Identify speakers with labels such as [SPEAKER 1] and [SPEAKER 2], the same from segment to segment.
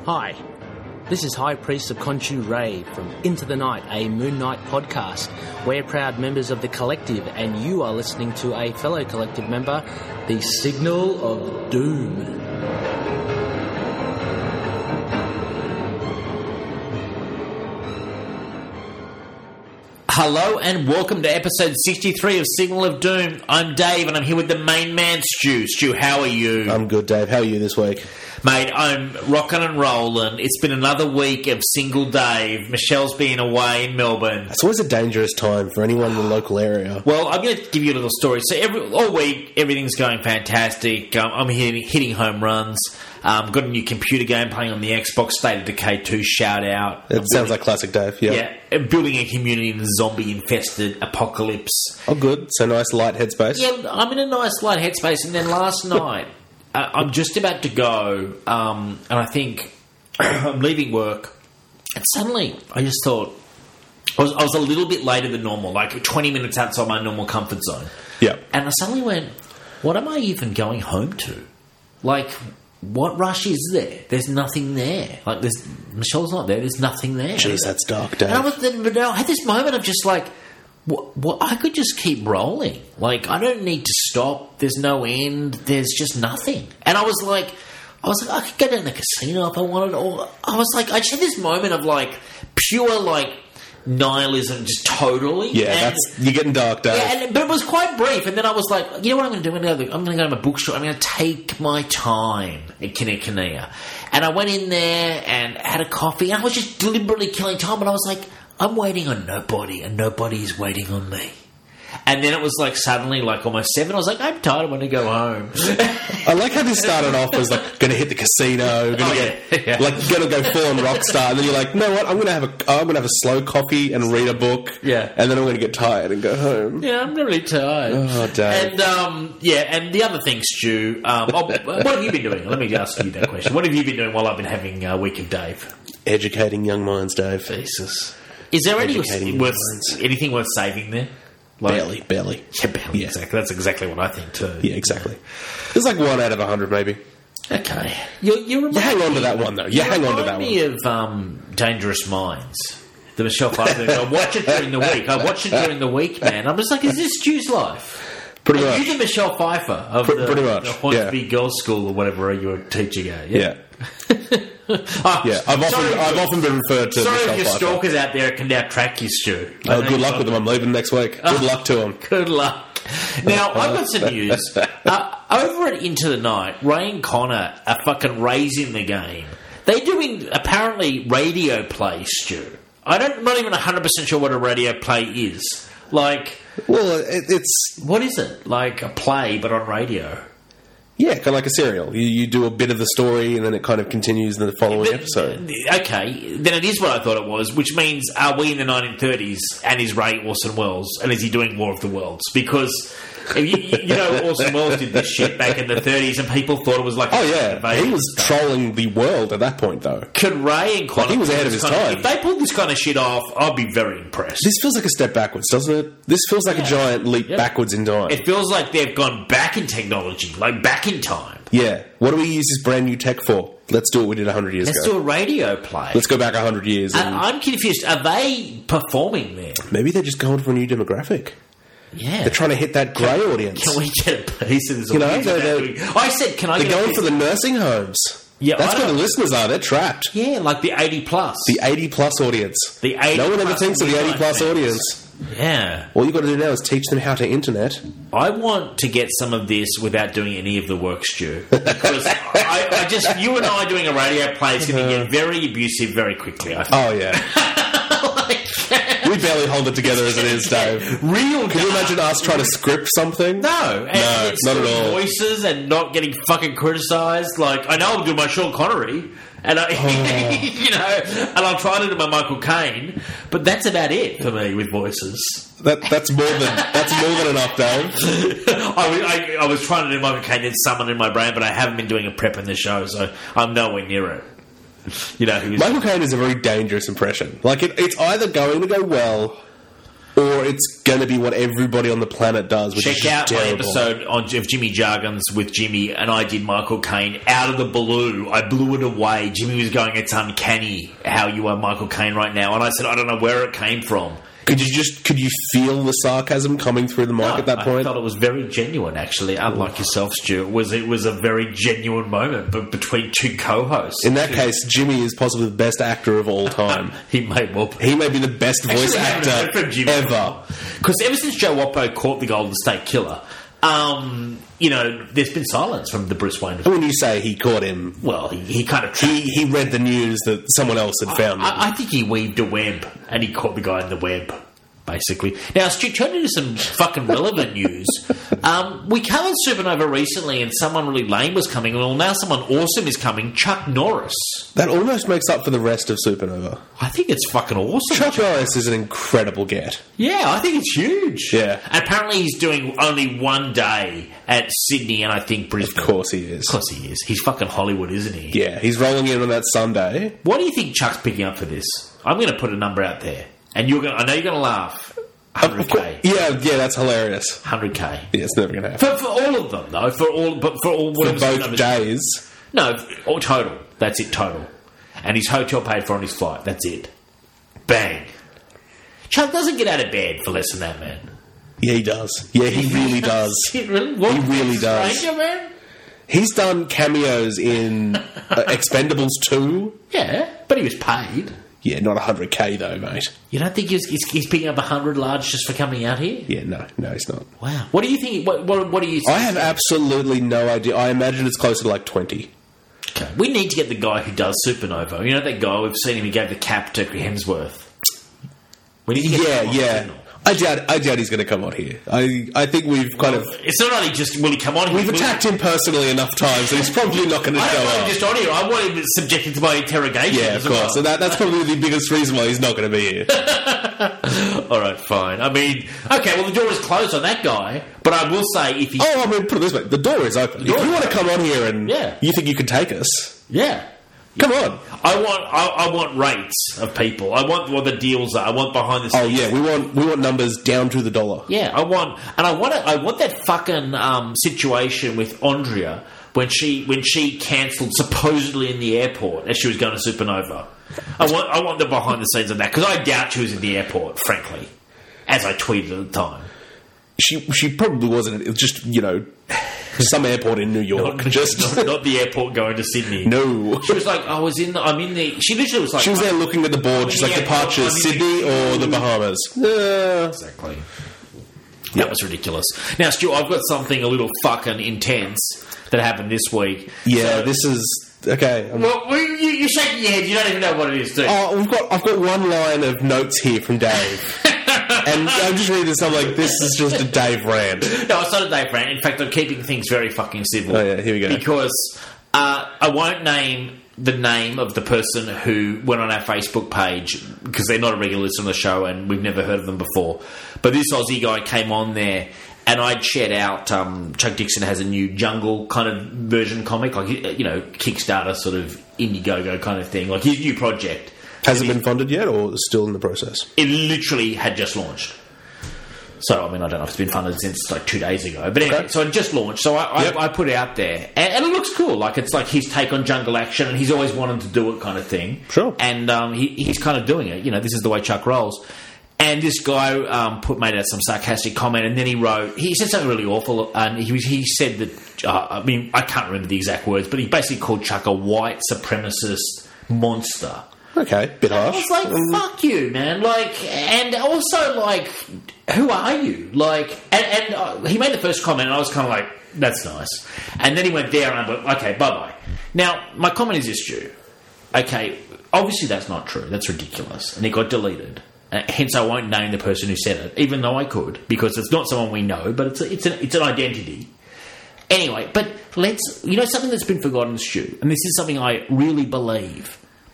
[SPEAKER 1] Hi, this is High Priest of Khonshu Ray from Into the Night, a Moon Knight podcast. We're proud members of the Collective, and you are listening to a fellow Collective member, the Signal of Doom.
[SPEAKER 2] Hello and welcome to episode 63 of Signal of Doom. I'm Dave and I'm here with the main man, Stu. Stu, how are you?
[SPEAKER 3] I'm good, Dave. How are you this week?
[SPEAKER 2] Mate, I'm rocking and rolling. It's been another week of single Dave. Michelle's been away in Melbourne.
[SPEAKER 3] It's always a dangerous time for anyone in the local area.
[SPEAKER 2] Well, I'm going to give you a little story. So all week, everything's going fantastic. I'm hitting home runs. Got a new computer game playing on the Xbox, State of Decay 2, shout out.
[SPEAKER 3] It sounds like classic Dave, yeah.
[SPEAKER 2] Yeah, building a community in a zombie-infested apocalypse.
[SPEAKER 3] Oh, good. So nice light headspace.
[SPEAKER 2] Yeah, I'm in a nice light headspace. And then last night, I'm just about to go, and I think I'm leaving work, and suddenly I just thought, I was a little bit later than normal, like 20 minutes outside my normal comfort zone.
[SPEAKER 3] Yeah.
[SPEAKER 2] And I suddenly went, what am I even going home to? Like, what rush is there? There's nothing there. Like, Michelle's not there. There's nothing there.
[SPEAKER 3] Jeez, that's dark, Dave.
[SPEAKER 2] And I had this moment of just like, what? I could just keep rolling. Like, I don't need to stop. There's no end. There's just nothing. And I was like, I could go down to the casino if I wanted. Or I was like, I just had this moment of like pure like nihilism, just totally.
[SPEAKER 3] Yeah, you're getting dark, Dave.
[SPEAKER 2] Yeah, but it was quite brief. And then I was like, you know what I'm going to do? I'm going to go to my bookstore. I'm going to take my time at Kinea. And I went in there and had a coffee. And I was just deliberately killing time. And I was like, I'm waiting on nobody, and nobody is waiting on me. And then it was like suddenly, like almost 7. I was like, I'm tired. I want to go home.
[SPEAKER 3] I like how this started off as like going to hit the casino, going to go full on rock star, and then you're like, you know what? I'm going to have a slow coffee and read a book.
[SPEAKER 2] Yeah.
[SPEAKER 3] And then I'm going to get tired and go home.
[SPEAKER 2] Yeah, I'm really tired.
[SPEAKER 3] Oh, Dave.
[SPEAKER 2] And and the other thing, Stu. What have you been doing? Let me ask you that question. What have you been doing while I've been having a week of Dave?
[SPEAKER 3] Educating young minds, Dave.
[SPEAKER 2] Jesus. Is there anything worth saving there?
[SPEAKER 3] Like, barely.
[SPEAKER 2] Yeah, barely. Yeah. Exactly. That's exactly what I think too.
[SPEAKER 3] Yeah, exactly. There's like 1 out of 100, maybe.
[SPEAKER 2] Okay. You
[SPEAKER 3] hang on to that one, though. You hang on to that one.
[SPEAKER 2] You remind me of Dangerous Minds. The Michelle Pfeiffer. I watch it during the week. Man. I'm just like, is this Stu's life?
[SPEAKER 3] Pretty much.
[SPEAKER 2] You the Michelle Pfeiffer of
[SPEAKER 3] pretty much.
[SPEAKER 2] the Hornsby Girls' School or whatever you were teaching at.
[SPEAKER 3] Yeah. I've often been referred to.
[SPEAKER 2] Sorry
[SPEAKER 3] Michelle
[SPEAKER 2] if your
[SPEAKER 3] Pfeiffer.
[SPEAKER 2] Stalkers out there can now track you, Stu.
[SPEAKER 3] Good luck with them. I'm leaving next week. Good luck to them.
[SPEAKER 2] Good luck. Now, I've got some news. Over at Into the Night, Ray and Connor are fucking raising the game. They're doing, apparently, radio play, Stu. I'm not even 100% sure what a radio play is. Like...
[SPEAKER 3] Well, it's...
[SPEAKER 2] What is it? Like a play, but on radio?
[SPEAKER 3] Yeah, kind of like a serial. You do a bit of the story, and then it kind of continues in the following episode.
[SPEAKER 2] Okay, then it is what I thought it was, which means, are we in the 1930s, and is Ray Orson Welles, and is he doing War of the Worlds? Because... You know, Orson Welles did this shit back in the 30s, and people thought it was like...
[SPEAKER 3] Oh, yeah. He was trolling the world at that point, though.
[SPEAKER 2] Could Ray and Connor...
[SPEAKER 3] He was ahead of his time.
[SPEAKER 2] If they pulled this kind of shit off, I'd be very impressed.
[SPEAKER 3] This feels like a step backwards, doesn't it? This feels like a giant leap backwards in time.
[SPEAKER 2] It feels like they've gone back in technology, like back in time.
[SPEAKER 3] Yeah. What do we use this brand new tech for? Let's do what we did 100 years ago.
[SPEAKER 2] Let's do a radio play.
[SPEAKER 3] Let's go back 100 years.
[SPEAKER 2] I'm confused. Are they performing there?
[SPEAKER 3] Maybe they're just going for a new demographic.
[SPEAKER 2] Yeah.
[SPEAKER 3] They're trying to hit that grey audience.
[SPEAKER 2] Can we get a piece of this?
[SPEAKER 3] I
[SPEAKER 2] said, can I
[SPEAKER 3] get a piece? They're going for the nursing homes.
[SPEAKER 2] Yeah,
[SPEAKER 3] that's where the listeners are. They're trapped.
[SPEAKER 2] Yeah, like the 80 plus.
[SPEAKER 3] The 80 plus audience.
[SPEAKER 2] The 80
[SPEAKER 3] no one ever thinks of the 80 plus audience.
[SPEAKER 2] Yeah.
[SPEAKER 3] All you've got to do now is teach them how to internet.
[SPEAKER 2] I want to get some of this without doing any of the work, Stu. Because I just, you and I doing a radio play is going to get very abusive very quickly, I think.
[SPEAKER 3] Oh, yeah. We barely hold it together as it is, Dave. Can you imagine us trying to script something?
[SPEAKER 2] No,
[SPEAKER 3] not at all.
[SPEAKER 2] Voices and not getting fucking criticised. Like, I know I'll do my Sean Connery, and and I'll try to do my Michael Caine, but that's about it for me with voices.
[SPEAKER 3] That's more than enough, Dave.
[SPEAKER 2] I was trying to do Michael Caine, then someone in my brain, but I haven't been doing a prep in the show, so I'm nowhere near it.
[SPEAKER 3] Michael Caine is a very dangerous impression. Like, it's either going to go well or it's going to be what everybody on the planet does, which is
[SPEAKER 2] Check out
[SPEAKER 3] terrible.
[SPEAKER 2] my episode of Jimmy Jargons with Jimmy, and I did Michael Caine out of the blue. I blew it away. Jimmy was going, "It's uncanny how you are Michael Caine right now," and I said, "I don't know where it came from."
[SPEAKER 3] Could you feel the sarcasm coming through the mic at that point?
[SPEAKER 2] I thought it was very genuine, actually. Unlike yourself, Stu, it was a very genuine moment, but between two co-hosts.
[SPEAKER 3] In that case, Jimmy is possibly the best actor of all time.
[SPEAKER 2] He may well be.
[SPEAKER 3] He may be the best voice actor ever.
[SPEAKER 2] Because ever since Joe Wappo caught the Golden State Killer, there's been silence from the Bruce Wayne.
[SPEAKER 3] When you say he caught him,
[SPEAKER 2] well, he kind of
[SPEAKER 3] he read the news that someone else had found him.
[SPEAKER 2] I think he weaved a web, and he caught the guy in the web, basically. Now, Stu, turning into some fucking relevant news. We covered Supernova recently, and someone really lame was coming. Well, now someone awesome is coming, Chuck Norris.
[SPEAKER 3] That almost makes up for the rest of Supernova.
[SPEAKER 2] I think it's fucking awesome.
[SPEAKER 3] Chuck Norris is an incredible get.
[SPEAKER 2] Yeah, I think it's huge.
[SPEAKER 3] Yeah.
[SPEAKER 2] And apparently he's doing only one day at Sydney and I think Brisbane.
[SPEAKER 3] Of course he is.
[SPEAKER 2] Of course he is. He's fucking Hollywood, isn't he?
[SPEAKER 3] Yeah, he's rolling in on that Sunday.
[SPEAKER 2] What do you think Chuck's picking up for this? I'm going to put a number out there. And I know you're going to laugh. 100K.
[SPEAKER 3] Yeah, that's hilarious.
[SPEAKER 2] 100K.
[SPEAKER 3] Yeah, it's never going to happen.
[SPEAKER 2] For all of them, though. For
[SPEAKER 3] both days.
[SPEAKER 2] No, all total. That's it, total. And his hotel paid for on his flight. That's it. Bang. Chuck doesn't get out of bed for less than that, man.
[SPEAKER 3] Yeah, he does. Yeah, he really does.
[SPEAKER 2] Really?
[SPEAKER 3] He really does.
[SPEAKER 2] Stranger, man?
[SPEAKER 3] He's done cameos in Expendables 2.
[SPEAKER 2] Yeah, but he was paid.
[SPEAKER 3] Yeah, not 100K though, mate.
[SPEAKER 2] You don't think he's picking up 100 large just for coming out here?
[SPEAKER 3] Yeah, no, he's not.
[SPEAKER 2] Wow. What do you think? What do you think?
[SPEAKER 3] I have absolutely no idea. I imagine it's closer to like 20.
[SPEAKER 2] Okay. We need to get the guy who does Supernova. You know that guy, we've seen him, he gave the cap to Hemsworth. We need to get him on the signal.
[SPEAKER 3] I doubt he's going to come on here. I think we've kind of...
[SPEAKER 2] It's not only just will he come on here.
[SPEAKER 3] We've attacked him personally enough times that he's probably not going to show up.
[SPEAKER 2] I don't want him just on here. I want him subjected to my interrogation.
[SPEAKER 3] Yeah, of course. So that's probably the biggest reason why he's not going to be here.
[SPEAKER 2] All right, fine. I mean, okay, well, the door is closed on that guy, but I will say if he...
[SPEAKER 3] Oh, I mean, put it this way. The door is open. If you want to come on here and you think you can take us...
[SPEAKER 2] Yeah.
[SPEAKER 3] Come on.
[SPEAKER 2] I want rates of people. I want what the deals are. I want behind the scenes.
[SPEAKER 3] Oh yeah, we want numbers down to the dollar.
[SPEAKER 2] Yeah, I want that fucking situation with Andrea when she cancelled supposedly in the airport as she was going to Supernova. I want the behind the scenes of that because I doubt she was in the airport, frankly, as I tweeted at the time.
[SPEAKER 3] She probably wasn't. It was just some airport in New York.
[SPEAKER 2] Not the airport going to Sydney.
[SPEAKER 3] No.
[SPEAKER 2] She was like, I'm in the... She literally was like...
[SPEAKER 3] She was there looking at the board. She's like, departures, Sydney or the Bahamas?
[SPEAKER 2] Exactly. That was ridiculous. Now, Stu, I've got something a little fucking intense that happened this week.
[SPEAKER 3] Yeah, this is... Okay.
[SPEAKER 2] Well, you're shaking your head. You don't even know what it is, do you?
[SPEAKER 3] Oh, I've got one line of notes here from Dave. And I'm just reading this, I'm like, this is just a Dave rant.
[SPEAKER 2] No, it's not a Dave rant. In fact, I'm keeping things very fucking civil.
[SPEAKER 3] Oh, yeah, here we go.
[SPEAKER 2] Because I won't name the name of the person who went on our Facebook page because they're not a regular listener on the show and we've never heard of them before. But this Aussie guy came on there and I'd shared out Chuck Dixon has a new Jungle kind of version comic, like, Kickstarter sort of Indiegogo kind of thing, like his new project.
[SPEAKER 3] Has it been funded yet, or still in the process?
[SPEAKER 2] It literally had just launched. So, I mean, I don't know if it's been funded since like 2 days ago. But anyway, So it just launched. So I put it out there. And it looks cool. Like, it's like his take on jungle action, and he's always wanted to do it kind of thing.
[SPEAKER 3] Sure.
[SPEAKER 2] And he's kind of doing it. This is the way Chuck rolls. And this guy made out some sarcastic comment, and then he said something really awful. And he said that, I can't remember the exact words, but he basically called Chuck a white supremacist monster.
[SPEAKER 3] Okay, bit harsh.
[SPEAKER 2] I was like, fuck you, man. Like, and also, like, who are you? Like, and he made the first comment, and I was kind of like, that's nice. And then he went there, and I went, okay, bye-bye. Now, my comment is this, Stu. Okay, obviously that's not true. That's ridiculous. And it got deleted. Hence, I won't name the person who said it, even though I could, because it's not someone we know, but it's an identity. Anyway, but something that's been forgotten, Stu, and this is something I really believe.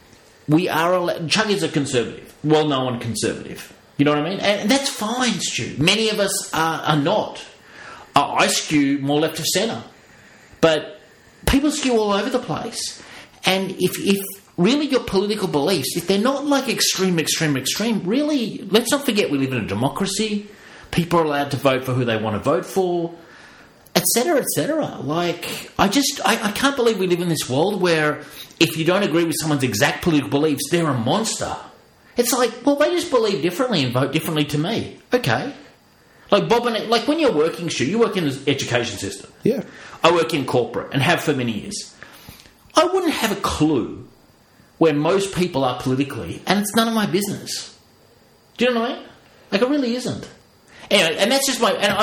[SPEAKER 2] Chuck is a conservative, well-known conservative. You know what I mean? And that's fine, Stu. Many of us are not. I skew more left of centre. But people skew all over the place. And if really your political beliefs, if they're not like extreme, really, let's not forget we live in a democracy. People are allowed to vote for who they want to vote for, etc., etc. Like, I can't believe we live in this world where if you don't agree with someone's exact political beliefs, they're a monster. It's like, well, they just believe differently and vote differently to me. Okay. Like, Bob and like when you're working, Stu, you work in the education system.
[SPEAKER 3] Yeah.
[SPEAKER 2] I work in corporate and have for many years. I wouldn't have a clue where most people are politically, and it's none of my business. Do you know what I mean? Like, it really isn't. Anyway, and that's just my... And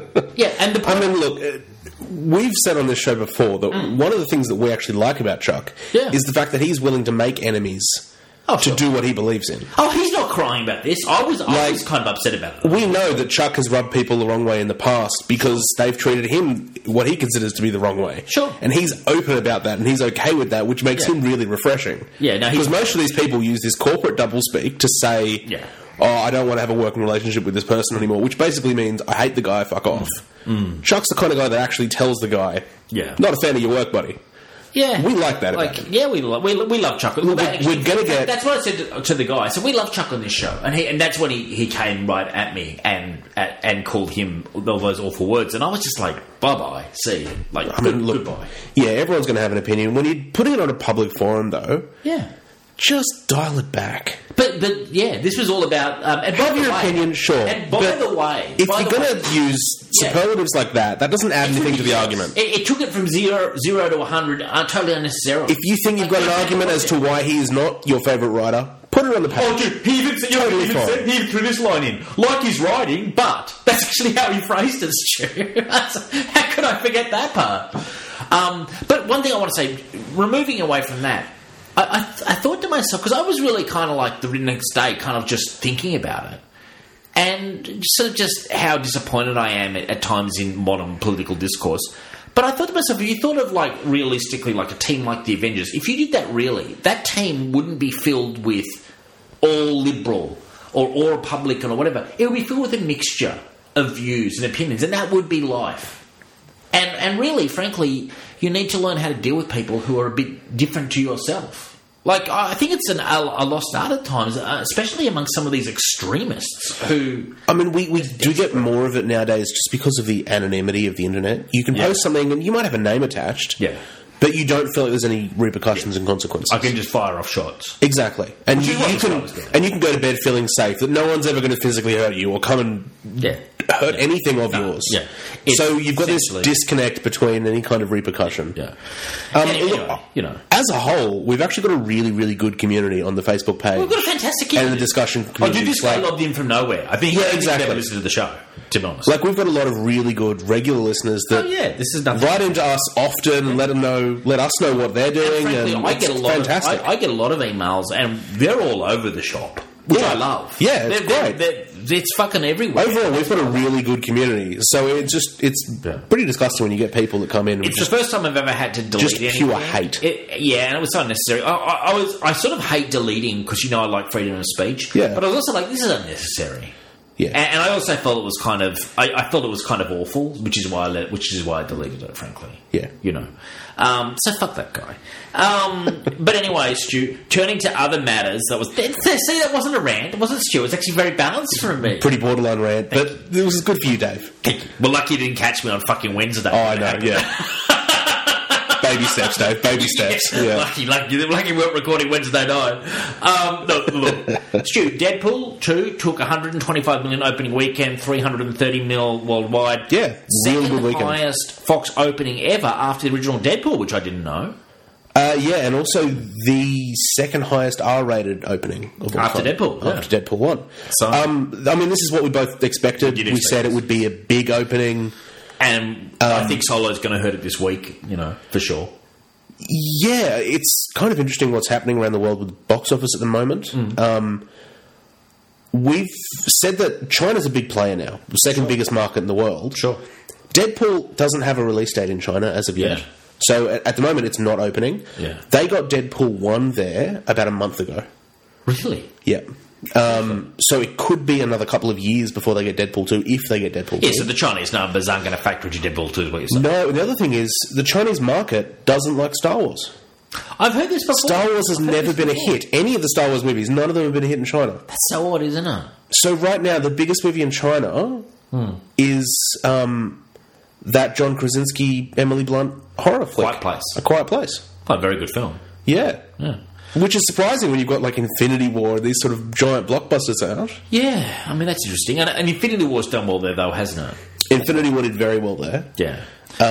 [SPEAKER 3] I mean, look, we've said on this show before that one of the things that we actually like about Chuck is the fact that he's willing to make enemies to do what he believes in.
[SPEAKER 2] Oh, he's not crying about this. I was kind of upset about it.
[SPEAKER 3] We know that Chuck has rubbed people the wrong way in the past because they've treated him what he considers to be the wrong way.
[SPEAKER 2] Sure.
[SPEAKER 3] And he's open about that and he's okay with that, which makes him really refreshing.
[SPEAKER 2] Yeah, no,
[SPEAKER 3] because most of these people use this corporate doublespeak to say...
[SPEAKER 2] Yeah.
[SPEAKER 3] Oh, I don't want to have a working relationship with this person anymore, which basically means I hate the guy, fuck off. Chuck's the kind of guy that actually tells the guy, not a fan of your work, buddy.
[SPEAKER 2] Yeah.
[SPEAKER 3] We like that about him.
[SPEAKER 2] Yeah, we love Chuck.
[SPEAKER 3] We're going to get...
[SPEAKER 2] That's what I said to the guy. So we love Chuck on this show. And that's when he came right at me and called him all those awful words. And I was just like, bye-bye, see you. Like, goodbye.
[SPEAKER 3] Yeah, everyone's going to have an opinion. When you're putting it on a public forum, though...
[SPEAKER 2] Yeah.
[SPEAKER 3] Just dial it back.
[SPEAKER 2] But yeah, this was all about...
[SPEAKER 3] have your opinion, sure.
[SPEAKER 2] And by the way...
[SPEAKER 3] If you're going to use superlatives like that doesn't add anything to the argument.
[SPEAKER 2] It took it from zero to 100 totally unnecessarily.
[SPEAKER 3] If you think you've got an argument as to why he is not your favourite writer, put it on the page.
[SPEAKER 2] Oh, dude, he even threw this line in. Like he's writing, but... That's actually how he phrased it, Stu. How could I forget that part? But one thing I want to say, removing away from that, I thought to myself, because I was really kind of like the next day kind of just thinking about it, and sort of just how disappointed I am at times in modern political discourse. But I thought to myself, if you thought of like realistically like a team like the Avengers, if you did that really, that team wouldn't be filled with all liberal or Republican or whatever. It would be filled with a mixture of views and opinions, and that would be life. And really, frankly, you need to learn how to deal with people who are a bit different to yourself. Like, I think it's a lost art at times, especially among some of these extremists who...
[SPEAKER 3] I mean, we do get more of it nowadays just because of the anonymity of the internet. You can post something and you might have a name attached, but you don't feel like there's any repercussions and consequences.
[SPEAKER 2] I can just fire off shots.
[SPEAKER 3] Exactly. And you can go to bed feeling safe, that no one's ever going to physically hurt you or come and hurt anything of yours.
[SPEAKER 2] Yeah.
[SPEAKER 3] So you've got this disconnect between any kind of repercussion.
[SPEAKER 2] Yeah.
[SPEAKER 3] Anyway, as a whole, we've actually got a really, really good community on the Facebook page.
[SPEAKER 2] We've got a fantastic community.
[SPEAKER 3] And the discussion community.
[SPEAKER 2] Dude, this guy logged in from nowhere. I think he's never listened to the show, to be honest.
[SPEAKER 3] Like, we've got a lot of really good regular listeners that
[SPEAKER 2] this is nothing.
[SPEAKER 3] Write into us often and let us know what they're doing.
[SPEAKER 2] And frankly,
[SPEAKER 3] fantastic.
[SPEAKER 2] I get a lot of emails, and they're all over the shop, which I love.
[SPEAKER 3] Yeah, it's great.
[SPEAKER 2] It's fucking everywhere.
[SPEAKER 3] Overall, we've got a really good community. So it's pretty disgusting when you get people that come in.
[SPEAKER 2] It's the first time I've ever had to delete
[SPEAKER 3] just pure hate.
[SPEAKER 2] And it was so unnecessary. I sort of hate deleting because I like freedom of speech.
[SPEAKER 3] Yeah.
[SPEAKER 2] But I was also like, this is unnecessary.
[SPEAKER 3] Yeah.
[SPEAKER 2] And I also felt it was kind of I felt it was kind of awful, which is why I deleted it, frankly.
[SPEAKER 3] Yeah.
[SPEAKER 2] So fuck that guy. But anyway, Stu, turning to other matters, that wasn't a rant. It wasn't Stu. It was actually very balanced from me.
[SPEAKER 3] Pretty borderline rant, but it was good for you, Dave.
[SPEAKER 2] Well, lucky you didn't catch me on fucking Wednesday.
[SPEAKER 3] Oh, I know, yeah. Baby steps, Dave. Baby steps. Yeah.
[SPEAKER 2] Lucky we weren't recording Wednesday night. No, look. Stu, Deadpool 2 took $125 million opening weekend, $330 million worldwide.
[SPEAKER 3] Yeah, really good weekend.
[SPEAKER 2] Highest Fox opening ever after the original Deadpool, which I didn't know.
[SPEAKER 3] And also the second highest R-rated opening of all
[SPEAKER 2] after
[SPEAKER 3] time.
[SPEAKER 2] Deadpool.
[SPEAKER 3] After Deadpool 1. So, I mean, this is what we both expected. We said it would be a big opening.
[SPEAKER 2] And I think Solo's going to hurt it this week, for sure.
[SPEAKER 3] Yeah, it's kind of interesting what's happening around the world with the box office at the moment. We've said that China's a big player now, the second biggest market in the world.
[SPEAKER 2] Sure.
[SPEAKER 3] Deadpool doesn't have a release date in China as of yet. So at the moment it's not opening.
[SPEAKER 2] Yeah.
[SPEAKER 3] They got Deadpool 1 there about a month ago.
[SPEAKER 2] Really?
[SPEAKER 3] Yeah. So it could be another couple of years before they get Deadpool 2, if they get Deadpool 2.
[SPEAKER 2] Yeah, so the Chinese numbers aren't going to factor into Deadpool 2, is what you're saying.
[SPEAKER 3] No, the other thing is, the Chinese market doesn't like Star Wars.
[SPEAKER 2] I've heard this before.
[SPEAKER 3] Star Wars has never been a hit. Any of the Star Wars movies, none of them have been a hit in China.
[SPEAKER 2] That's so odd, isn't it?
[SPEAKER 3] So right now, the biggest movie in China is that John Krasinski, Emily Blunt horror flick.
[SPEAKER 2] Quiet Place.
[SPEAKER 3] A Quiet Place.
[SPEAKER 2] Oh, a very good film.
[SPEAKER 3] Yeah. Which is surprising when you've got like Infinity War, these sort of giant blockbusters out.
[SPEAKER 2] Yeah, I mean, that's interesting. And Infinity War's done well there, though, hasn't it?
[SPEAKER 3] Infinity War did very well there.
[SPEAKER 2] Yeah.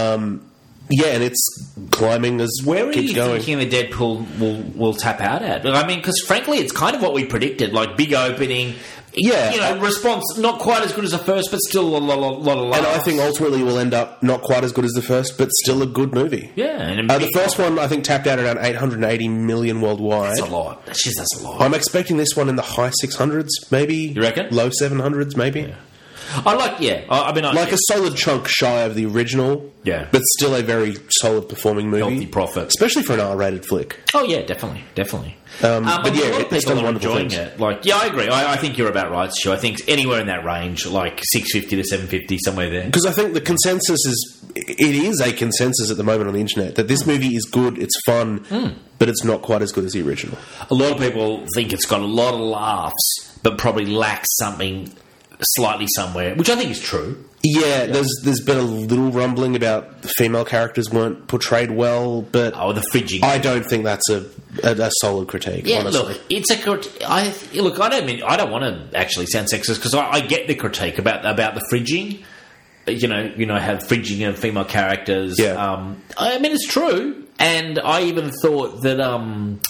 [SPEAKER 3] Yeah, and it's climbing as
[SPEAKER 2] Where are
[SPEAKER 3] keeps
[SPEAKER 2] you
[SPEAKER 3] going.
[SPEAKER 2] thinking the Deadpool will tap out at? I mean, because frankly, it's kind of what we predicted. Like, big opening.
[SPEAKER 3] Yeah.
[SPEAKER 2] You know, response not quite as good as the first, but still a lot of laughs.
[SPEAKER 3] And I think ultimately will end up not quite as good as the first, but still a good movie.
[SPEAKER 2] Yeah. And
[SPEAKER 3] the first one, I think, tapped out around 880 million worldwide.
[SPEAKER 2] That's a lot. That's a lot.
[SPEAKER 3] I'm expecting this one in the high 600s, maybe.
[SPEAKER 2] You reckon?
[SPEAKER 3] Low 700s, maybe.
[SPEAKER 2] Yeah. I like, I mean,
[SPEAKER 3] a solid chunk shy of the original, but still a very solid performing movie.
[SPEAKER 2] Healthy profit,
[SPEAKER 3] especially for an R-rated flick.
[SPEAKER 2] Oh yeah, definitely.
[SPEAKER 3] But yeah,
[SPEAKER 2] a lot of people are enjoying
[SPEAKER 3] things.
[SPEAKER 2] it. Like, yeah, I agree. I think you're about right, Stu. I think anywhere in that range, like 650 to 750, somewhere there.
[SPEAKER 3] Because I think the consensus is a consensus at the moment on the internet that this movie is good, it's fun, but it's not quite as good as the original.
[SPEAKER 2] A lot of people think it's got a lot of laughs, but probably lacks something slightly somewhere, which I think is true.
[SPEAKER 3] Yeah, there's been a little rumbling about the female characters weren't portrayed well, but
[SPEAKER 2] the fridging.
[SPEAKER 3] I don't think that's a solid critique.
[SPEAKER 2] Yeah,
[SPEAKER 3] honestly.
[SPEAKER 2] look, it's a I don't want to actually sound sexist because I get the critique about the fridging. You know, have fridging of female characters.
[SPEAKER 3] Yeah.
[SPEAKER 2] I mean, it's true, and I even thought that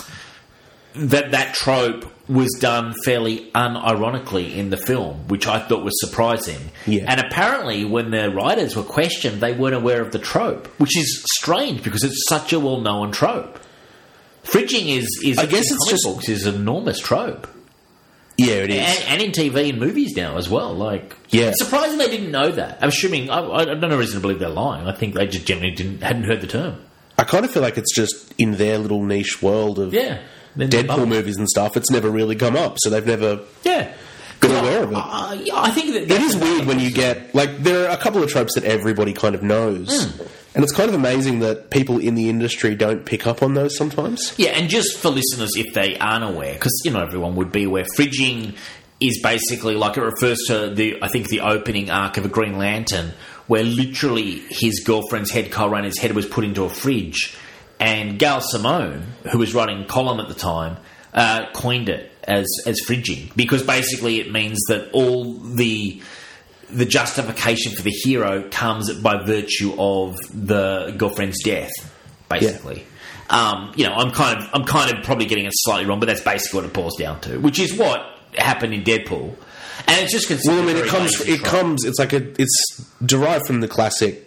[SPEAKER 2] that trope was done fairly unironically in the film, which I thought was surprising.
[SPEAKER 3] Yeah.
[SPEAKER 2] And apparently, when the writers were questioned, they weren't aware of the trope, which is strange because it's such a well-known trope. Fridging is
[SPEAKER 3] I guess it's just
[SPEAKER 2] books is an enormous trope.
[SPEAKER 3] Yeah, it is,
[SPEAKER 2] and in TV and movies now as well. Like, it's surprising they didn't know that. I'm assuming I don't know reason to believe they're lying. I think they just generally hadn't heard the term.
[SPEAKER 3] I kind of feel like it's just in their little niche world of Deadpool movies and stuff. It's never really come up, so they've never been aware of it.
[SPEAKER 2] I think that
[SPEAKER 3] it is weird when you get there are a couple of tropes that everybody kind of knows, and it's kind of amazing that people in the industry don't pick up on those sometimes.
[SPEAKER 2] Yeah, and just for listeners, if they aren't aware, because everyone would be aware, fridging is basically it refers to the opening arc of a Green Lantern, where literally his girlfriend's head, Kyle Rayner's head, was put into a fridge. And Gail Simone, who was writing column at the time, coined it as fridging because basically it means that all the justification for the hero comes by virtue of the girlfriend's death. Basically, I'm kind of probably getting it slightly wrong, but that's basically what it boils down to, which is what happened in Deadpool. And it's just considered.
[SPEAKER 3] Well, I mean, it's derived from the classic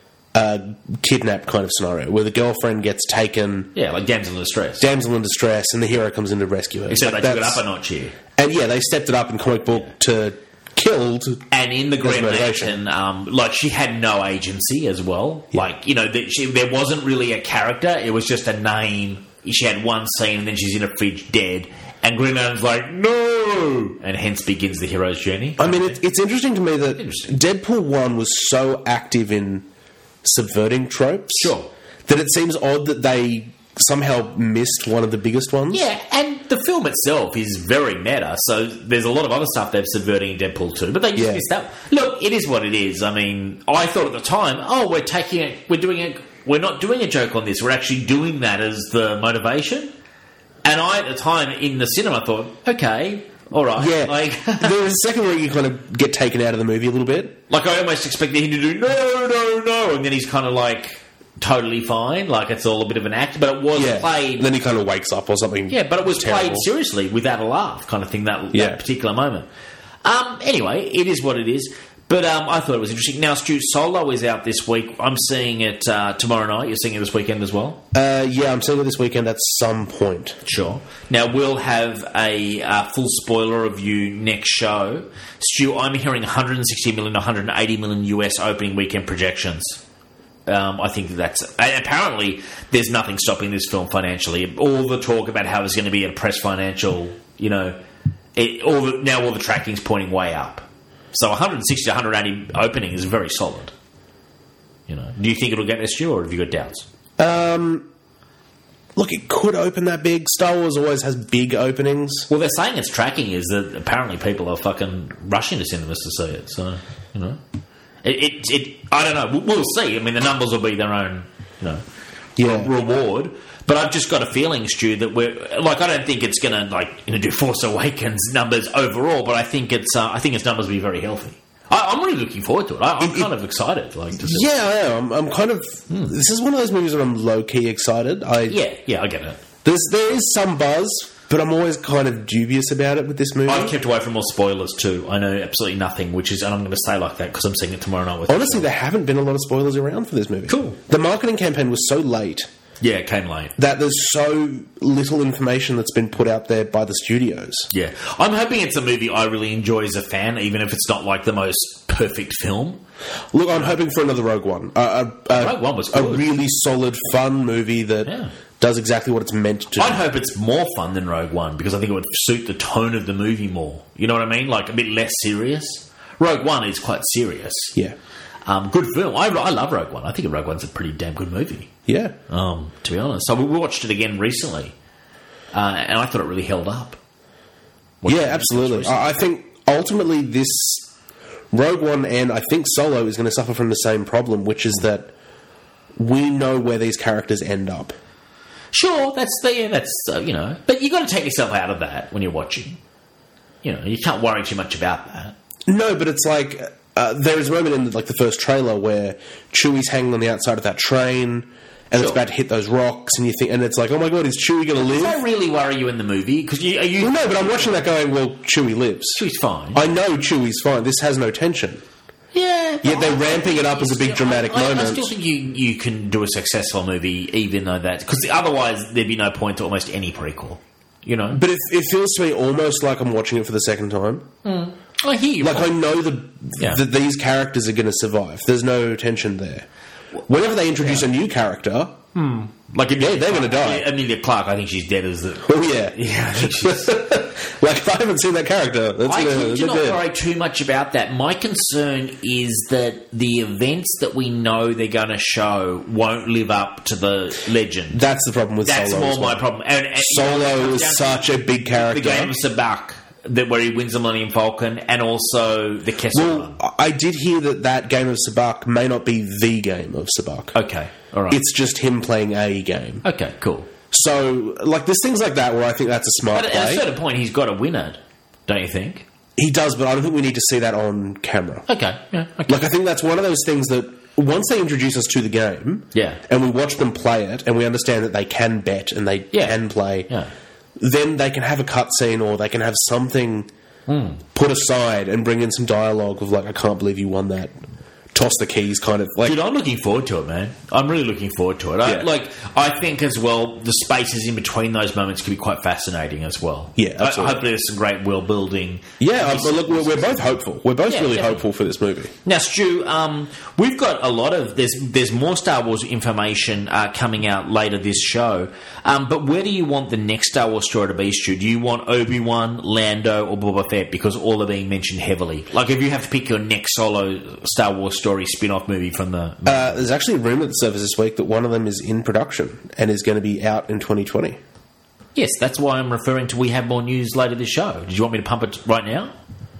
[SPEAKER 3] kidnap kind of scenario where the girlfriend gets taken,
[SPEAKER 2] like damsel in distress,
[SPEAKER 3] and the hero comes in to rescue her.
[SPEAKER 2] Except they took it up a notch here,
[SPEAKER 3] and they stepped it up in comic book to killed.
[SPEAKER 2] And in the Green Lantern, she had no agency as well. Yeah. There wasn't really a character; it was just a name. She had one scene, and then she's in a fridge dead. And Green Lantern's like, no! And hence begins the hero's journey.
[SPEAKER 3] I mean, it's interesting to me that Deadpool 1 was so active in subverting tropes.
[SPEAKER 2] Sure.
[SPEAKER 3] That it seems odd that they somehow missed one of the biggest ones.
[SPEAKER 2] Yeah, and the film itself is very meta, so there's a lot of other stuff they're subverting in Deadpool 2, but they just missed that. Look, it is what it is. I mean, I thought at the time, we're not doing a joke on this, we're actually doing that as the motivation. And I, at the time, in the cinema, thought, okay, all right.
[SPEAKER 3] Yeah. There's a second where you kind of get taken out of the movie a little bit.
[SPEAKER 2] I almost expected him to do, no, and then he's kind of totally fine, it's all a bit of an act, but it was played...
[SPEAKER 3] And then he kind of wakes up or something.
[SPEAKER 2] Yeah, but it was played seriously, without a laugh, kind of thing, that particular moment. Anyway, it is what it is. But I thought it was interesting. Now, Stu, Solo is out this week. I'm seeing it tomorrow night. You're seeing it this weekend as well?
[SPEAKER 3] Yeah, I'm seeing it this weekend at some point.
[SPEAKER 2] Sure. Now, we'll have a full spoiler review next show. Stu, I'm hearing 160 million to 180 million US opening weekend projections. I think that's... Apparently, there's nothing stopping this film financially. All the talk about how there's going to be a press financial, now all the tracking's pointing way up. So 160 to 180 opening is very solid. Do you think it'll get there, Stu, or have you got doubts?
[SPEAKER 3] look, it could open that big. Star Wars always has big openings.
[SPEAKER 2] Well, they're saying it's tracking is that apparently people are fucking rushing to cinemas to see it. So, you know, I don't know. We'll see. I mean, the numbers will be their own, reward. But I've just got a feeling, Stu, that I don't think it's going to do Force Awakens numbers overall, but I think its numbers will be very healthy. I'm really looking forward to it. I'm kind of excited. To see
[SPEAKER 3] I am. I'm kind of. This is one of those movies that I'm low key excited. I get
[SPEAKER 2] it.
[SPEAKER 3] There is some buzz, but I'm always kind of dubious about it with this movie.
[SPEAKER 2] I've kept away from all spoilers too. I know absolutely nothing, and I'm going to say like that because I'm seeing it tomorrow night.
[SPEAKER 3] Honestly, there haven't been a lot of spoilers around for this movie.
[SPEAKER 2] Cool.
[SPEAKER 3] The marketing campaign was so late.
[SPEAKER 2] Yeah, it came late.
[SPEAKER 3] That there's so little information that's been put out there by the studios.
[SPEAKER 2] Yeah. I'm hoping it's a movie I really enjoy as a fan, even if it's not like the most perfect film.
[SPEAKER 3] Look, I'm hoping for another Rogue One.
[SPEAKER 2] Rogue One was good.
[SPEAKER 3] A really solid, fun movie that does exactly what it's meant to do.
[SPEAKER 2] I'd hope it's more fun than Rogue One, because I think it would suit the tone of the movie more. You know what I mean? Like, a bit less serious. Rogue One is quite serious.
[SPEAKER 3] Yeah.
[SPEAKER 2] Good film. I love Rogue One. I think Rogue One's a pretty damn good movie.
[SPEAKER 3] Yeah.
[SPEAKER 2] To be honest. So we watched it again recently, and I thought it really held up.
[SPEAKER 3] Absolutely. I think ultimately this Rogue One and I think Solo is going to suffer from the same problem, which is that we know where these characters end up.
[SPEAKER 2] Sure, that's but you got to take yourself out of that when you're watching. You can't worry too much about that.
[SPEAKER 3] No, but it's like there is a moment in the first trailer where Chewie's hanging on the outside of that train, and it's about to hit those rocks, and you think, and it's like, oh my god, is Chewie going to live?
[SPEAKER 2] Does that really worry you in the movie? Because
[SPEAKER 3] Well, no, but I'm watching that going, well, Chewie lives.
[SPEAKER 2] Chewie's fine.
[SPEAKER 3] I know Chewie's fine. This has no tension.
[SPEAKER 2] Yeah,
[SPEAKER 3] yet they're ramping it up as a big dramatic moment.
[SPEAKER 2] I still think you can do a successful movie, even though that, because otherwise there'd be no point to almost any prequel. But
[SPEAKER 3] it feels to me almost like I'm watching it for the second time.
[SPEAKER 2] I hear you.
[SPEAKER 3] I know that these characters are going to survive. There's no tension there. Whenever they introduce a new character, they're going to die.
[SPEAKER 2] Emilia Clarke, I think she's dead as the...
[SPEAKER 3] Oh, yeah.
[SPEAKER 2] Yeah, I think she's...
[SPEAKER 3] if I haven't seen that character,
[SPEAKER 2] I tend to not worry too much about that. My concern is that the events that we know they're going to show won't live up to the legend.
[SPEAKER 3] That's the problem with Solo.
[SPEAKER 2] That's more my problem. And
[SPEAKER 3] Solo is such a big character.
[SPEAKER 2] The game of Sabacc, where he wins the Millennium Falcon, and also the Kessel Run.
[SPEAKER 3] I did hear that game of Sabacc may not be the game of Sabacc.
[SPEAKER 2] Okay, all right.
[SPEAKER 3] It's just him playing a game.
[SPEAKER 2] Okay, cool.
[SPEAKER 3] So, there's things like that where I think that's a smart play.
[SPEAKER 2] At a certain point, he's got to win it, don't you think?
[SPEAKER 3] He does, but I don't think we need to see that on camera.
[SPEAKER 2] Okay, yeah, okay.
[SPEAKER 3] I think that's one of those things that once they introduce us to the game, and we watch them play it, and we understand that they can bet and they can play, then they can have a cutscene or they can have something put aside and bring in some dialogue of I can't believe you won that. Toss the keys, kind of.
[SPEAKER 2] Dude, I'm looking forward to it, man. I'm really looking forward to it. I think as well, the spaces in between those moments could be quite fascinating as well.
[SPEAKER 3] Yeah, absolutely.
[SPEAKER 2] Hopefully there's some great world building.
[SPEAKER 3] Yeah, look, we're both hopeful. We're both really hopeful for this movie.
[SPEAKER 2] Now, Stu, we've got a lot of... There's more Star Wars information coming out later this show. But where do you want the next Star Wars story to be, Stu? Do you want Obi-Wan, Lando, or Boba Fett? Because all are being mentioned heavily. If you have to pick your next solo Star Wars story spin-off movie from the...
[SPEAKER 3] there's actually a rumour that surfaced this week that one of them is in production and is going to be out in 2020.
[SPEAKER 2] Yes, that's why I'm referring to we have more news later this show. Did you want me to pump it right now?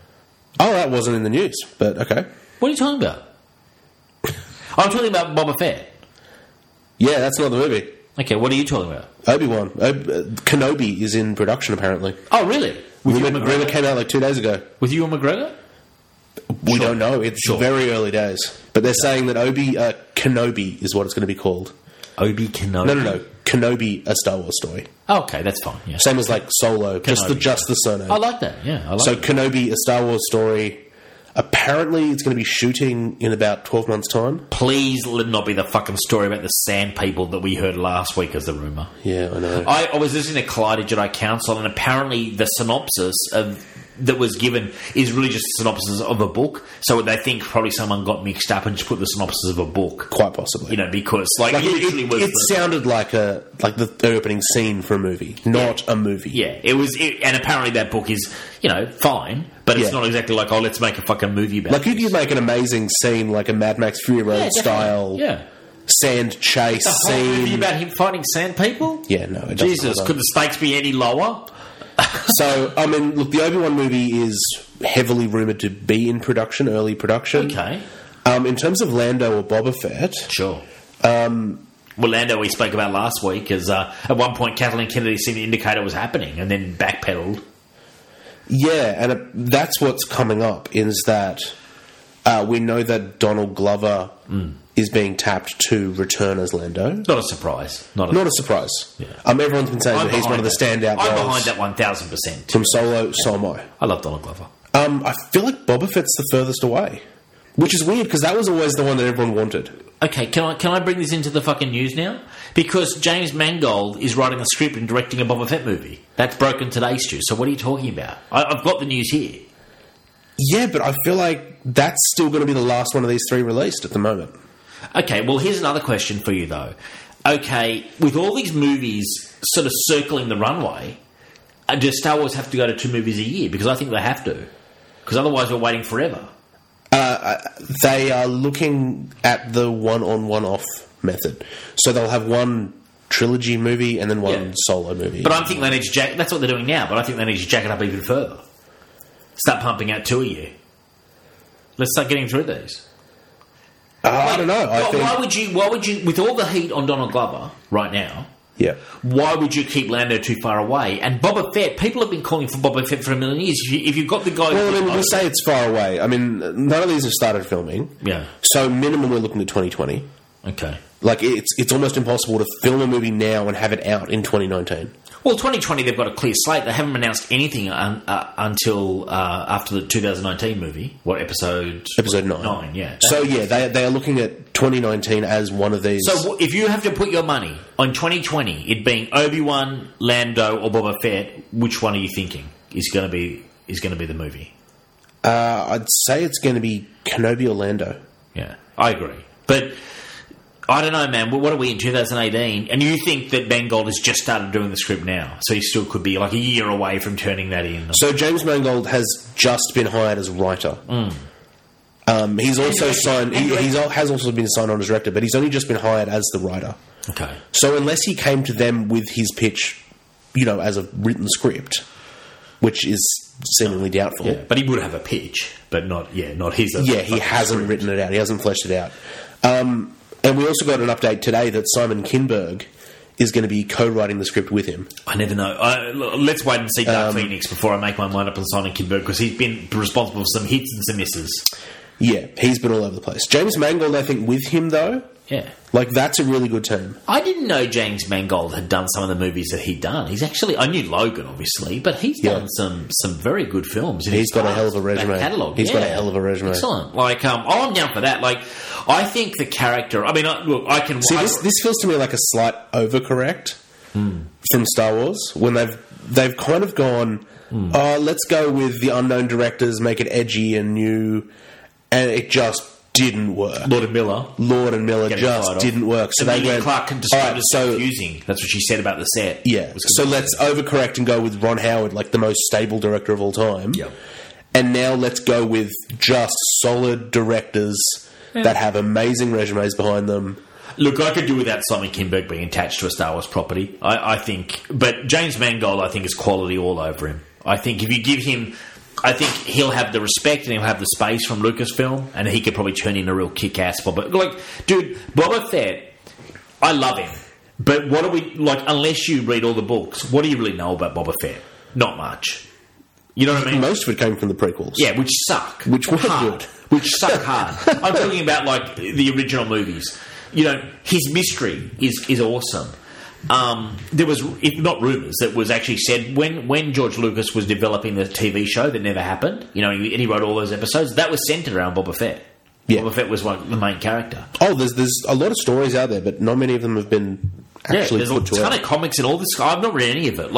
[SPEAKER 3] Oh, that wasn't in the news, but okay.
[SPEAKER 2] What are you talking about? I'm talking about Boba Fett.
[SPEAKER 3] Yeah, that's not the movie.
[SPEAKER 2] Okay, what are you talking about?
[SPEAKER 3] Obi-Wan. Kenobi is in production, apparently.
[SPEAKER 2] Oh, really?
[SPEAKER 3] Rumor came out 2 days ago.
[SPEAKER 2] With Ewan McGregor?
[SPEAKER 3] We don't know. It's very early days. But they're saying that Kenobi is what it's going to be called.
[SPEAKER 2] Obi Kenobi?
[SPEAKER 3] No. Kenobi, a Star Wars story.
[SPEAKER 2] Oh, okay, that's fine. Yeah.
[SPEAKER 3] Same as Solo,
[SPEAKER 2] Kenobi.
[SPEAKER 3] just the surname.
[SPEAKER 2] I like that, yeah.
[SPEAKER 3] Kenobi, a Star Wars story. Apparently, it's going to be shooting in about 12 months' time.
[SPEAKER 2] Please let it not be the fucking story about the sand people that we heard last week as the rumour.
[SPEAKER 3] Yeah, I know.
[SPEAKER 2] I was listening to Collider Jedi Council, and apparently the synopsis that was given is really just a synopsis of a book. So they think probably someone got mixed up and just put the synopsis of a book.
[SPEAKER 3] Quite possibly.
[SPEAKER 2] Because it
[SPEAKER 3] sounded like the opening scene for a movie, not a movie.
[SPEAKER 2] Yeah, it was, and apparently that book is, fine, but it's not exactly let's make a fucking movie about it.
[SPEAKER 3] You could make an amazing scene, like a Mad Max Fury Road style.
[SPEAKER 2] Yeah.
[SPEAKER 3] sand chase scene
[SPEAKER 2] about him fighting sand people.
[SPEAKER 3] Yeah, no, it
[SPEAKER 2] Jesus, could the stakes be any lower?
[SPEAKER 3] So, I mean, look, the Obi-Wan movie is heavily rumoured to be in production, early production.
[SPEAKER 2] Okay.
[SPEAKER 3] In terms of Lando or Boba Fett...
[SPEAKER 2] Sure. Well, Lando we spoke about last week, as at one point Kathleen Kennedy seemed to indicate it was happening and then backpedaled.
[SPEAKER 3] Yeah, and that's what's coming up, is that we know that Donald Glover is being tapped to return as Lando.
[SPEAKER 2] Not a surprise. Not a surprise.
[SPEAKER 3] Yeah. Everyone's been saying that he's one of the standout roles.
[SPEAKER 2] I'm behind that 1,000%.
[SPEAKER 3] From Solo, so am I.
[SPEAKER 2] I love Donald Glover.
[SPEAKER 3] I feel like Boba Fett's the furthest away. Which is weird, because that was always the one that everyone wanted.
[SPEAKER 2] Okay, can I bring this into the fucking news now? Because James Mangold is writing a script and directing a Boba Fett movie. That's broken today, Stu. So what are you talking about? I've got the news here.
[SPEAKER 3] Yeah, but I feel like that's still going to be the last one of these three released at the moment.
[SPEAKER 2] Okay, well, here's another question for you, though. Okay, with all these movies sort of circling the runway, does Star Wars have to go to 2 movies a year? Because I think they have to. Because otherwise we're waiting forever.
[SPEAKER 3] They are looking at the one-on, one-off method. So they'll have one trilogy movie and then one solo movie.
[SPEAKER 2] But I think they need to jack... That's what they're doing now, but I think they need to jack it up even further. Start pumping out 2 a year. Let's start getting through these.
[SPEAKER 3] I don't know.
[SPEAKER 2] Why would you... With all the heat on Donald Glover right now...
[SPEAKER 3] Yeah.
[SPEAKER 2] Why would you keep Lando too far away? And Boba Fett, people have been calling for Boba Fett for a million years. If you've got the guy...
[SPEAKER 3] Well, I mean, we'll say it's far away. I mean, none of these have started filming.
[SPEAKER 2] Yeah.
[SPEAKER 3] So minimum we're looking at 2020.
[SPEAKER 2] Okay.
[SPEAKER 3] Like, it's almost impossible to film a movie now and have it out in 2019.
[SPEAKER 2] Well, 2020, they've got a clear slate. They haven't announced anything until after the 2019 movie. What, episode
[SPEAKER 3] 9.
[SPEAKER 2] 9, yeah.
[SPEAKER 3] So, yeah, they are looking at 2019 as one of these...
[SPEAKER 2] So, if you have to put your money on 2020, it being Obi-Wan, Lando, or Boba Fett, which one are you thinking is going to be the movie?
[SPEAKER 3] I'd say it's going to be Kenobi or Lando.
[SPEAKER 2] Yeah, I agree. But... I don't know, man. What are we in 2018? And you think that Mangold has just started doing the script now, so he still could be like a year away from turning that in.
[SPEAKER 3] So James Mangold has just been hired as writer. He's also signed. He has also been signed on as director, but he's only just been hired as the writer.
[SPEAKER 2] Okay.
[SPEAKER 3] So unless he came to them with his pitch, as a written script, which is seemingly doubtful.
[SPEAKER 2] Yeah, but he would have a pitch, but not his.
[SPEAKER 3] Yeah, he hasn't written it out. He hasn't fleshed it out. And we also got an update today that Simon Kinberg is going to be co-writing the script with him.
[SPEAKER 2] I never know. Let's wait and see Dark Phoenix before I make my mind up on Simon Kinberg, because he's been responsible for some hits and some misses.
[SPEAKER 3] Yeah, he's been all over the place. James Mangold, I think, with him, though...
[SPEAKER 2] Yeah.
[SPEAKER 3] Like, that's a really good team.
[SPEAKER 2] I didn't know James Mangold had done some of the movies that he'd done. He's actually... I knew Logan, obviously, but he's done some very good films.
[SPEAKER 3] He's got a hell of a resume.
[SPEAKER 2] He's
[SPEAKER 3] got a hell of a resume.
[SPEAKER 2] Excellent. Like, I'm down for that. Like, I think the character... I mean, look, I can...
[SPEAKER 3] See, this feels to me like a slight overcorrect from Star Wars, when they've kind of gone, let's go with the unknown directors, make it edgy and new, and it just... didn't work.
[SPEAKER 2] Lord and Miller
[SPEAKER 3] just didn't work. So they went...
[SPEAKER 2] Clark described it as confusing. That's what she said about the set.
[SPEAKER 3] Yeah. So let's overcorrect and go with Ron Howard, like the most stable director of all time.
[SPEAKER 2] Yeah.
[SPEAKER 3] And now let's go with just solid directors that have amazing resumes behind them.
[SPEAKER 2] Look, I could do without Simon Kinberg being attached to a Star Wars property. I think... But James Mangold, I think, is quality all over him. I think if you give him... I think he'll have the respect and he'll have the space from Lucasfilm, and he could probably turn in a real kick-ass Boba. Like, dude, Boba Fett, I love him. But what do we... Like, unless you read all the books, what do you really know about Boba Fett? Not much. You know what I mean?
[SPEAKER 3] Most of it came from the prequels.
[SPEAKER 2] Yeah, which suck.
[SPEAKER 3] Which were good.
[SPEAKER 2] Which suck hard. I'm talking about, like, the original movies. His mystery is awesome. There was, if not rumours, that was actually said when George Lucas was developing the TV show that never happened, and he wrote all those episodes, that was centred around Boba Fett. Yeah. Boba Fett was the main character.
[SPEAKER 3] Oh, there's a lot of stories out there, but not many of them have been actually
[SPEAKER 2] there's
[SPEAKER 3] put to
[SPEAKER 2] a ton of comics and all this. I've not read any of it.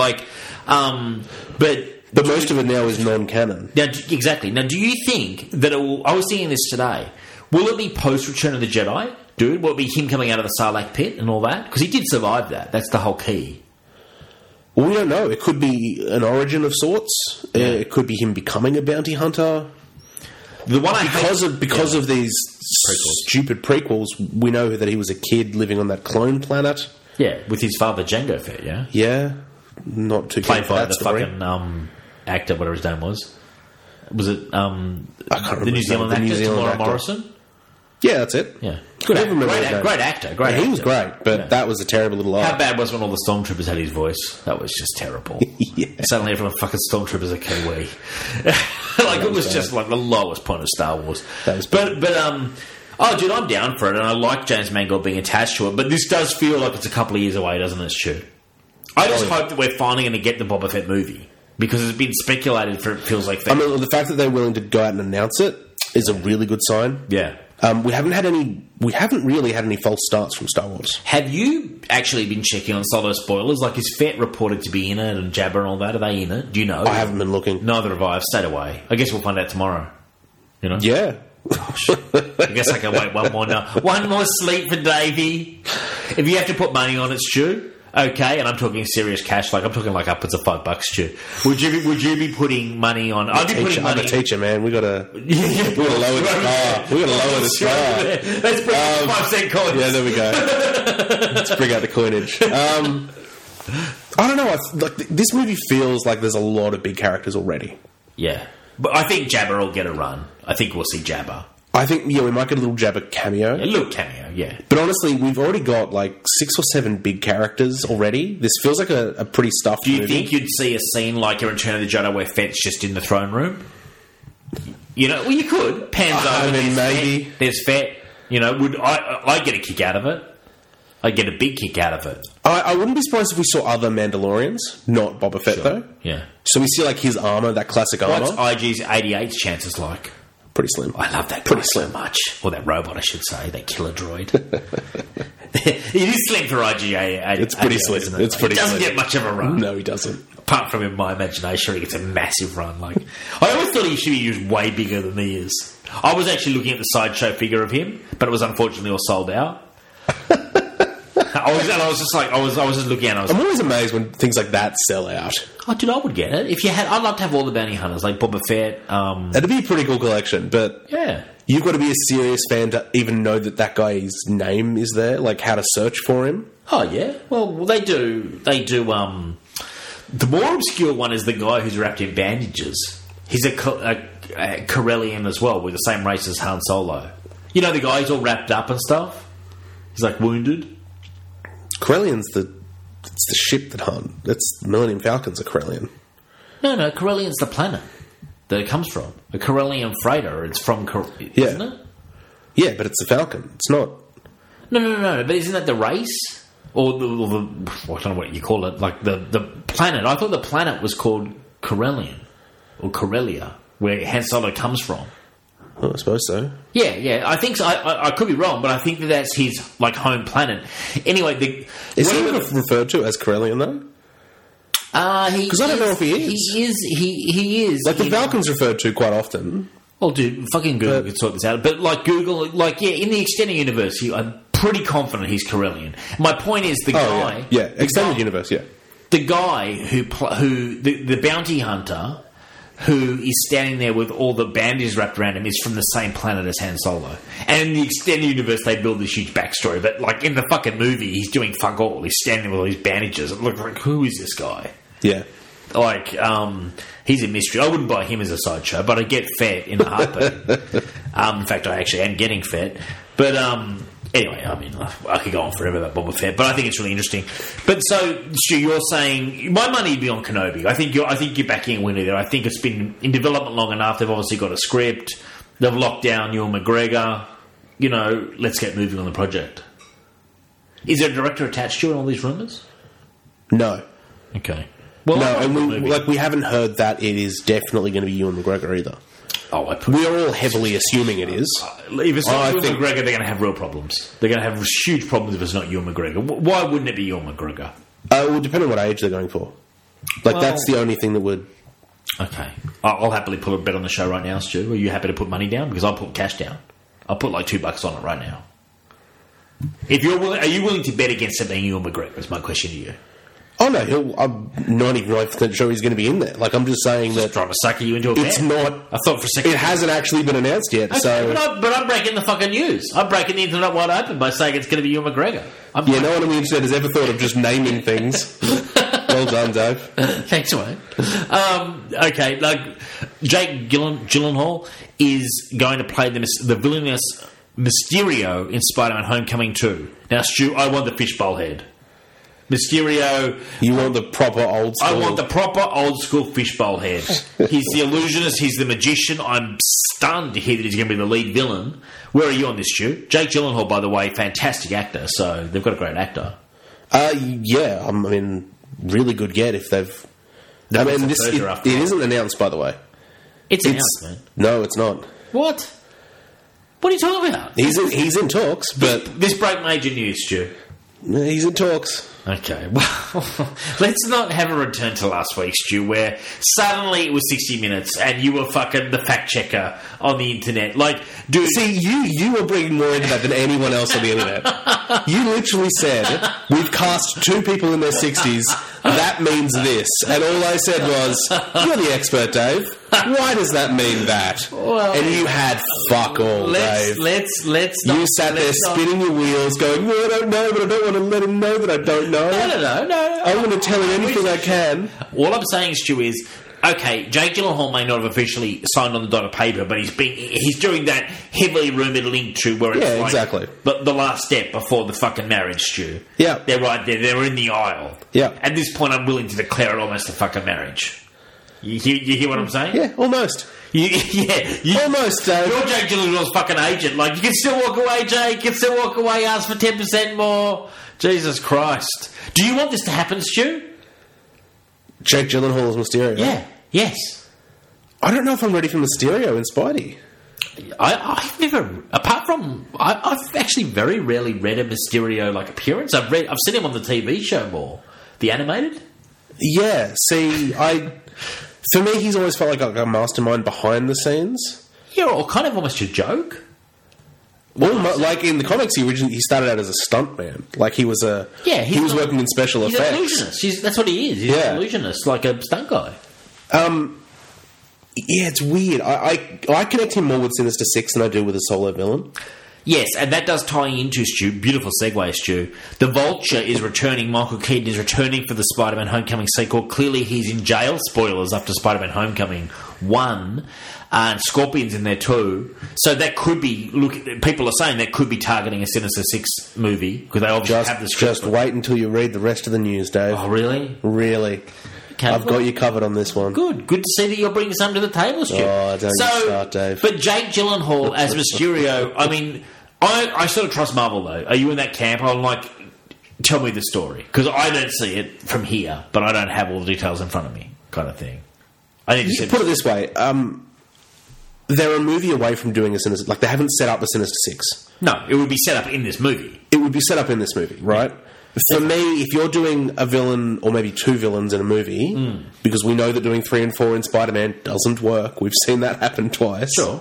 [SPEAKER 3] But most of it now is non-canon.
[SPEAKER 2] Now, exactly. Now, do you think that it will... I was thinking this today. Will it be post-Return of the Jedi? Dude, will it be him coming out of the Sarlacc pit and all that? Because he did survive that. That's the whole key.
[SPEAKER 3] Well, we don't know. It could be an origin of sorts. It could be him becoming a bounty hunter.
[SPEAKER 2] The one
[SPEAKER 3] because of these stupid prequels, we know that he was a kid living on that clone planet.
[SPEAKER 2] Yeah, with his father Jango Fett. Yeah,
[SPEAKER 3] yeah, not too
[SPEAKER 2] played by the story. Fucking actor, whatever his name was. Was it
[SPEAKER 3] I can't remember
[SPEAKER 2] the New Zealand actor, Tamora Morrison?
[SPEAKER 3] Yeah, that's it.
[SPEAKER 2] Yeah,
[SPEAKER 3] great
[SPEAKER 2] actor.
[SPEAKER 3] He was great, but that was a terrible little.
[SPEAKER 2] How bad was when all the stormtroopers had his voice? That was just terrible.
[SPEAKER 3] Yeah.
[SPEAKER 2] Suddenly, everyone fucking stormtroopers are Kiwi. It was just like the lowest point of Star Wars. Oh, dude, I'm down for it, and I like James Mangold being attached to it. But this does feel like it's a couple of years away, doesn't it, Stu? I just hope that we're finally going to get the Boba Fett movie because it's been speculated for. It feels like.
[SPEAKER 3] I mean, the fact that they're willing to go out and announce it is a really good sign.
[SPEAKER 2] Yeah.
[SPEAKER 3] We haven't really had any false starts from Star Wars.
[SPEAKER 2] Have you actually been checking on Solo spoilers? Like, is Fett reported to be in it and Jabba and all that? Are they in it? Do you know?
[SPEAKER 3] I haven't been looking.
[SPEAKER 2] Neither have I. I've stayed away. I guess we'll find out tomorrow. You know?
[SPEAKER 3] Yeah.
[SPEAKER 2] Gosh. I guess I can wait one more night. One more sleep for Davey. If you have to put money on it, Stu, okay, and I'm talking serious cash, like I'm talking like upwards of $5, Stu. Would you be putting money on? I'd be putting money.
[SPEAKER 3] I'm a teacher, man. We gotta lower the bar. We gotta lower the bar.
[SPEAKER 2] Let's bring out 5-cent coins.
[SPEAKER 3] Yeah, there we go. Let's bring out the coinage. I don't know. This movie feels like there's a lot of big characters already.
[SPEAKER 2] Yeah, but I think Jabba will get a run. I think we'll see Jabba.
[SPEAKER 3] I think, we might get a little Jabba cameo.
[SPEAKER 2] A little cameo, yeah.
[SPEAKER 3] But honestly, we've already got like 6 or 7 big characters already. This feels like a pretty stuffed movie.
[SPEAKER 2] Do you think you'd see a scene like in Return of the Jedi where Fett's just in the throne room? You know, well, you could. Pans over.
[SPEAKER 3] I mean, maybe.
[SPEAKER 2] There's Fett. You know, I'd get a kick out of it. I'd get a big kick out of it.
[SPEAKER 3] I wouldn't be surprised if we saw other Mandalorians, not Boba Fett, though.
[SPEAKER 2] Yeah.
[SPEAKER 3] So we see like his armor, that classic armor.
[SPEAKER 2] What's IG's 88's chances like?
[SPEAKER 3] Pretty slim.
[SPEAKER 2] I love that guy so much. Or that robot, I should say. That killer droid. It is slim for IG-88.
[SPEAKER 3] It's pretty slim.
[SPEAKER 2] Isn't it? He doesn't get much of a run.
[SPEAKER 3] No, he doesn't.
[SPEAKER 2] Apart from in my imagination, he gets a massive run. Like, I always thought he should be used way bigger than he is. I was actually looking at the sideshow figure of him, but it was unfortunately all sold out. I was just like, I was just looking at it.
[SPEAKER 3] I'm always amazed when things like that sell out.
[SPEAKER 2] Oh, dude, I would get it. If you had, I'd love to have all the bounty hunters, like Boba Fett.
[SPEAKER 3] That'd be a pretty cool collection, but
[SPEAKER 2] yeah,
[SPEAKER 3] you've got to be a serious fan to even know that guy's name is there, like how to search for him.
[SPEAKER 2] Oh, yeah. Well, they do, the more obscure one is the guy who's wrapped in bandages. He's a Corellian as well, with the same race as Han Solo. You know, the guy who's all wrapped up and stuff? He's like wounded.
[SPEAKER 3] Corellian's the ship that Han. That's Millennium Falcon's a Corellian.
[SPEAKER 2] No, Corellian's the planet that it comes from. A Corellian freighter. It's from isn't it?
[SPEAKER 3] Yeah, but it's the Falcon. It's not.
[SPEAKER 2] No. But isn't that the race? Or the I don't know what you call it. Like the planet. I thought the planet was called Corellian. Or Corellia, where Han Solo comes from.
[SPEAKER 3] Oh, I suppose so.
[SPEAKER 2] Yeah. I think so. I could be wrong, but I think that's his like home planet. Anyway,
[SPEAKER 3] is he referred to as Corellian though? Because I don't know if he is.
[SPEAKER 2] He is.
[SPEAKER 3] Like the Falcon's referred to quite often.
[SPEAKER 2] Well, dude, fucking Google can sort this out. But like Google, like in the extended universe, I'm pretty confident he's Corellian. My point is the guy.
[SPEAKER 3] Yeah, extended universe. Yeah,
[SPEAKER 2] the guy who the bounty hunter. Who is standing there with all the bandages wrapped around him is from the same planet as Han Solo. And in the extended universe, they build this huge backstory. But, like, in the fucking movie, he's doing fuck all. He's standing with all these bandages. It looks like, who is this guy?
[SPEAKER 3] Yeah.
[SPEAKER 2] Like, he's a mystery. I wouldn't buy him as a sideshow, but I get Fett in a heartbeat. In fact, I actually am getting Fett. But, anyway, I mean, I could go on forever about Boba Fett, but I think it's really interesting. But so, Stu, you're saying my money would be on Kenobi. I think you're backing a winner there. I think it's been in development long enough. They've obviously got a script. They've locked down Ewan McGregor. You know, let's get moving on the project. Is there a director attached to it in all these rumours?
[SPEAKER 3] No.
[SPEAKER 2] Okay.
[SPEAKER 3] Well, no, and we haven't heard that it is definitely going to be Ewan McGregor either. We are all heavily assuming it is.
[SPEAKER 2] If it's not Ewan McGregor, they're going to have real problems. They're going to have huge problems if it's not Ewan McGregor. Why wouldn't it be Ewan McGregor?
[SPEAKER 3] It would depend on what age they're going for. That's the only thing that would...
[SPEAKER 2] Okay. I'll happily put a bet on the show right now, Stu. Are you happy to put money down? Because I'll put cash down. I'll put like $2 on it right now. Are you willing to bet against it being Ewan McGregor? Is my question to you.
[SPEAKER 3] Oh no, I'm 99% sure he's going to be in there. Like, I'm just saying
[SPEAKER 2] just trying to sucker you into a
[SPEAKER 3] it's
[SPEAKER 2] bed.
[SPEAKER 3] not.
[SPEAKER 2] I thought for a second
[SPEAKER 3] it hasn't actually been announced yet.
[SPEAKER 2] Okay,
[SPEAKER 3] so,
[SPEAKER 2] but I'm breaking the fucking news. I'm breaking the internet wide open by saying it's going to be Ewan McGregor.
[SPEAKER 3] No one on the internet has ever thought of just naming things. Well done, Dave.
[SPEAKER 2] Thanks, mate. Okay, like Jake Gyllenhaal is going to play the villainous Mysterio in Spider-Man: Homecoming 2. Now, Stu, I want the fishbowl head. Mysterio.
[SPEAKER 3] You want the proper old school?
[SPEAKER 2] I want the proper old school fishbowl head. He's the illusionist, he's the magician. I'm stunned to hear that he's going to be the lead villain. Where are you on this, Stu? Jake Gyllenhaal, by the way, fantastic actor, so they've got a great actor.
[SPEAKER 3] Yeah, I mean, really good get if they've... I mean, it isn't announced, by the way.
[SPEAKER 2] It's announced, man.
[SPEAKER 3] No, it's not.
[SPEAKER 2] What? What are you talking about?
[SPEAKER 3] He's in talks, but...
[SPEAKER 2] This broke major news, Stu.
[SPEAKER 3] He's in talks.
[SPEAKER 2] Okay, well, let's not have a return to last week, Stu, where suddenly it was 60 Minutes and you were fucking the fact checker on the internet. Like, dude...
[SPEAKER 3] See, you were bringing more into that than anyone else on the internet. You literally said, we've cast 2 people in their 60s, that means this. And all I said was, you're the expert, Dave. Why does that mean that? Well, and you had fuck all, Dave.
[SPEAKER 2] Let's
[SPEAKER 3] you sat there spinning your wheels going, I don't know, but I don't want to let him know that I don't know.
[SPEAKER 2] No.
[SPEAKER 3] I'm going to tell him anything I can.
[SPEAKER 2] All I'm saying, Stu, is... Okay, Jake Gyllenhaal may not have officially signed on the dotted paper, but he's doing that heavily rumoured link to where it's
[SPEAKER 3] exactly.
[SPEAKER 2] the last step before the fucking marriage, Stu.
[SPEAKER 3] Yeah.
[SPEAKER 2] They're right there. They're in the aisle.
[SPEAKER 3] Yeah.
[SPEAKER 2] At this point, I'm willing to declare it almost a fucking marriage. You hear what I'm saying?
[SPEAKER 3] Yeah, almost. Almost, Dave.
[SPEAKER 2] You're Jake Gyllenhaal's fucking agent. Like, you can still walk away, Jake. You can still walk away, ask for 10% more. Jesus Christ. Do you want this to happen, Stu?
[SPEAKER 3] Jake Gyllenhaal as Mysterio?
[SPEAKER 2] Yeah. Yes.
[SPEAKER 3] I don't know if I'm ready for Mysterio in Spidey.
[SPEAKER 2] I've never... Apart from... I've actually very rarely read a Mysterio, like, appearance. I've seen him on the TV show more. The animated?
[SPEAKER 3] Yeah. See, for me, he's always felt like a mastermind behind the scenes.
[SPEAKER 2] Yeah, or kind of almost a joke.
[SPEAKER 3] Well, like in the comics, he started out as a stuntman. Like he was he was working in special effects.
[SPEAKER 2] He's an illusionist. That's what he is. He's an illusionist, like a stunt guy.
[SPEAKER 3] Yeah, it's weird. I connect him more with Sinister Six than I do with a solo villain.
[SPEAKER 2] Yes, and that does tie into, Stu, beautiful segue, Stu. The Vulture is returning, Michael Keaton is returning for the Spider-Man Homecoming sequel. Clearly he's in jail, spoilers, after Spider-Man Homecoming 1. And Scorpion's in there too. So that could be, people are saying that could be targeting a Sinister Six movie, because they obviously have the script.
[SPEAKER 3] Just wait until you read the rest of the news, Dave.
[SPEAKER 2] Oh, really?
[SPEAKER 3] Really. Okay, I've got you covered on this one.
[SPEAKER 2] Good to see that you're bringing something to the table, Stu.
[SPEAKER 3] Oh, don't start, Dave.
[SPEAKER 2] But Jake Gyllenhaal as Mysterio, I mean... I sort of trust Marvel, though. Are you in that camp? I'm like, tell me the story. Because I don't see it from here, but I don't have all the details in front of me, kind of thing. I need to
[SPEAKER 3] put it this way. They're a movie away from doing a Sinister... Like, they haven't set up a Sinister Six.
[SPEAKER 2] No, it would be set up in this movie.
[SPEAKER 3] It would be set up in this movie, right? For me, if you're doing a villain, or maybe 2 villains in a movie, because we know that doing 3 and 4 in Spider-Man doesn't work. We've seen that happen twice.
[SPEAKER 2] Sure.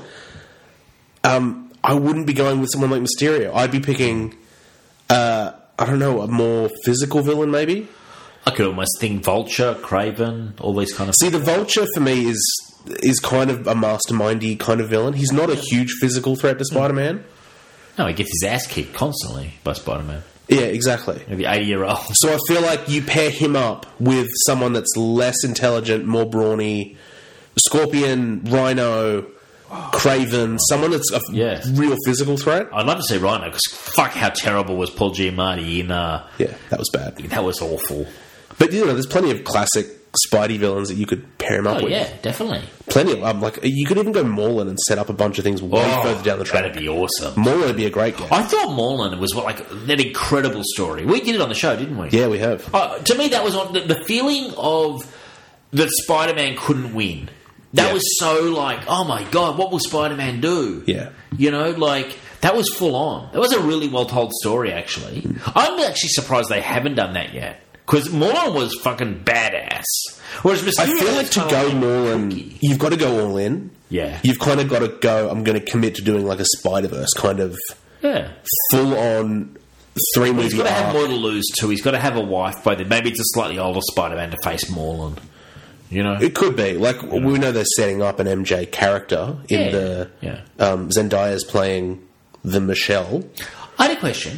[SPEAKER 3] I wouldn't be going with someone like Mysterio. I'd be picking, I don't know, a more physical villain, maybe?
[SPEAKER 2] I could almost think Vulture, Kraven, all these kind of...
[SPEAKER 3] See, the Vulture, for me, is kind of a mastermindy kind of villain. He's not a huge physical threat to Spider-Man.
[SPEAKER 2] No, he gets his ass kicked constantly by Spider-Man.
[SPEAKER 3] Yeah, exactly.
[SPEAKER 2] Maybe 80-year-old.
[SPEAKER 3] So I feel like you pair him up with someone that's less intelligent, more brawny, Scorpion, Rhino... Kraven, someone that's a real physical threat.
[SPEAKER 2] I'd love to see Rhino, because fuck how terrible was Paul Giamatti in...
[SPEAKER 3] yeah, that was bad.
[SPEAKER 2] That was awful.
[SPEAKER 3] But, there's plenty of classic Spidey villains that you could pair him up with.
[SPEAKER 2] Oh, yeah, definitely.
[SPEAKER 3] Plenty of... like, you could even go Morlun and set up a bunch of things way further down the track.
[SPEAKER 2] That'd be awesome.
[SPEAKER 3] Morlun would be a great guy.
[SPEAKER 2] I thought Morlun was like an incredible story. We did it on the show, didn't we?
[SPEAKER 3] Yeah, we have.
[SPEAKER 2] To me, that was on the feeling of that Spider-Man couldn't win. That was so like, oh my God, what will Spider-Man do?
[SPEAKER 3] Yeah.
[SPEAKER 2] That was full on. That was a really well told story, actually. I'm actually surprised they haven't done that yet. Because Morlun was fucking badass. Whereas Mysterio,
[SPEAKER 3] I feel like to go Morlun, you've got to go all in.
[SPEAKER 2] Yeah.
[SPEAKER 3] You've kind of got to go, I'm going to commit to doing like a Spider-Verse kind of full on 3-movie
[SPEAKER 2] He's got to have more to lose too. He's got to have a wife by then. Maybe it's a slightly older Spider-Man to face Morlun. You know,
[SPEAKER 3] it could be we know they're setting up an MJ character in Zendaya's playing the Michelle.
[SPEAKER 2] I had a question.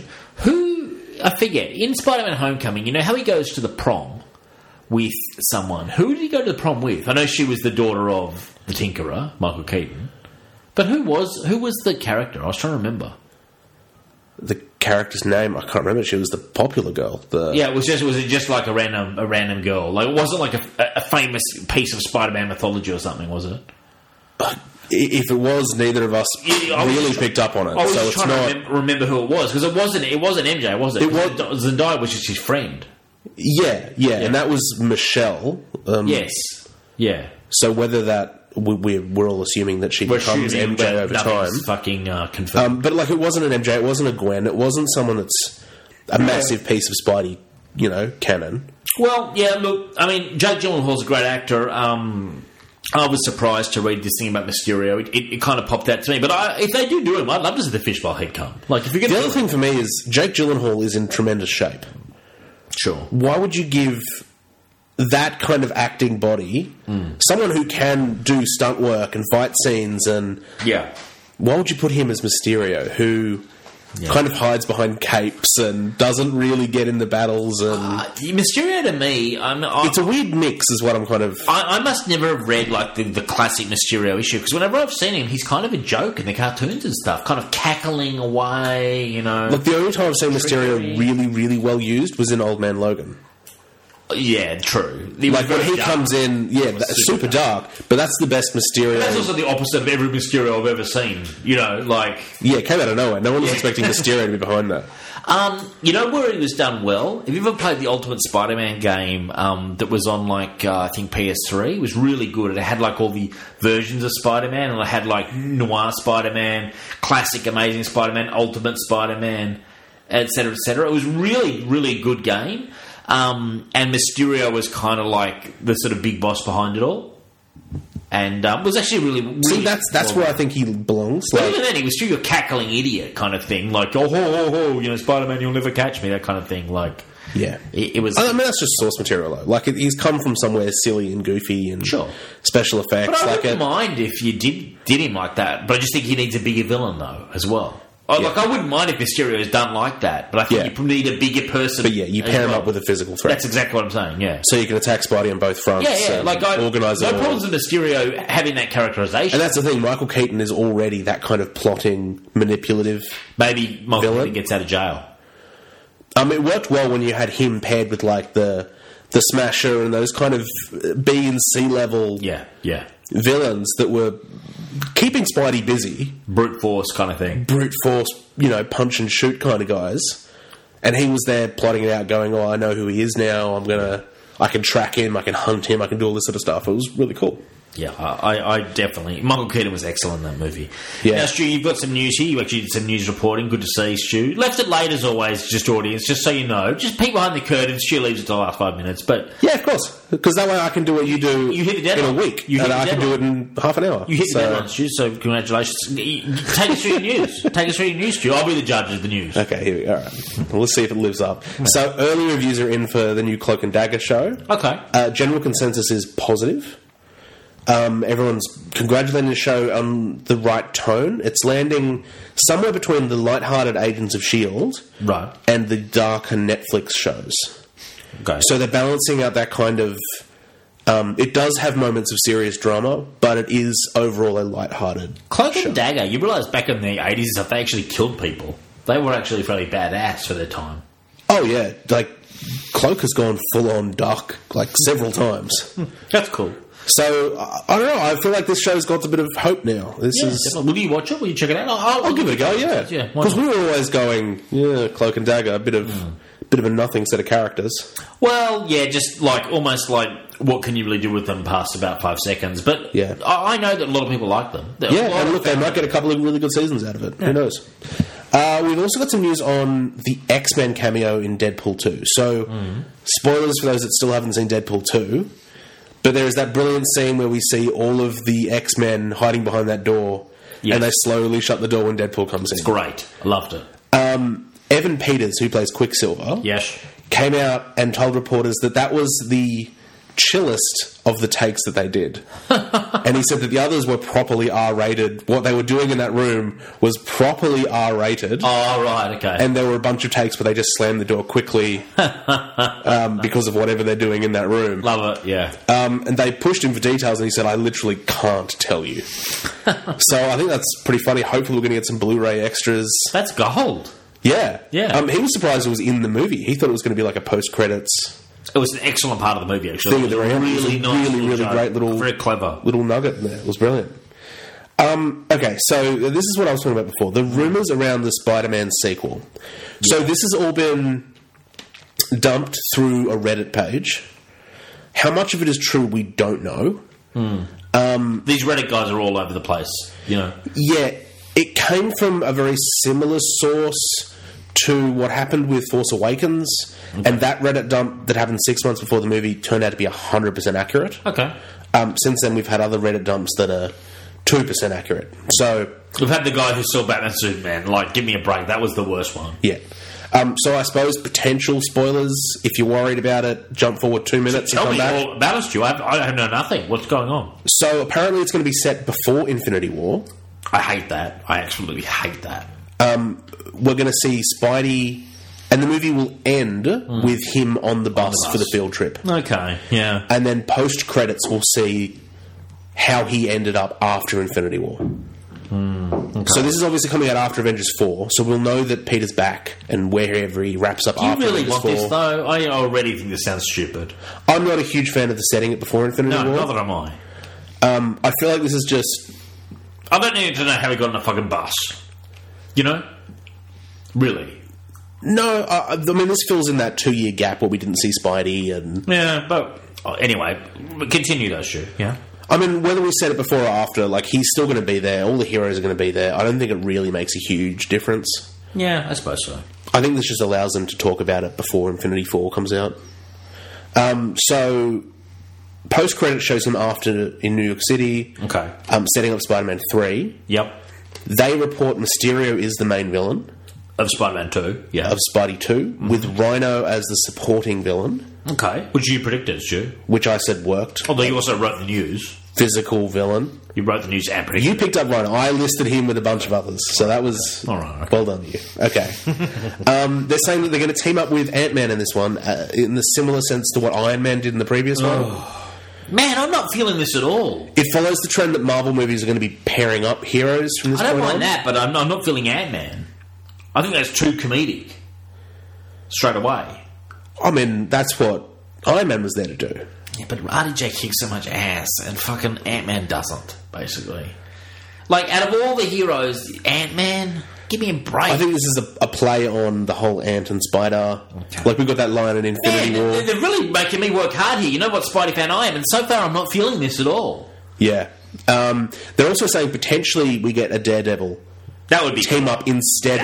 [SPEAKER 2] I forget in Spider-Man: Homecoming, you know how he goes to the prom with someone. Who did he go to the prom with? I know she was the daughter of the Tinkerer, Michael Keaton. But who was the character? I was trying to remember.
[SPEAKER 3] The character's name, I can't remember. She was the popular girl.
[SPEAKER 2] Was it just like a random girl? Like it wasn't like a famous piece of Spider-Man mythology or something, was it?
[SPEAKER 3] If it was, neither of us really picked up on it.
[SPEAKER 2] I was just trying to remember who it was because it wasn't MJ, was it? It was Zendaya, which is his friend.
[SPEAKER 3] Yeah, and that was Michelle.
[SPEAKER 2] Yes, yeah.
[SPEAKER 3] So whether that. We're all assuming that she becomes MJ over time.
[SPEAKER 2] Fucking confirmed.
[SPEAKER 3] But it wasn't an MJ, it wasn't a Gwen, it wasn't someone that's a massive piece of Spidey, canon.
[SPEAKER 2] Well, yeah. Look, I mean, Jake Gyllenhaal's a great actor. I was surprised to read this thing about Mysterio. It kind of popped out to me. But if they do him, I'd love to see the fishbowl head come.
[SPEAKER 3] The other thing for me is Jake Gyllenhaal is in tremendous shape.
[SPEAKER 2] Sure.
[SPEAKER 3] Why would you give that kind of acting body, someone who can do stunt work and fight scenes, and why would you put him as Mysterio, who kind of hides behind capes and doesn't really get in the battles? And
[SPEAKER 2] Mysterio to me,
[SPEAKER 3] it's a weird mix, is what I'm kind of.
[SPEAKER 2] I must never have read the classic Mysterio issue because whenever I've seen him, he's kind of a joke in the cartoons and stuff, kind of cackling away.
[SPEAKER 3] Look, the only time I've seen Mysterio really, really well used was in Old Man Logan.
[SPEAKER 2] Yeah, true.
[SPEAKER 3] When he comes in, super dark, but that's the best Mysterio.
[SPEAKER 2] And that's also the opposite of every Mysterio I've ever seen.
[SPEAKER 3] it came out of nowhere. No one was expecting Mysterio to be behind that.
[SPEAKER 2] You know where he was done well? Have you ever played the Ultimate Spider-Man game that was on, I think PS3? It was really good. It had, all the versions of Spider-Man, and it had, Noir Spider-Man, Classic Amazing Spider-Man, Ultimate Spider-Man, etc., etc. It was really, really good game. And Mysterio was kind of like the sort of big boss behind it all. And it was actually really
[SPEAKER 3] see, that's where I think he belongs.
[SPEAKER 2] But even then, he was still a cackling idiot kind of thing. Spider-Man, you'll never catch me, that kind of thing. It was. I mean, that's just source material, though. He's come from somewhere silly and goofy and special effects. But I wouldn't mind if you did him like that. But I just think he needs a bigger villain, though, as well. I wouldn't mind if Mysterio is done like that, but I think you need a bigger person.
[SPEAKER 3] But you pair him up with a physical threat.
[SPEAKER 2] That's exactly what I'm saying, yeah.
[SPEAKER 3] So you can attack Spidey on both fronts.
[SPEAKER 2] Yeah.
[SPEAKER 3] Organise
[SPEAKER 2] no problems with Mysterio having that characterisation.
[SPEAKER 3] And that's the thing, Michael Keaton is already that kind of plotting, manipulative
[SPEAKER 2] Maybe Michael Keaton gets out of jail.
[SPEAKER 3] It worked well when you had him paired with, the Smasher and those kind of B and C level villains that were keeping Spidey busy.
[SPEAKER 2] Brute force kind of thing.
[SPEAKER 3] Brute force, punch and shoot kind of guys. And he was there plotting it out, going, I know who he is now, I can track him, I can hunt him, I can do all this sort of stuff. It was really cool.
[SPEAKER 2] Yeah, I definitely... Michael Keaton was excellent in that movie.
[SPEAKER 3] Yeah.
[SPEAKER 2] Now, Stu, you've got some news here. You actually did some news reporting. Good to see, Stu. Left it late, as always, just audience, just so you know. Just peek behind the curtain. Stu leaves it to the last 5 minutes, but...
[SPEAKER 3] Yeah, of course. Because that way I can do what you do
[SPEAKER 2] hit the deadline.
[SPEAKER 3] in a week. And I can do it in half an hour.
[SPEAKER 2] You hit the deadline, Stu, so congratulations. Take us through your news. Take us through your news, Stu. I'll be the judge of the news.
[SPEAKER 3] Okay, here we go. All right. Well, let's see if it lives up. So, early reviews are in for the new Cloak and Dagger show.
[SPEAKER 2] Okay.
[SPEAKER 3] General consensus is positive. Everyone's congratulating the show on the right tone. It's landing somewhere between the light-hearted Agents of S.H.I.E.L.D. and the darker Netflix shows.
[SPEAKER 2] Okay.
[SPEAKER 3] So they're balancing out that kind of... it does have moments of serious drama, but it is overall a light-hearted
[SPEAKER 2] Cloak
[SPEAKER 3] show.
[SPEAKER 2] and Dagger, you realise back in the 80s and stuff, they actually killed people. They were actually fairly badass for their time.
[SPEAKER 3] Oh, yeah. Cloak has gone full-on dark, several times.
[SPEAKER 2] That's cool.
[SPEAKER 3] So, I don't know, I feel like this show's got a bit of hope now. Will
[SPEAKER 2] you watch it? Will you check it out?
[SPEAKER 3] I'll give it a go, yeah. Because we were always going, Cloak and Dagger, a bit of a nothing set of characters.
[SPEAKER 2] Well, yeah, just almost what can you really do with them past about 5 seconds? But I know that a lot of people like them.
[SPEAKER 3] And look, they might get a couple of really good seasons out of it. Yeah. Who knows? We've also got some news on the X-Men cameo in Deadpool 2. So, spoilers for those that still haven't seen Deadpool 2. But there is that brilliant scene where we see all of the X-Men hiding behind that door, and they slowly shut the door when Deadpool comes in.
[SPEAKER 2] It's great. I loved it.
[SPEAKER 3] Evan Peters, who plays Quicksilver, came out and told reporters that was the chillest of the takes that they did. And he said that the others were properly R-rated. What they were doing in that room was properly R-rated.
[SPEAKER 2] Oh, right, okay.
[SPEAKER 3] And there were a bunch of takes where they just slammed the door quickly because of whatever they're doing in that room.
[SPEAKER 2] Love it, yeah.
[SPEAKER 3] And they pushed him for details, and he said, I literally can't tell you. So I think that's pretty funny. Hopefully we're going to get some Blu-ray extras.
[SPEAKER 2] That's gold.
[SPEAKER 3] Yeah.
[SPEAKER 2] Yeah.
[SPEAKER 3] He was surprised it was in the movie. He thought it was going to be like a post-credits...
[SPEAKER 2] It was an excellent part of the movie, actually.
[SPEAKER 3] It was really nice, really great little...
[SPEAKER 2] Very clever.
[SPEAKER 3] Little nugget in there. It was brilliant. Okay, so this is what I was talking about before. The rumours around the Spider-Man sequel. Yeah. So this has all been dumped through a Reddit page. How much of it is true, we don't know.
[SPEAKER 2] These Reddit guys are all over the place, you know.
[SPEAKER 3] Yeah, it came from a very similar source to what happened with Force Awakens, and that Reddit dump that happened 6 months before the movie turned out to be 100% accurate.
[SPEAKER 2] Okay.
[SPEAKER 3] Since then, we've had other Reddit dumps that are 2% accurate. So
[SPEAKER 2] we've had the guy who saw Batman Superman. Like, give me a break. That was the worst one.
[SPEAKER 3] Yeah. So I suppose potential spoilers. If you're worried about it, jump forward 2 minutes.
[SPEAKER 2] Tell me all about it, Stu. I know nothing. What's going on?
[SPEAKER 3] So apparently, it's going to be set before Infinity War.
[SPEAKER 2] I hate that. I absolutely hate that.
[SPEAKER 3] We're going to see Spidey, and the movie will end with him on the bus for the field trip.
[SPEAKER 2] Okay, yeah.
[SPEAKER 3] And then post-credits, we'll see how he ended up after Infinity War.
[SPEAKER 2] Okay.
[SPEAKER 3] So this is obviously coming out after Avengers 4, so we'll know that Peter's back and wherever he wraps up after Avengers 4.
[SPEAKER 2] Do you really want this, though? I already think this sounds stupid.
[SPEAKER 3] I'm not a huge fan of the setting it before Infinity War.
[SPEAKER 2] No, neither am I.
[SPEAKER 3] I feel like this is just...
[SPEAKER 2] I don't need to know how he got on a fucking bus. You know? Really?
[SPEAKER 3] No, I mean, this fills in that 2-year gap where we didn't see Spidey and...
[SPEAKER 2] Yeah, but... anyway, continue though, Stu. Yeah?
[SPEAKER 3] I mean, whether we said it before or after, like, he's still going to be there. All the heroes are going to be there. I don't think it really makes a huge difference.
[SPEAKER 2] Yeah, I suppose so.
[SPEAKER 3] I think this just allows them to talk about it before Infinity 4 comes out. So... Post-credit shows him after in New York City.
[SPEAKER 2] Okay.
[SPEAKER 3] Setting up Spider-Man 3.
[SPEAKER 2] Yep.
[SPEAKER 3] They report Mysterio is the main villain.
[SPEAKER 2] Of Spider-Man 2, yeah.
[SPEAKER 3] Of Spidey 2, with Rhino as the supporting villain.
[SPEAKER 2] Okay. Which you predicted, Stu.
[SPEAKER 3] Which I said worked.
[SPEAKER 2] Although you also wrote the news.
[SPEAKER 3] Physical villain.
[SPEAKER 2] You wrote the news and predicted.
[SPEAKER 3] You picked up Rhino. I listed him with a bunch of others. So that was...
[SPEAKER 2] All right. Okay.
[SPEAKER 3] Well done, you. Okay. They're saying that they're going to team up with Ant-Man in this one, in the similar sense to what Iron Man did in the previous one.
[SPEAKER 2] Man, I'm not feeling this at all.
[SPEAKER 3] It follows the trend that Marvel movies are going to be pairing up heroes from this point on.
[SPEAKER 2] I don't mind that, but I'm not feeling Ant-Man. I think that's too comedic. Straight away.
[SPEAKER 3] I mean, that's what Iron Man was there to do.
[SPEAKER 2] Yeah, but RDJ kicks so much ass, and fucking Ant-Man doesn't, basically. Like, out of all the heroes, Ant-Man... Give me a break.
[SPEAKER 3] I think this is a play on the whole Ant and Spider. Okay. Like, we've got that line in Infinity War.
[SPEAKER 2] They're really making me work hard here. You know what Spidey fan I am, and so far I'm not feeling this at all.
[SPEAKER 3] Yeah. They're also saying potentially we get a Daredevil.
[SPEAKER 2] That would be
[SPEAKER 3] team cool. up instead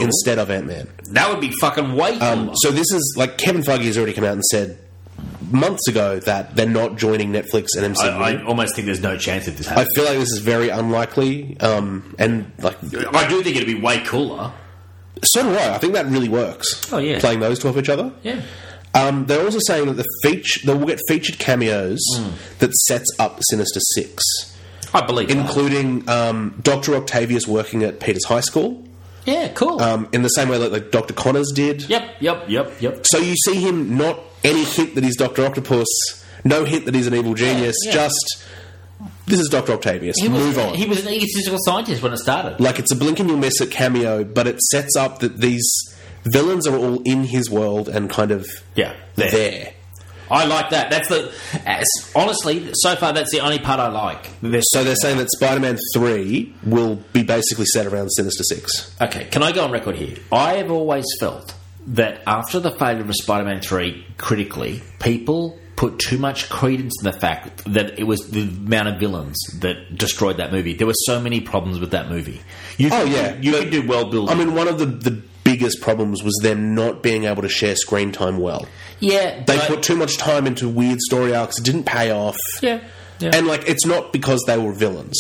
[SPEAKER 3] of Ant-Man.
[SPEAKER 2] That would be fucking way cool.
[SPEAKER 3] So this is, like, Kevin Feige has already come out and said months ago that they're not joining Netflix and MCU.
[SPEAKER 2] I almost think there's no chance of this happening.
[SPEAKER 3] I feel like this is very unlikely, and like
[SPEAKER 2] I do think it'd be way cooler.
[SPEAKER 3] So do I. I think that really works.
[SPEAKER 2] Oh yeah,
[SPEAKER 3] playing those two off each other.
[SPEAKER 2] Yeah.
[SPEAKER 3] They're also saying that they will get featured cameos that sets up Sinister Six.
[SPEAKER 2] I believe,
[SPEAKER 3] including Dr. Octavius working at Peter's high school.
[SPEAKER 2] Yeah, cool.
[SPEAKER 3] In the same way like Dr. Connors did.
[SPEAKER 2] Yep.
[SPEAKER 3] So you see him not any hint that he's Dr. Octopus, no hint that he's an evil genius, just this is Dr. Octavius. Move on.
[SPEAKER 2] He was an egotistical scientist when it started.
[SPEAKER 3] Like, it's a blink and you'll miss it cameo, but it sets up that these villains are all in his world and kind of there.
[SPEAKER 2] I like that. Honestly, so far that's the only part I like.
[SPEAKER 3] So they're saying that Spider-Man 3 will be basically set around Sinister Six.
[SPEAKER 2] Okay, can I go on record here? I have always felt that after the failure of Spider-Man 3, critically, people put too much credence in the fact that it was the amount of villains that destroyed that movie. There were so many problems with that movie. You could do well building.
[SPEAKER 3] I mean, one of the biggest problems was them not being able to share screen time well.
[SPEAKER 2] Yeah.
[SPEAKER 3] They put too much time into weird story arcs. It didn't pay off.
[SPEAKER 2] Yeah.
[SPEAKER 3] And, like, it's not because they were villains.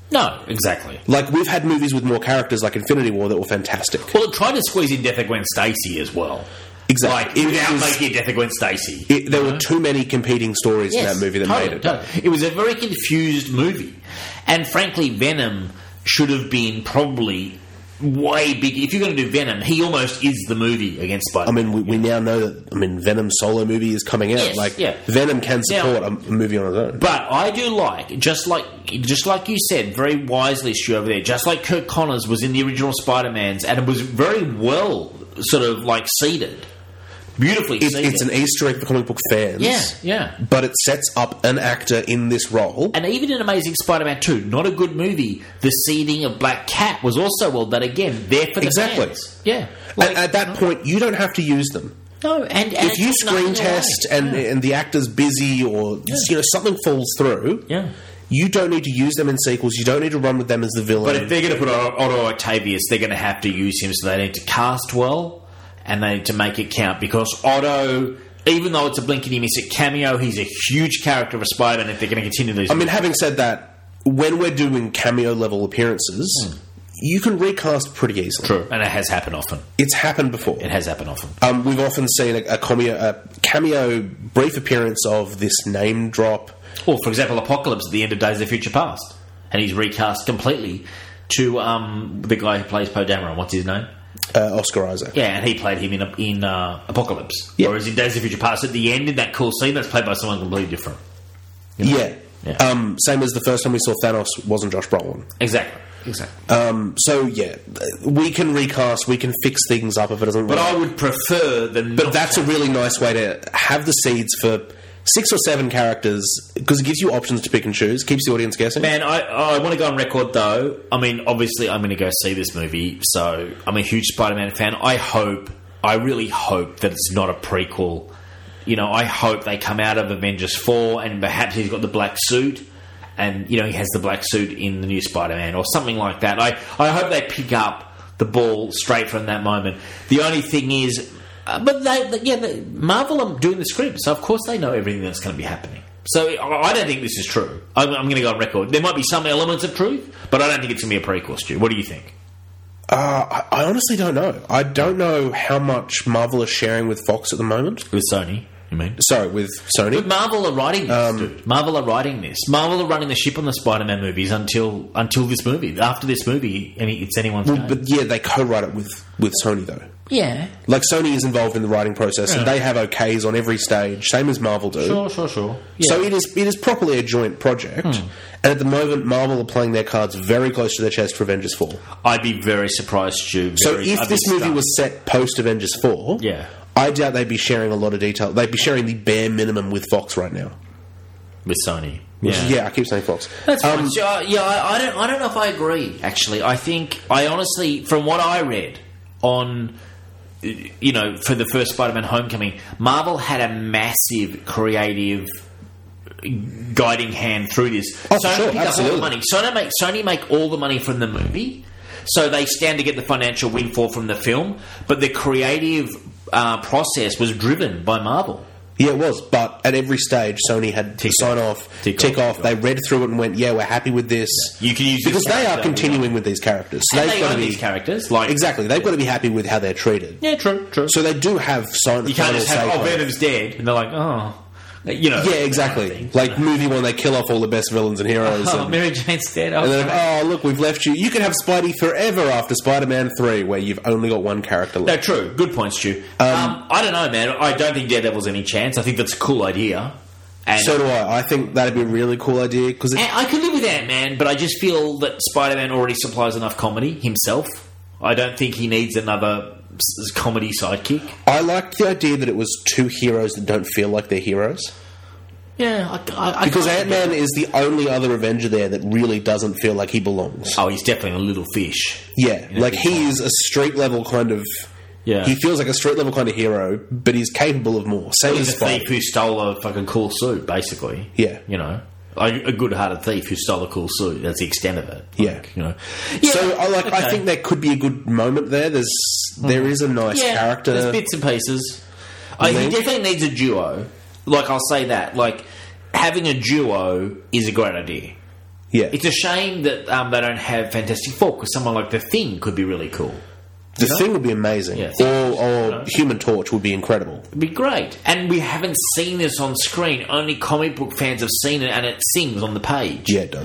[SPEAKER 2] No, exactly.
[SPEAKER 3] Like, we've had movies with more characters, like Infinity War, that were fantastic.
[SPEAKER 2] Well, it tried to squeeze in Death of Gwen Stacy as well.
[SPEAKER 3] Exactly.
[SPEAKER 2] Like, without making Death of Gwen Stacy.
[SPEAKER 3] There were too many competing stories in that movie that made it.
[SPEAKER 2] Totally. It was a very confused movie. And frankly, Venom should have been probably way bigger. If you're going to do Venom, he almost is the movie against Spider-Man.
[SPEAKER 3] I mean, we now know that, Venom's solo movie is coming out. Venom can support a movie on its own.
[SPEAKER 2] But I do like, just like you said, very wisely, Stu, over there, just like Kirk Connors was in the original Spider-Mans, and it was very well sort of, like, seeded. Beautifully seeded.
[SPEAKER 3] It's an Easter egg for comic book fans.
[SPEAKER 2] Yeah.
[SPEAKER 3] But it sets up an actor in this role.
[SPEAKER 2] And even in Amazing Spider-Man 2, not a good movie, the seeding of Black Cat was also well done. Again, there for the fans. Yeah.
[SPEAKER 3] Like, at that point, you don't have to use them.
[SPEAKER 2] No, and
[SPEAKER 3] if you screen test and the actor's busy or something falls through, you don't need to use them in sequels. You don't need to run with them as the villain.
[SPEAKER 2] But if they're going to put Otto Octavius, they're going to have to use him, so they need to cast well. And they need to make it count, because Otto, even though it's a blinkety-miss cameo, he's a huge character of a Spider-Man if they're going to continue these.
[SPEAKER 3] Having said that, when we're doing cameo-level appearances, you can recast pretty easily.
[SPEAKER 2] True, and it has happened often.
[SPEAKER 3] It's happened before.
[SPEAKER 2] It has happened often.
[SPEAKER 3] We've often seen a cameo brief appearance of this name drop.
[SPEAKER 2] Or, for example, Apocalypse at the end of Days of Future Past. And he's recast completely to the guy who plays Poe Dameron. What's his name?
[SPEAKER 3] Oscar Isaac.
[SPEAKER 2] Yeah, and he played him in Apocalypse. Yeah. Whereas in Days of Future Past, at the end, in that cool scene, that's played by someone completely different.
[SPEAKER 3] Yeah. Same as the first time we saw Thanos wasn't Josh Brolin.
[SPEAKER 2] Exactly.
[SPEAKER 3] We can recast, we can fix things up if it doesn't work.
[SPEAKER 2] But I would prefer the...
[SPEAKER 3] But that's a really nice way to have the seeds for 6 or 7 characters, because it gives you options to pick and choose, keeps the audience guessing.
[SPEAKER 2] Man, I want to go on record, though. Obviously, I'm going to go see this movie, so I'm a huge Spider-Man fan. I really hope that it's not a prequel. I hope they come out of Avengers 4 and perhaps he's got the black suit and, he has the black suit in the new Spider-Man or something like that. I hope they pick up the ball straight from that moment. The only thing is... Marvel are doing the script, so of course they know everything that's going to be happening. So I don't think this is true. I'm going to go on record. There might be some elements of truth, but I don't think it's going to be a prequel, Stu. What do you think?
[SPEAKER 3] I honestly don't know. I don't know how much Marvel is sharing with Fox at the moment.
[SPEAKER 2] With Sony, you mean?
[SPEAKER 3] Sorry, with Sony.
[SPEAKER 2] But Marvel are writing this, dude. Marvel are writing this. Marvel are running the ship on the Spider-Man movies until this movie. After this movie, it's anyone's game.
[SPEAKER 3] But they co-write it with Sony, though.
[SPEAKER 2] Yeah.
[SPEAKER 3] Like, Sony is involved in the writing process, and they have okays on every stage, same as Marvel do.
[SPEAKER 2] Sure. Yeah.
[SPEAKER 3] So it is properly a joint project, and at the moment, Marvel are playing their cards very close to their chest for Avengers 4.
[SPEAKER 2] I'd be very surprised, Stu.
[SPEAKER 3] So if this movie was set post-Avengers 4, I doubt they'd be sharing a lot of detail. They'd be sharing the bare minimum with Fox right now.
[SPEAKER 2] With Sony.
[SPEAKER 3] Yeah, I keep saying Fox.
[SPEAKER 2] That's fine. I don't know if I agree, actually. I honestly, from what I read on... for the first Spider-Man Homecoming, Marvel had a massive creative guiding hand through this. Sony picked up all the money. Sony make all the money from the movie, so they stand to get the financial windfall from the film, but the creative process was driven by Marvel.
[SPEAKER 3] Yeah, it was, but at every stage, Sony had to sign off, tick off. They read through it and went, "Yeah, we're happy with this."
[SPEAKER 2] You can use
[SPEAKER 3] because they are continuing with these characters.
[SPEAKER 2] So they own these characters,
[SPEAKER 3] exactly. They've got to be happy with how they're treated.
[SPEAKER 2] Yeah, true.
[SPEAKER 3] So they do have sign.
[SPEAKER 2] You can't just have Venom's dead, and they're like, oh.
[SPEAKER 3] Yeah, exactly. Like movie one, they kill off all the best villains and heroes.
[SPEAKER 2] Mary Jane's dead.
[SPEAKER 3] And then, look, we've left you. You can have Spidey forever after Spider-Man 3, where you've only got one character left.
[SPEAKER 2] No, true. Good point, Stu. I don't know, man. I don't think Daredevil's any chance. I think that's a cool idea.
[SPEAKER 3] And so do I. I think that'd be a really cool idea. Cause
[SPEAKER 2] I could live with Ant-Man, but I just feel that Spider-Man already supplies enough comedy himself. I don't think he needs another comedy sidekick.
[SPEAKER 3] I liked the idea that it was two heroes that don't feel like they're heroes.
[SPEAKER 2] Yeah,
[SPEAKER 3] because Ant-Man is the only other Avenger there that really doesn't feel like he belongs.
[SPEAKER 2] Oh, he's definitely a little fish.
[SPEAKER 3] Yeah, like he is a street level kind of... Yeah. He feels like a street level kind of hero, but he's capable of more. Same
[SPEAKER 2] he's
[SPEAKER 3] as
[SPEAKER 2] a thief who stole a fucking cool suit, basically.
[SPEAKER 3] Yeah.
[SPEAKER 2] A good-hearted thief who stole a cool suit. That's the extent of it.
[SPEAKER 3] So I think there could be a good moment there. There is a nice character.
[SPEAKER 2] There's bits and pieces. He definitely needs a duo. I'll say that. Having a duo is a great idea.
[SPEAKER 3] Yeah.
[SPEAKER 2] It's a shame that they don't have Fantastic Four, because someone like The Thing could be really cool.
[SPEAKER 3] The Thing would be amazing. Yeah, or Human Torch would be incredible.
[SPEAKER 2] It'd be great. And we haven't seen this on screen. Only comic book fans have seen it, and it sings on the page.
[SPEAKER 3] Yeah, it does.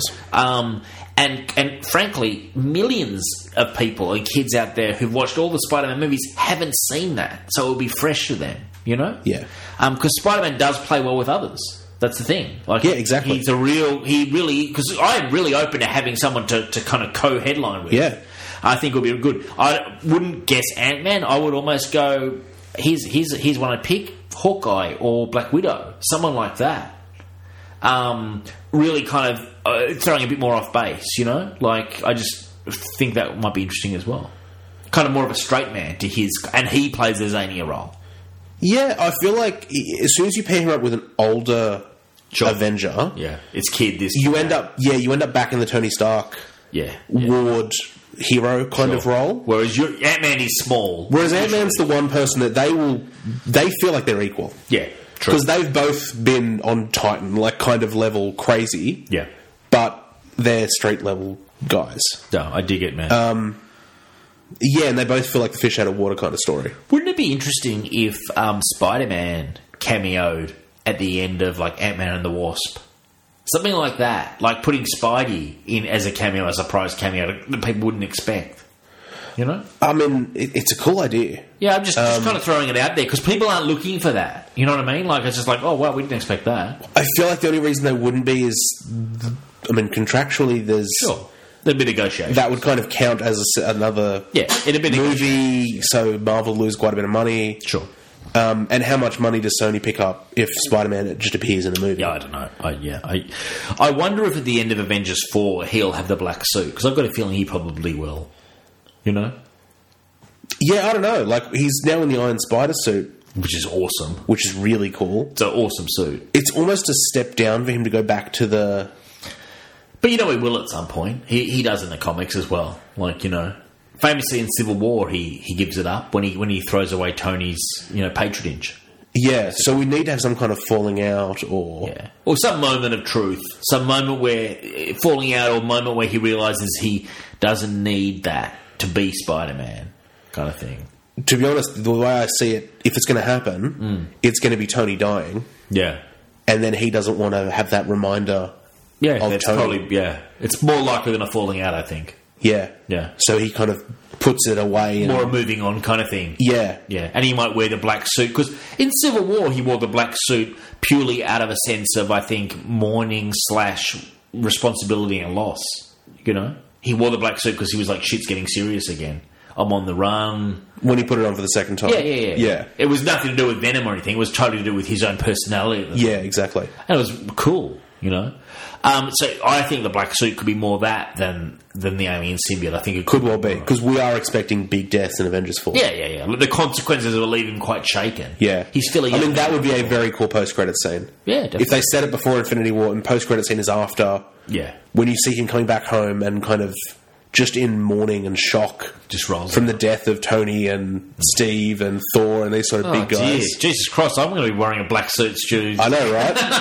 [SPEAKER 2] And frankly, millions of people and kids out there who've watched all the Spider-Man movies haven't seen that. So it will be fresh to them, you know?
[SPEAKER 3] Yeah.
[SPEAKER 2] Because Spider-Man does play well with others. That's the thing. Like,
[SPEAKER 3] yeah, exactly.
[SPEAKER 2] Because I'm really open to having someone to kind of co-headline with.
[SPEAKER 3] Yeah.
[SPEAKER 2] I think it would be good. I wouldn't guess Ant-Man. I would almost go, here's one I'd pick, Hawkeye or Black Widow. Someone like that. Really kind of throwing a bit more off base, you know? Like, I just think that might be interesting as well. Kind of more of a straight man to his... And he plays the zanier role.
[SPEAKER 3] Yeah, I feel like as soon as you pair him up with an older Avenger...
[SPEAKER 2] Yeah, it's kid this...
[SPEAKER 3] You end up back in the Tony Stark... Ward... hero kind of role.
[SPEAKER 2] Whereas Ant-Man is small.
[SPEAKER 3] Whereas Ant-Man's the one person that they feel like they're equal.
[SPEAKER 2] Yeah, true.
[SPEAKER 3] Because they've both been on Titan, like kind of level crazy.
[SPEAKER 2] Yeah.
[SPEAKER 3] But they're street level guys.
[SPEAKER 2] No, I dig it, man.
[SPEAKER 3] Yeah, and they both feel like the fish out of water kind of story.
[SPEAKER 2] Wouldn't it be interesting if Spider-Man cameoed at the end of like Ant-Man and the Wasp? Something like that. Like putting Spidey in as a cameo, as a surprise cameo that people wouldn't expect. You know?
[SPEAKER 3] I mean, it's a cool idea.
[SPEAKER 2] Yeah, I'm just kind of throwing it out there because people aren't looking for that. You know what I mean? Like, it's just like, oh, wow, we didn't expect that.
[SPEAKER 3] I feel like the only reason they wouldn't be is, I mean, contractually there's...
[SPEAKER 2] Sure. There'd be negotiations.
[SPEAKER 3] That would kind of count as another movie, so Marvel lose quite a bit of money.
[SPEAKER 2] Sure.
[SPEAKER 3] And how much money does Sony pick up if Spider-Man just appears in the movie?
[SPEAKER 2] Yeah, I don't know. I wonder if at the end of Avengers 4 he'll have the black suit, because I've got a feeling he probably will. You know?
[SPEAKER 3] Yeah, I don't know. Like, he's now in the Iron Spider suit.
[SPEAKER 2] Which is awesome.
[SPEAKER 3] Which is really cool.
[SPEAKER 2] It's an awesome suit.
[SPEAKER 3] It's almost a step down for him to go back to the...
[SPEAKER 2] But you know he will at some point. He does in the comics as well. Like, you know... Famously in Civil War, he gives it up when he throws away Tony's patronage.
[SPEAKER 3] Yeah, so we need to have some kind of falling out or
[SPEAKER 2] some moment of truth, some moment where falling out or moment where he realizes he doesn't need that to be Spider-Man, kind of thing.
[SPEAKER 3] To be honest, the way I see it, if it's going to happen, it's going to be Tony dying.
[SPEAKER 2] Yeah,
[SPEAKER 3] and then he doesn't want to have that reminder.
[SPEAKER 2] Yeah, that's Tony. Probably it's more likely than a falling out, I think.
[SPEAKER 3] Yeah.
[SPEAKER 2] Yeah.
[SPEAKER 3] So he kind of puts it away.
[SPEAKER 2] More a moving on kind of thing.
[SPEAKER 3] Yeah.
[SPEAKER 2] Yeah. And he might wear the black suit. Because in Civil War, he wore the black suit purely out of a sense of, I think, mourning / responsibility and loss. You know? He wore the black suit because he was like, shit's getting serious again. I'm on the run.
[SPEAKER 3] When he put it on for the second time.
[SPEAKER 2] Yeah. It was nothing to do with Venom or anything. It was totally to do with his own personality.
[SPEAKER 3] Yeah, exactly.
[SPEAKER 2] And it was cool, you know? So I think the black suit could be more that than the alien symbiote. I think it
[SPEAKER 3] could well be, because we are expecting big deaths in Avengers 4.
[SPEAKER 2] Yeah. The consequences will leave him quite shaken.
[SPEAKER 3] Yeah.
[SPEAKER 2] He's still
[SPEAKER 3] I mean, that would be a very cool post-credit scene.
[SPEAKER 2] Yeah, definitely.
[SPEAKER 3] If they set it before Infinity War and post-credit scene is after.
[SPEAKER 2] Yeah.
[SPEAKER 3] When you see him coming back home and kind of just in mourning and shock.
[SPEAKER 2] Just rolls
[SPEAKER 3] from the death of Tony and Steve and Thor and these sort of big guys.
[SPEAKER 2] Dear. Jesus Christ, I'm going to be wearing a black suit, Stu.
[SPEAKER 3] I know,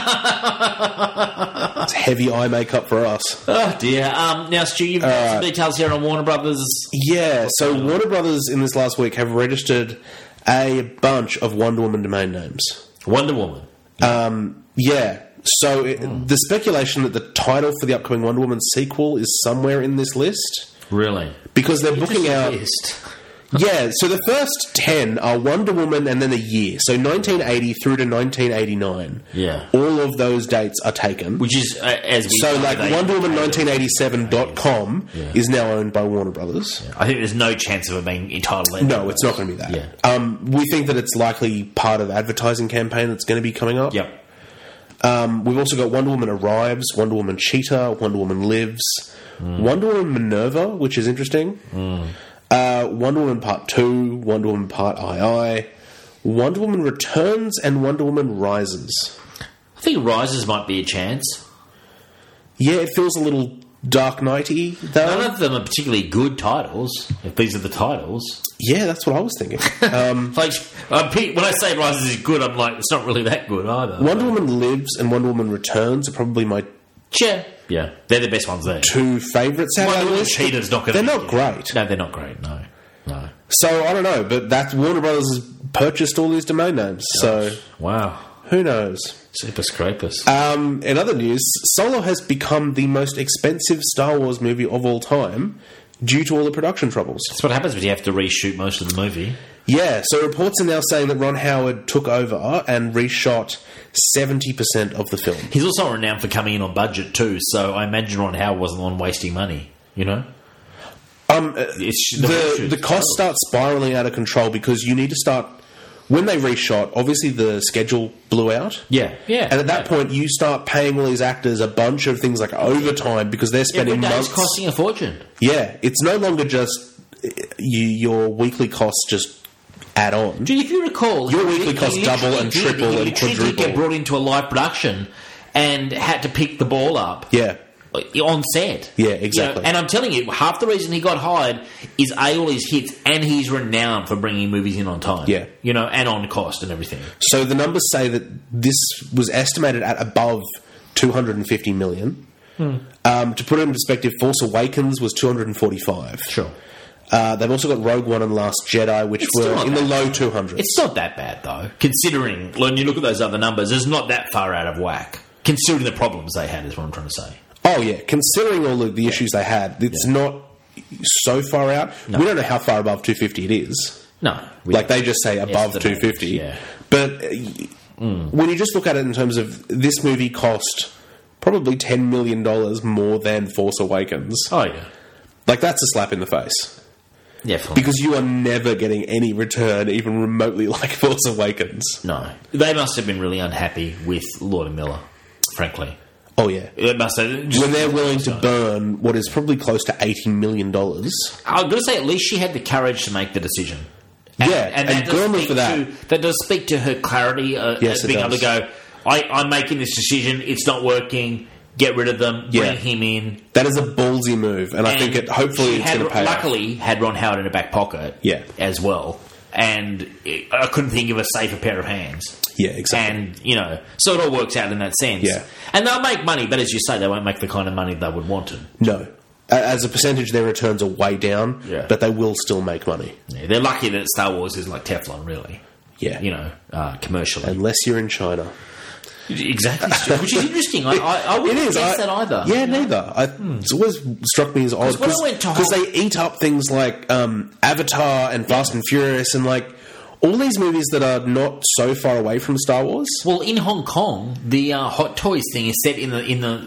[SPEAKER 3] right? It's heavy eye makeup for us.
[SPEAKER 2] Oh, dear. Now, Stu, you've got some details here on Warner Brothers.
[SPEAKER 3] Yeah, so Warner Brothers in this last week have registered a bunch of Wonder Woman domain names.
[SPEAKER 2] Wonder Woman?
[SPEAKER 3] Yeah. So the speculation that the title for the upcoming Wonder Woman sequel is somewhere in this list.
[SPEAKER 2] Really?
[SPEAKER 3] Because they're booking out... Yeah, so the first 10 are Wonder Woman and then a year. So 1980 through to 1989.
[SPEAKER 2] Yeah.
[SPEAKER 3] All of those dates are taken.
[SPEAKER 2] Which is, as we
[SPEAKER 3] so, like, WonderWoman1987.com is now owned by Warner Brothers.
[SPEAKER 2] Yeah. I think there's no chance of it being entitled...
[SPEAKER 3] No, it's not going to be that.
[SPEAKER 2] Yeah.
[SPEAKER 3] We think that it's likely part of advertising campaign that's going to be coming up.
[SPEAKER 2] Yep.
[SPEAKER 3] We've also got Wonder Woman Arrives, Wonder Woman Cheetah, Wonder Woman Lives, Wonder Woman Minerva, which is interesting, Wonder Woman Part 2, Wonder Woman Part II, Wonder Woman Returns, and Wonder Woman Rises.
[SPEAKER 2] I think Rises might be a chance.
[SPEAKER 3] Yeah, it feels a little Dark Knight-y, though.
[SPEAKER 2] None of them are particularly good titles, if these are the titles.
[SPEAKER 3] Yeah, that's what I was thinking.
[SPEAKER 2] When I say Rises is good, I'm like, it's not really that good either.
[SPEAKER 3] Wonder Woman Lives and Wonder Woman Returns are probably my
[SPEAKER 2] Sure. Yeah, they're the best ones there.
[SPEAKER 3] 2 favourites out of the list.
[SPEAKER 2] Cheetah's not going
[SPEAKER 3] to... They're not great.
[SPEAKER 2] No, they're not great, no.
[SPEAKER 3] So, I don't know, but that Warner Brothers has purchased all these domain names, so...
[SPEAKER 2] Wow.
[SPEAKER 3] Who knows?
[SPEAKER 2] Super scrapers.
[SPEAKER 3] In other news, Solo has become the most expensive Star Wars movie of all time due to all the production troubles.
[SPEAKER 2] That's what happens when you have to reshoot most of the movie.
[SPEAKER 3] Yeah, so reports are now saying that Ron Howard took over and reshot 70% of the film.
[SPEAKER 2] He's also renowned for coming in on budget too, so I imagine Ron Howard wasn't the one wasting money, you know?
[SPEAKER 3] The costs start spiralling out of control because you need to start... When they reshot, obviously the schedule blew out.
[SPEAKER 2] Yeah.
[SPEAKER 3] And at that point, you start paying all these actors a bunch of things like overtime because they're spending months...
[SPEAKER 2] It's costing a fortune.
[SPEAKER 3] Yeah. It's no longer just your weekly costs just add on.
[SPEAKER 2] Dude, if you recall...
[SPEAKER 3] Your weekly costs double and triple and quadruple.
[SPEAKER 2] He get brought into a live production and had to pick the ball up.
[SPEAKER 3] Yeah.
[SPEAKER 2] On set.
[SPEAKER 3] Yeah, exactly.
[SPEAKER 2] You know, and I'm telling you, half the reason he got hired is all his hits, and he's renowned for bringing movies in on time.
[SPEAKER 3] Yeah.
[SPEAKER 2] You know, and on cost and everything.
[SPEAKER 3] So the numbers say that this was estimated at above $250 million. To put it in perspective, Force Awakens was $245.
[SPEAKER 2] Sure.
[SPEAKER 3] They've also got Rogue One and Last Jedi, which were in the low 200s.
[SPEAKER 2] It's not that bad, though, considering, when you look at those other numbers, it's not that far out of whack, considering the problems they had, is what I'm trying to say.
[SPEAKER 3] Oh, yeah. Considering all of the issues they had, it's not so far out. No. We don't know how far above 250 it is.
[SPEAKER 2] No.
[SPEAKER 3] Like, they just say above 250.
[SPEAKER 2] Yeah.
[SPEAKER 3] But when you just look at it in terms of this movie cost probably $10 million more than Force Awakens.
[SPEAKER 2] Oh, yeah.
[SPEAKER 3] Like, that's a slap in the face.
[SPEAKER 2] Yeah, fine.
[SPEAKER 3] Because you are never getting any return even remotely like Force Awakens.
[SPEAKER 2] No. They must have been really unhappy with Lord and Miller, frankly.
[SPEAKER 3] Oh, yeah.
[SPEAKER 2] It must have,
[SPEAKER 3] when they're willing to burn what is probably close to $80 million.
[SPEAKER 2] I'm going to say at least she had the courage to make the decision.
[SPEAKER 3] And good on her for that.
[SPEAKER 2] That does speak to her clarity,
[SPEAKER 3] yes,
[SPEAKER 2] being able to go, I'm making this decision, it's not working, get rid of them, bring him in.
[SPEAKER 3] That is a ballsy move, and I think hopefully it's going to pay
[SPEAKER 2] luckily, had Ron Howard in her back pocket as well. And I couldn't think of a safer pair of hands.
[SPEAKER 3] Yeah, exactly.
[SPEAKER 2] And, you know, so it all works out in that sense.
[SPEAKER 3] Yeah.
[SPEAKER 2] And they'll make money, but as you say, they won't make the kind of money they would want to.
[SPEAKER 3] No. As a percentage, their returns are way down, but they will still make money.
[SPEAKER 2] Yeah, they're lucky that Star Wars is like Teflon, really.
[SPEAKER 3] Yeah.
[SPEAKER 2] You know, commercially.
[SPEAKER 3] Unless you're in China.
[SPEAKER 2] Exactly. Which is interesting. I wouldn't guess that either.
[SPEAKER 3] Yeah, neither. It's always struck me as odd because they eat up things like Avatar and Fast and Furious and like all these movies that are not so far away from Star Wars.
[SPEAKER 2] Well, in Hong Kong, the Hot Toys thing is set in the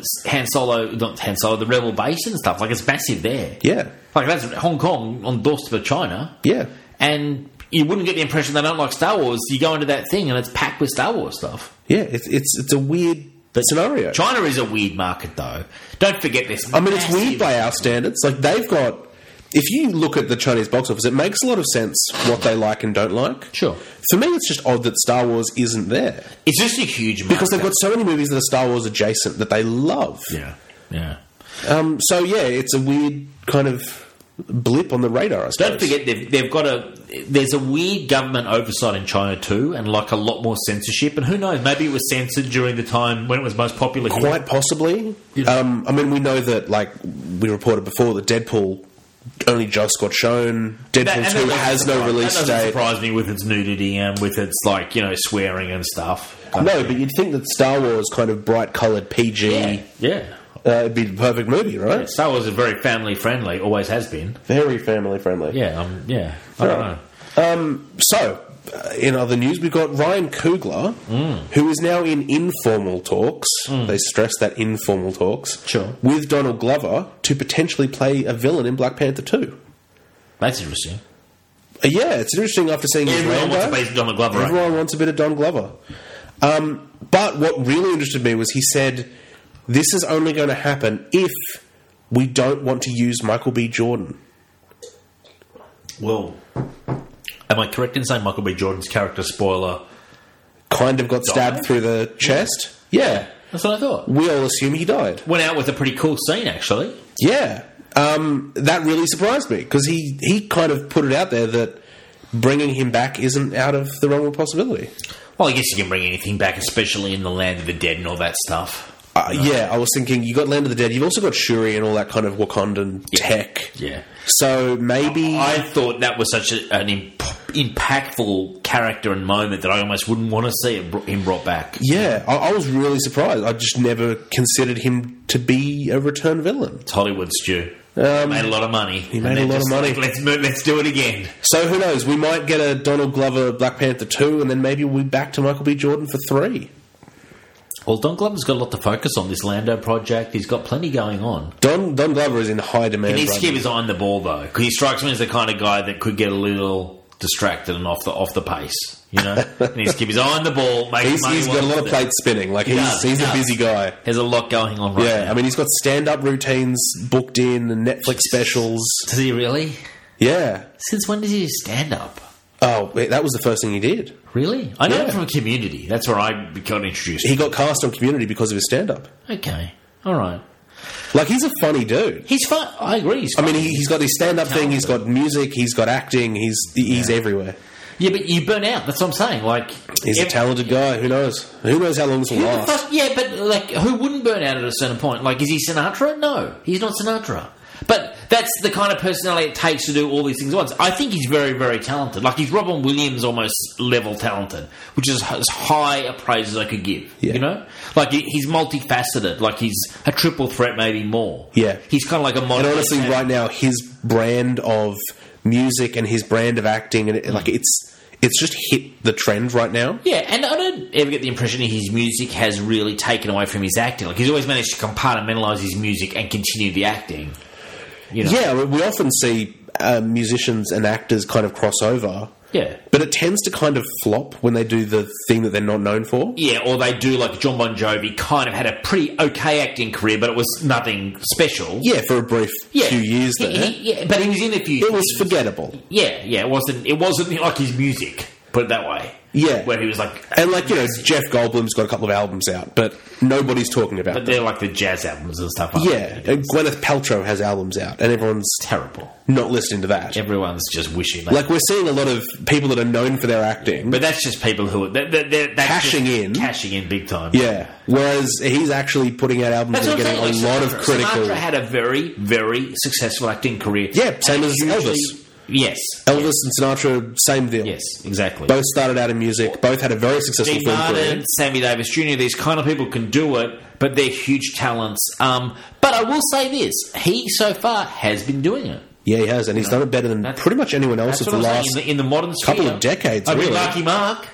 [SPEAKER 2] the Rebel Base and stuff. Like, it's massive there.
[SPEAKER 3] Yeah.
[SPEAKER 2] Like, that's Hong Kong on the doorstep of China.
[SPEAKER 3] Yeah.
[SPEAKER 2] And you wouldn't get the impression they don't like Star Wars. You go into that thing and it's packed with Star Wars stuff.
[SPEAKER 3] Yeah, it's a weird scenario.
[SPEAKER 2] China is a weird market, though. Don't forget this.
[SPEAKER 3] I mean, it's weird by our standards. Like, they've got... If you look at the Chinese box office, it makes a lot of sense what they like and don't like.
[SPEAKER 2] Sure.
[SPEAKER 3] For me, it's just odd that Star Wars isn't there.
[SPEAKER 2] It's just a huge market.
[SPEAKER 3] Because they've got so many movies that are Star Wars adjacent that they love.
[SPEAKER 2] Yeah.
[SPEAKER 3] So, yeah, it's a weird kind of blip on the radar, I suppose.
[SPEAKER 2] Don't forget, they've got there's a weird government oversight in China too, and like a lot more censorship. And who knows, maybe it was censored during the time when it was most popular here.
[SPEAKER 3] Quite possibly. I mean, we know that, like we reported before, that Deadpool only just got shown. Deadpool 2 has no release date. That
[SPEAKER 2] doesn't surprise me with its nudity and with its, like, you know, swearing and stuff.
[SPEAKER 3] No, but you'd think that Star Wars, kind of bright-coloured PG...
[SPEAKER 2] Yeah.
[SPEAKER 3] It'd be the perfect movie, right?
[SPEAKER 2] Yeah, Star Wars is very family-friendly, always has been.
[SPEAKER 3] Very family-friendly.
[SPEAKER 2] Yeah, I don't know.
[SPEAKER 3] So, in other news, we've got Ryan Coogler, who is now in informal talks. They stress that informal talks.
[SPEAKER 2] Sure.
[SPEAKER 3] With Donald Glover to potentially play a villain in Black Panther 2.
[SPEAKER 2] That's interesting.
[SPEAKER 3] Yeah, it's interesting after seeing his
[SPEAKER 2] Everyone wants a bit of Donald Glover.
[SPEAKER 3] Everyone wants a bit of Don Glover. But what really interested me was he said, this is only going to happen if we don't want to use Michael B. Jordan.
[SPEAKER 2] Well, am I correct in saying Michael B. Jordan's character, spoiler,
[SPEAKER 3] kind of got stabbed through the chest? Yeah.
[SPEAKER 2] That's what I thought.
[SPEAKER 3] We all assume he died.
[SPEAKER 2] Went out with a pretty cool scene, actually.
[SPEAKER 3] Yeah. That really surprised me, because he kind of put it out there that bringing him back isn't out of the realm of possibility.
[SPEAKER 2] Well, I guess you can bring anything back, especially in the land of the dead and all that stuff.
[SPEAKER 3] Yeah, I was thinking you got Land of the Dead. You've also got Shuri and all that kind of Wakandan tech.
[SPEAKER 2] Yeah.
[SPEAKER 3] So maybe
[SPEAKER 2] I thought that was such an impactful character and moment that I almost wouldn't want to see him brought back.
[SPEAKER 3] Yeah, I was really surprised. I just never considered him to be a return villain.
[SPEAKER 2] It's Hollywood, Stu. He made a lot of money.
[SPEAKER 3] He made a lot of money.
[SPEAKER 2] Like, let's do it again.
[SPEAKER 3] So who knows? We might get a Donald Glover Black Panther 2, and then maybe we'll be back to Michael B. Jordan for 3.
[SPEAKER 2] Well, Don Glover's got a lot to focus on, this Lando project. He's got plenty going on.
[SPEAKER 3] Don Glover is in high demand.
[SPEAKER 2] He needs to keep his eye on the ball, though, because he strikes me as the kind of guy that could get a little distracted and off the pace. You know, he needs to keep his eye on the ball.
[SPEAKER 3] He's got a lot of plates spinning. Like he's a busy guy.
[SPEAKER 2] There's a lot going on right now.
[SPEAKER 3] Yeah, I mean, he's got stand-up routines booked in and Netflix specials.
[SPEAKER 2] Does he really?
[SPEAKER 3] Yeah.
[SPEAKER 2] Since when did he do stand-up?
[SPEAKER 3] Oh, that was the first thing he did.
[SPEAKER 2] Really? I know him from Community. That's where I got introduced.
[SPEAKER 3] He got cast on Community because of his stand-up.
[SPEAKER 2] Okay. All right.
[SPEAKER 3] Like, he's a funny dude.
[SPEAKER 2] He's fun. I agree. He's funny.
[SPEAKER 3] I mean, he's got his stand-up thing, he's got music, he's got acting, he's everywhere.
[SPEAKER 2] Yeah, but you burn out. That's what I'm saying. Like,
[SPEAKER 3] he's a talented guy. Who knows? Who knows how long this will last?
[SPEAKER 2] Yeah, but like, who wouldn't burn out at a certain point? Like, is he Sinatra? No, he's not Sinatra. But that's the kind of personality it takes to do all these things at once. I think he's very, very talented. Like, he's Robin Williams almost level talented, which is as high a praise as I could give. Yeah. You know? Like, he's multifaceted. Like, he's a triple threat, maybe more.
[SPEAKER 3] Yeah.
[SPEAKER 2] He's kind of like a modern...
[SPEAKER 3] And honestly, right now, his brand of music and his brand of acting, and like, it's just hit the trend right now.
[SPEAKER 2] Yeah, and I don't ever get the impression that his music has really taken away from his acting. Like, he's always managed to compartmentalise his music and continue the acting. You know?
[SPEAKER 3] Yeah, we often see musicians and actors kind of cross over.
[SPEAKER 2] Yeah.
[SPEAKER 3] But it tends to kind of flop when they do the thing that they're not known for.
[SPEAKER 2] Yeah, or they do like John Bon Jovi kind of had a pretty okay acting career, but it was nothing special.
[SPEAKER 3] Yeah, for a brief few years there.
[SPEAKER 2] But he was in a few
[SPEAKER 3] It was forgettable.
[SPEAKER 2] Yeah, it wasn't like his music, put it that way.
[SPEAKER 3] Yeah.
[SPEAKER 2] Where he was like...
[SPEAKER 3] And like, you know, Jeff Goldblum's got a couple of albums out, but nobody's talking about them.
[SPEAKER 2] But they're like the jazz albums and stuff like
[SPEAKER 3] that. Yeah, Gwyneth Paltrow has albums out, and everyone's...
[SPEAKER 2] terrible.
[SPEAKER 3] Not listening to that.
[SPEAKER 2] Everyone's just wishing...
[SPEAKER 3] Like, we're seeing a lot of people that are known for their acting.
[SPEAKER 2] But that's just people who are... They're
[SPEAKER 3] cashing in.
[SPEAKER 2] Cashing in big time.
[SPEAKER 3] Yeah. Whereas he's actually putting out albums that are getting a lot of critical...
[SPEAKER 2] Sinatra had a very, very successful acting career.
[SPEAKER 3] Yeah, same as Elvis.
[SPEAKER 2] Yes.
[SPEAKER 3] Elvis and Sinatra, same deal.
[SPEAKER 2] Yes, exactly.
[SPEAKER 3] Both started out in music. Both had a very successful film career.
[SPEAKER 2] Sammy Davis Jr., these kind of people can do it, but they're huge talents. But I will say this. He, so far, has been doing it.
[SPEAKER 3] Yeah, he has, and he's done it better than pretty much anyone else of the last
[SPEAKER 2] in the modern sphere,
[SPEAKER 3] couple of decades, really.
[SPEAKER 2] Marky Mark.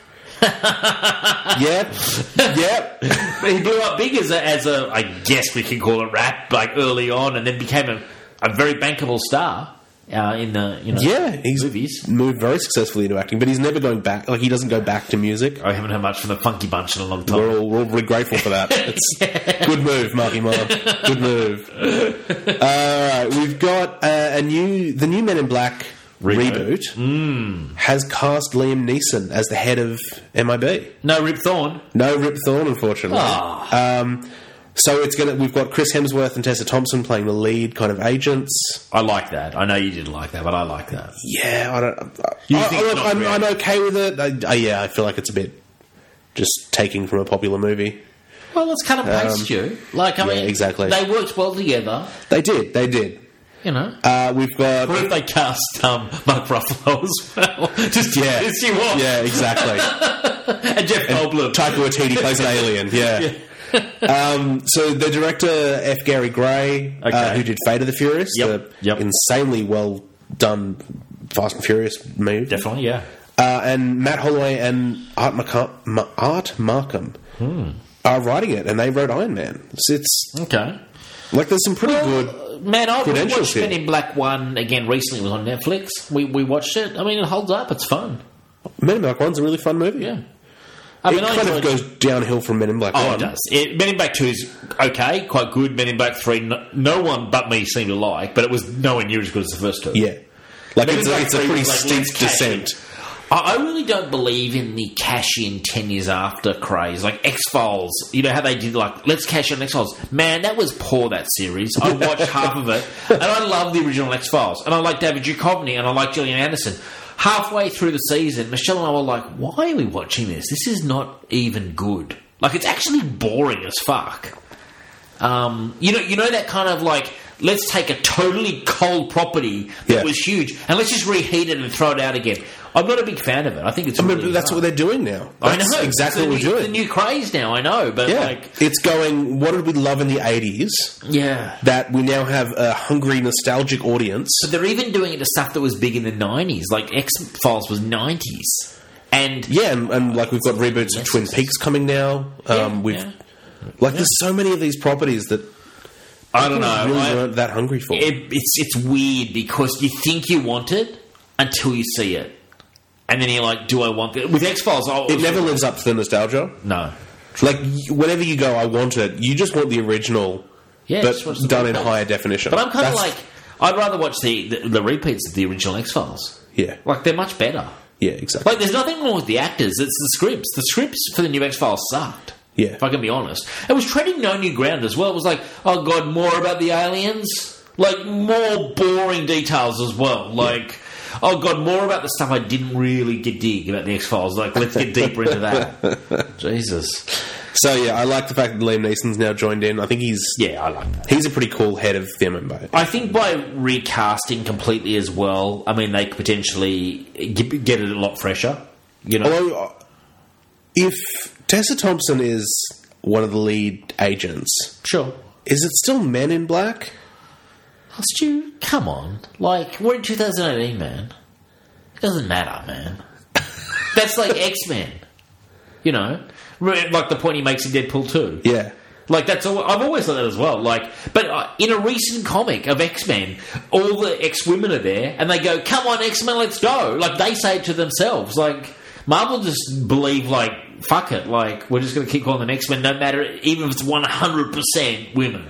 [SPEAKER 3] Yep.
[SPEAKER 2] But he blew up big as a, I guess we can call it rap, like early on, and then became a very bankable star. In the
[SPEAKER 3] he's
[SPEAKER 2] movies.
[SPEAKER 3] Moved very successfully into acting, but he's never going back. Like, he doesn't go back to music.
[SPEAKER 2] I haven't heard much from the Funky Bunch in a long time.
[SPEAKER 3] We're all really grateful for that. It's good move, Marky Mark. Good move. All right, we've got the new Men in Black reboot has cast Liam Neeson as the head of MIB.
[SPEAKER 2] No Rip Thorne.
[SPEAKER 3] No Rip Thorne, unfortunately. So we've got Chris Hemsworth and Tessa Thompson playing the lead kind of agents.
[SPEAKER 2] I like that. I know you didn't like that, but I like that.
[SPEAKER 3] Yeah, I'm okay with it. I feel like it's a bit just taking from a popular movie.
[SPEAKER 2] Well, it's kind of paced you. Like, I mean,
[SPEAKER 3] exactly.
[SPEAKER 2] They worked well together.
[SPEAKER 3] They did.
[SPEAKER 2] You know,
[SPEAKER 3] we've got.
[SPEAKER 2] What if they cast Mark Ruffalo as well? Just piss you off.
[SPEAKER 3] Yeah, exactly.
[SPEAKER 2] And Jeff Goldblum.
[SPEAKER 3] Taika Waititi plays an alien. Yeah. So the director F. Gary Gray, who did Fate of the Furious, insanely well done Fast and Furious movie,
[SPEAKER 2] definitely, yeah.
[SPEAKER 3] And Matt Holloway and Art Markham are writing it, and they wrote Iron Man. It's
[SPEAKER 2] okay.
[SPEAKER 3] Like, there's some pretty good.
[SPEAKER 2] Man, I watched Men in Black 1 again recently. It was on Netflix. We watched it. I mean, it holds up. It's fun.
[SPEAKER 3] Men in Black 1's a really fun movie.
[SPEAKER 2] Yeah.
[SPEAKER 3] It kind of goes downhill from Men in Black 1.
[SPEAKER 2] Oh, it does. Men in Black 2 is okay, quite good. Men in Black 3, no one but me seemed to like, but it was nowhere near as good as the first two.
[SPEAKER 3] Yeah. Like, it's a pretty steep descent.
[SPEAKER 2] I really don't believe in the cash-in 10 years after craze. Like X-Files, you know how they did, like, let's cash in X-Files. Man, that was poor, that series. I watched half of it, and I love the original X-Files. And I like David Duchovny, and I like Gillian Anderson. Halfway through the season, Michelle and I were like, why are we watching this? This is not even good. Like, it's actually boring as fuck. You know that kind of like, let's take a totally cold property that was huge and let's just reheat it and throw it out again. I'm not a big fan of it. I think it's.
[SPEAKER 3] That's what they're doing now. That's exactly what we're doing.
[SPEAKER 2] It's the new craze now. I know, but
[SPEAKER 3] it's going. What did we love in the 80s?
[SPEAKER 2] Yeah,
[SPEAKER 3] that we now have a hungry, nostalgic audience.
[SPEAKER 2] But they're even doing it to stuff that was big in the 90s, like X-Files was 90s, and
[SPEAKER 3] and like we've got reboots of Twin Peaks coming now. There's so many of these properties that. I don't know. Really weren't that hungry for.
[SPEAKER 2] It's weird because you think you want it until you see it. And then you're like, do I want it? With X-Files...
[SPEAKER 3] It never lives up to the nostalgia.
[SPEAKER 2] No.
[SPEAKER 3] Like, whenever you go, I want it, you just want the original, but done in higher definition.
[SPEAKER 2] But I'm kind of like... I'd rather watch the repeats of the original X-Files.
[SPEAKER 3] Yeah.
[SPEAKER 2] Like, they're much better.
[SPEAKER 3] Yeah, exactly.
[SPEAKER 2] Like, there's nothing wrong with the actors. It's the scripts. The scripts for the new X-Files sucked.
[SPEAKER 3] Yeah.
[SPEAKER 2] If I can be honest. It was treading no new ground as well. It was like, oh, God, more about the aliens? Like, more boring details as well. Like... Oh, God, more about the stuff I didn't really dig about the X-Files. Like, let's get deeper into that. Jesus.
[SPEAKER 3] So, I like the fact that Liam Neeson's now joined in. I think he's...
[SPEAKER 2] Yeah, I like that.
[SPEAKER 3] He's a pretty cool head of the MMO.
[SPEAKER 2] I think by recasting completely as well, I mean, they could potentially get it a lot fresher. You know?
[SPEAKER 3] Although, if Tessa Thompson is one of the lead agents...
[SPEAKER 2] Sure.
[SPEAKER 3] Is it still Men in Black?
[SPEAKER 2] Oh, Stu, come on. Like, we're in 2018, man. It doesn't matter, man. That's like X-Men. You know? Like the point he makes in Deadpool 2.
[SPEAKER 3] Yeah.
[SPEAKER 2] Like, that's all. I've always thought that as well. Like, but in a recent comic of X-Men, all the X-women are there, and they go, come on, X-Men, let's go. Like, they say it to themselves. Like, Marvel just believe, like, fuck it. Like, we're just going to keep calling them X-Men, no matter, even if it's 100% women.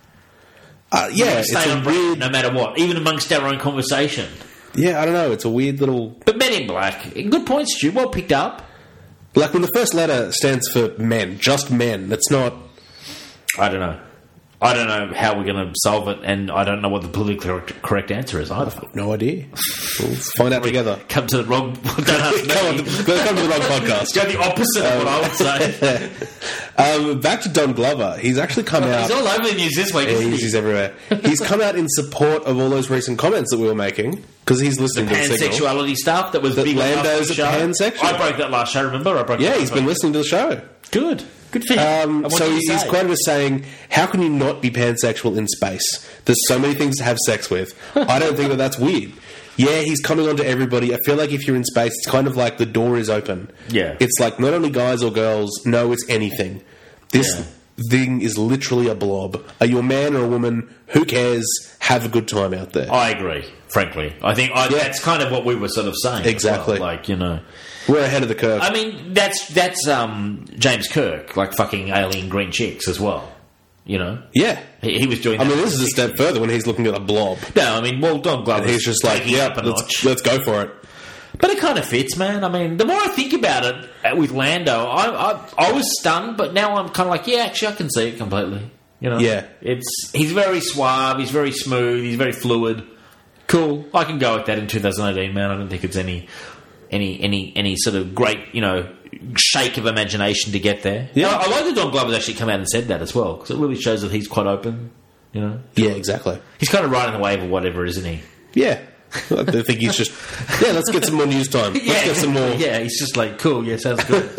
[SPEAKER 3] It's a weird...
[SPEAKER 2] No matter what, even amongst our own conversation.
[SPEAKER 3] Yeah, I don't know. It's a weird little...
[SPEAKER 2] But Men in Black. Good point, Stu. Well picked up.
[SPEAKER 3] Like, when the first letter stands for men, just men, it's not...
[SPEAKER 2] I don't know. I don't know how we're going to solve it, and I don't know what the politically correct answer is either.
[SPEAKER 3] No idea. We'll find out together.
[SPEAKER 2] Come to the wrong... Don't ask me.
[SPEAKER 3] Come to the wrong podcast.
[SPEAKER 2] Go the opposite of what I would say.
[SPEAKER 3] Back to Don Glover. He's actually come out...
[SPEAKER 2] He's all over the news this week, isn't he?
[SPEAKER 3] He's everywhere. He's come out in support of all those recent comments that we were making, because he's listening to the
[SPEAKER 2] pansexuality stuff that was big on
[SPEAKER 3] Lando's a pansexual.
[SPEAKER 2] I broke that last show, remember?
[SPEAKER 3] He's been listening to the show.
[SPEAKER 2] Good for him.
[SPEAKER 3] So he's quoted as saying, how can you not be pansexual in space? There's so many things to have sex with. I don't think that's weird. Yeah, he's coming on to everybody. I feel like if you're in space, it's kind of like the door is open.
[SPEAKER 2] Yeah.
[SPEAKER 3] It's like not only guys or girls, no, it's anything. This thing is literally a blob. Are you a man or a woman? Who cares? Have a good time out there.
[SPEAKER 2] I agree, frankly. I think that's kind of what we were sort of saying.
[SPEAKER 3] Exactly.
[SPEAKER 2] Well. Like, you know...
[SPEAKER 3] We're ahead of the curve.
[SPEAKER 2] I mean, that's James Kirk, like fucking alien green chicks as well. You know?
[SPEAKER 3] Yeah.
[SPEAKER 2] He was doing that.
[SPEAKER 3] I mean, this is a step further when he's looking at a blob.
[SPEAKER 2] No, I mean, well, Don Glover.
[SPEAKER 3] And he's just like, let's go for it.
[SPEAKER 2] But it kind of fits, man. I mean, the more I think about it with Lando, I was stunned, but now I'm kind of like, yeah, actually, I can see it completely. You know?
[SPEAKER 3] Yeah.
[SPEAKER 2] He's very suave, he's very smooth, he's very fluid. Cool. I can go with that in 2018, man. I don't think it's any sort of great, you know, shake of imagination to get there. Yeah, I like that Don Glover's actually come out and said that as well, because it really shows that he's quite open, you know.
[SPEAKER 3] Yeah, exactly.
[SPEAKER 2] He's kind of riding the wave of whatever, isn't he?
[SPEAKER 3] Yeah. I think he's just, let's get some more news time. Let's get some more.
[SPEAKER 2] Yeah, he's just like, cool, yeah, sounds good.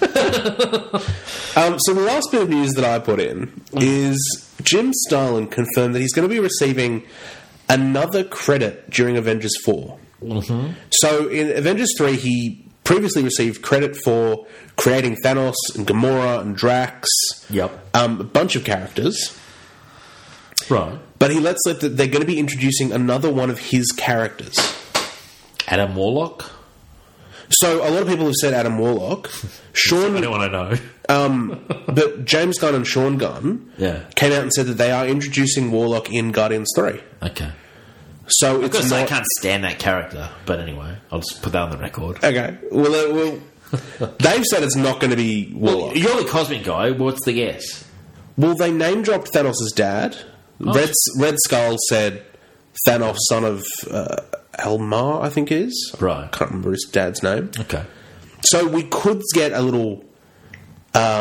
[SPEAKER 3] So the last bit of news that I put in is Jim Starlin confirmed that he's going to be receiving another credit during Avengers 4.
[SPEAKER 2] Mm-hmm.
[SPEAKER 3] So in Avengers 3, he previously received credit for creating Thanos and Gamora and Drax.
[SPEAKER 2] Yep.
[SPEAKER 3] A bunch of characters.
[SPEAKER 2] Right.
[SPEAKER 3] But he lets slip that they're going to be introducing another one of his characters.
[SPEAKER 2] Adam Warlock?
[SPEAKER 3] So a lot of people have said Adam Warlock. Sean...
[SPEAKER 2] I don't want to know.
[SPEAKER 3] But James Gunn and Sean Gunn came out and said that they are introducing Warlock in Guardians 3.
[SPEAKER 2] Okay.
[SPEAKER 3] So it's not...
[SPEAKER 2] I can't stand that character, but anyway, I'll just put that on the record.
[SPEAKER 3] Okay. Well, they've said it's not going to be Warlock.
[SPEAKER 2] Well, you're the cosmic guy. What's the guess?
[SPEAKER 3] Well, they name-dropped Thanos' dad. Red Skull said Thanos, son of Elmar, I think is.
[SPEAKER 2] Right.
[SPEAKER 3] Can't remember his dad's name.
[SPEAKER 2] Okay.
[SPEAKER 3] So we could get a little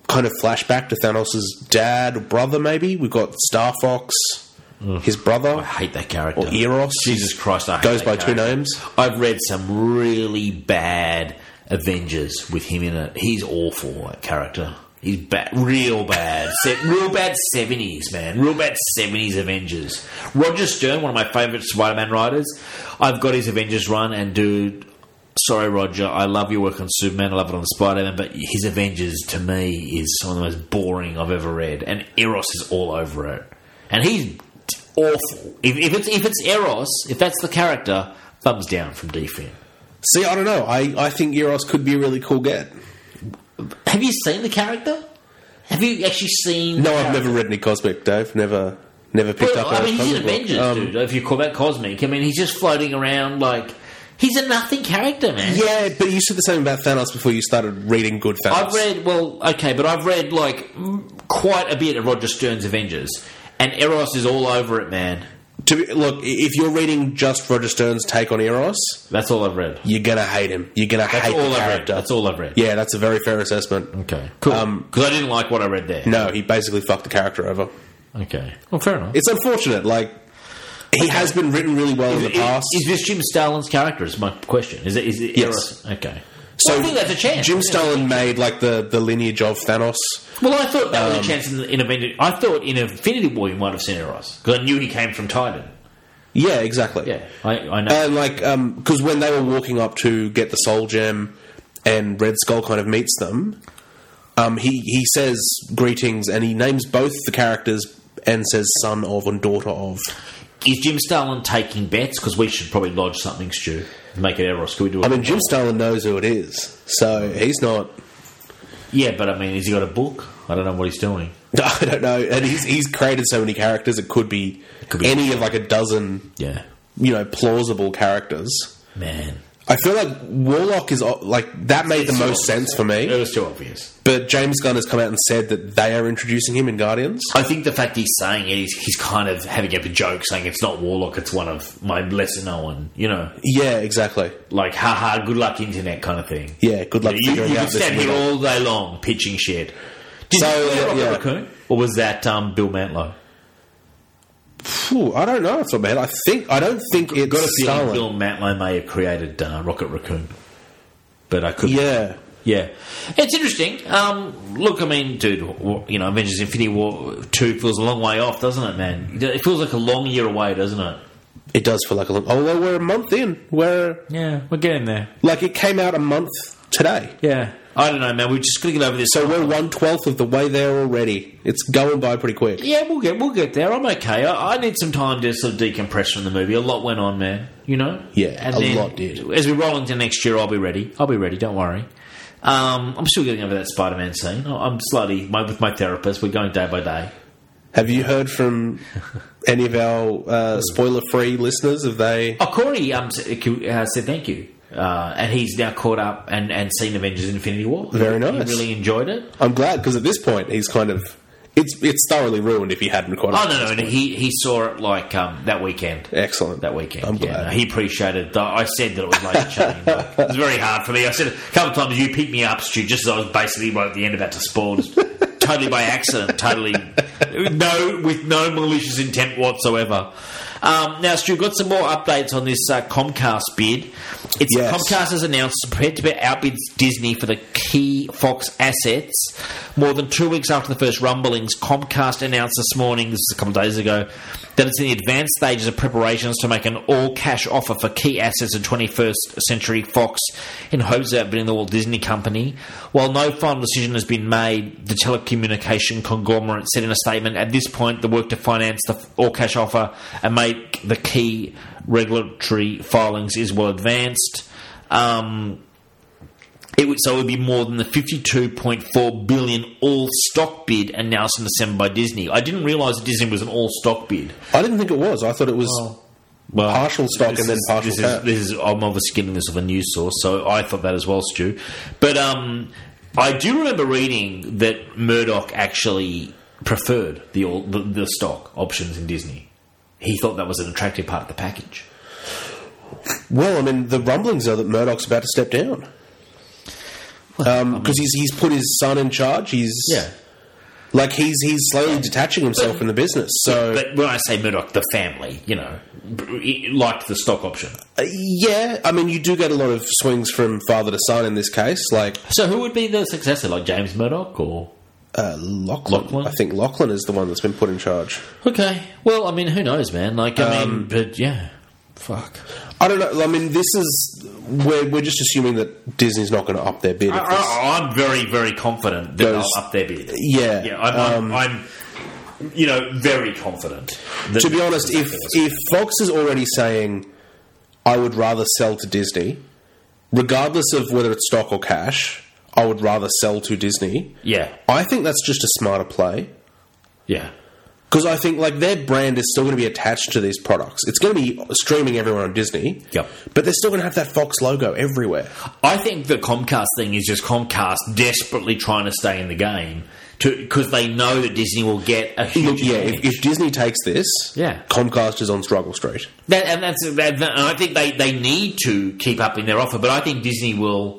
[SPEAKER 3] kind of flashback to Thanos' dad or brother, maybe. We've got Star Fox, his brother.
[SPEAKER 2] I hate that character.
[SPEAKER 3] Or Eros.
[SPEAKER 2] Jesus Christ, I hate
[SPEAKER 3] goes
[SPEAKER 2] that
[SPEAKER 3] by
[SPEAKER 2] character.
[SPEAKER 3] 2 names.
[SPEAKER 2] I've read some really bad Avengers with him in it. He's awful, that character. He's bad, real bad. Real bad 70s, man. Real bad 70s Avengers. Roger Stern, one of my favourite Spider-Man writers, I've got his Avengers run, and dude, sorry, Roger, I love your work on Superman, I love it on Spider-Man, but his Avengers, to me, is some of the most boring I've ever read, and Eros is all over it. And he's awful. If it's Eros, if that's the character, thumbs down from DFin.
[SPEAKER 3] See, I don't know. I think Eros could be a really cool get.
[SPEAKER 2] Have you seen the character? Have you actually seen...
[SPEAKER 3] No, I've never read any Cosmic, Dave. Never picked up a
[SPEAKER 2] he's
[SPEAKER 3] comic
[SPEAKER 2] in Avengers,
[SPEAKER 3] book.
[SPEAKER 2] dude, if you call that Cosmic. I mean, he's just floating around like... He's a nothing character, man.
[SPEAKER 3] Yeah, but you said the same about Thanos before you started reading good Thanos.
[SPEAKER 2] I've read, like, quite a bit of Roger Stern's Avengers, and Eros is all over it, man.
[SPEAKER 3] Look, if you're reading just Roger Stern's take on Eros...
[SPEAKER 2] That's all I've read.
[SPEAKER 3] You're going to hate him. You're going to hate the character.
[SPEAKER 2] That's all I've read.
[SPEAKER 3] Yeah, that's a very fair assessment.
[SPEAKER 2] Okay, cool. Because I didn't like what I read there.
[SPEAKER 3] No, he basically fucked the character over.
[SPEAKER 2] Okay. Well, fair enough.
[SPEAKER 3] It's unfortunate, like... He has been written really well in the past.
[SPEAKER 2] Is this Jim Starlin's character, is my question. Is it
[SPEAKER 3] yes.
[SPEAKER 2] Eros? Okay.
[SPEAKER 3] So
[SPEAKER 2] I think that's a chance.
[SPEAKER 3] Jim Starlin made, like, the lineage of Thanos.
[SPEAKER 2] Well, I thought that was a chance in Avengers. I thought in Infinity War you might have seen Eros, because I knew he came from Titan.
[SPEAKER 3] Yeah, exactly.
[SPEAKER 2] Yeah, I know.
[SPEAKER 3] Because when they were walking up to get the Soul Gem and Red Skull kind of meets them, he says greetings, and he names both the characters and says son of and daughter of.
[SPEAKER 2] Is Jim Starlin taking bets? Because we should probably lodge something, Stu. Make it Eros. Can we do it?
[SPEAKER 3] I mean, Jim Starlin knows who it is, so he's not...
[SPEAKER 2] Yeah, but I mean, has he got a book? I don't know what he's doing.
[SPEAKER 3] I don't know. And he's created so many characters, it could be any of like a dozen, plausible characters.
[SPEAKER 2] Man.
[SPEAKER 3] I feel like Warlock is like that made the most sense for me.
[SPEAKER 2] It was too obvious.
[SPEAKER 3] But James Gunn has come out and said that they are introducing him in Guardians.
[SPEAKER 2] I think the fact he's saying it, he's kind of having a joke, saying it's not Warlock, it's one of my lesser known,
[SPEAKER 3] Yeah, exactly.
[SPEAKER 2] Like, haha, good luck internet kind of thing.
[SPEAKER 3] Yeah, good luck figuring
[SPEAKER 2] you
[SPEAKER 3] out
[SPEAKER 2] this. You can stand here all day long pitching shit. Did
[SPEAKER 3] you
[SPEAKER 2] see Rocket Raccoon? Or was that Bill Mantlo?
[SPEAKER 3] I don't know off the top of my head. I don't think it's
[SPEAKER 2] got a feeling
[SPEAKER 3] Starlin.
[SPEAKER 2] Bill Mantlo may have created Rocket Raccoon, but I could.
[SPEAKER 3] Yeah,
[SPEAKER 2] it's interesting. Look, I mean, dude, Avengers: Infinity War 2 feels a long way off, doesn't it, man? It feels like a long year away, doesn't it?
[SPEAKER 3] It does feel like a long. Although we're a month in, we're
[SPEAKER 2] getting there.
[SPEAKER 3] Like it came out a month today.
[SPEAKER 2] Yeah. I don't know, man. We're just going to get over this.
[SPEAKER 3] So we're 1/12 of the way there already. It's going by pretty quick.
[SPEAKER 2] Yeah, we'll get there. I'm okay. I need some time to sort of decompress from the movie. A lot went on, man.
[SPEAKER 3] Yeah, and a lot did.
[SPEAKER 2] As we roll into next year, I'll be ready. Don't worry. I'm still getting over that Spider-Man scene. I'm slowly, with my therapist, we're going day by day.
[SPEAKER 3] Have you heard from any of our spoiler-free listeners? Have they...
[SPEAKER 2] Oh, Corey said thank you. And he's now caught up and seen Avengers Infinity War.
[SPEAKER 3] Very nice.
[SPEAKER 2] He really enjoyed it.
[SPEAKER 3] I'm glad, because at this point, he's kind of... It's thoroughly ruined if he hadn't caught up.
[SPEAKER 2] Oh, no, and he saw it like that weekend.
[SPEAKER 3] Excellent.
[SPEAKER 2] That weekend.
[SPEAKER 3] I'm glad.
[SPEAKER 2] No, he appreciated... I said that it was late chain. It was very hard for me. I said a couple of times, you picked me up, Stu, just as I was basically right at the end about to spoil. Totally by accident. Totally... with no malicious intent whatsoever. Now, Stu, got some more updates on this Comcast bid. Comcast has announced it's prepared to outbid Disney for the key Fox assets. More than 2 weeks after the first rumblings, Comcast announced this morning, this is a couple of days ago, that it's in the advanced stages of preparations to make an all-cash offer for key assets of 21st Century Fox in hopes of outbidding the Walt Disney Company. While no final decision has been made, the telecommunication conglomerate said in a statement, at this point, the work to finance the all-cash offer and make the key regulatory filings is well advanced. It would be more than the $52.4 billion all-stock bid announced in December by Disney. I didn't realise that Disney was an all-stock bid.
[SPEAKER 3] I didn't think it was. I thought it was partial stock and then partial cash.
[SPEAKER 2] I'm obviously getting this off a news source, so I thought that as well, Stu. But I do remember reading that Murdoch actually preferred the stock options in Disney. He thought that was an attractive part of the package.
[SPEAKER 3] Well, I mean, the rumblings are that Murdoch's about to step down. Because he's put his son in charge. He's slowly detaching himself from the business. So,
[SPEAKER 2] but when I say Murdoch, the family, liked the stock option.
[SPEAKER 3] I mean, you do get a lot of swings from father to son in this case.
[SPEAKER 2] So who would be the successor? Like James Murdoch or
[SPEAKER 3] Lachlan? I think Lachlan is the one that's been put in charge.
[SPEAKER 2] Okay. Well, I mean, who knows, man? But yeah. Fuck.
[SPEAKER 3] I don't know. I mean, this is... We're just assuming that Disney's not going to up their bid.
[SPEAKER 2] I'm very, very confident that they'll up their bid.
[SPEAKER 3] Yeah.
[SPEAKER 2] I'm very confident.
[SPEAKER 3] To be honest, if Fox is already saying, I would rather sell to Disney, regardless of whether it's stock or cash, I would rather sell to Disney.
[SPEAKER 2] Yeah.
[SPEAKER 3] I think that's just a smarter play.
[SPEAKER 2] Yeah.
[SPEAKER 3] Because I think their brand is still going to be attached to these products. It's going to be streaming everywhere on Disney.
[SPEAKER 2] Yep.
[SPEAKER 3] But they're still going to have that Fox logo everywhere.
[SPEAKER 2] I think the Comcast thing is just Comcast desperately trying to stay in the game because they know that Disney will get a huge advantage.
[SPEAKER 3] If Disney takes this, Comcast is on Struggle Street.
[SPEAKER 2] And I think they need to keep up in their offer, but I think Disney will...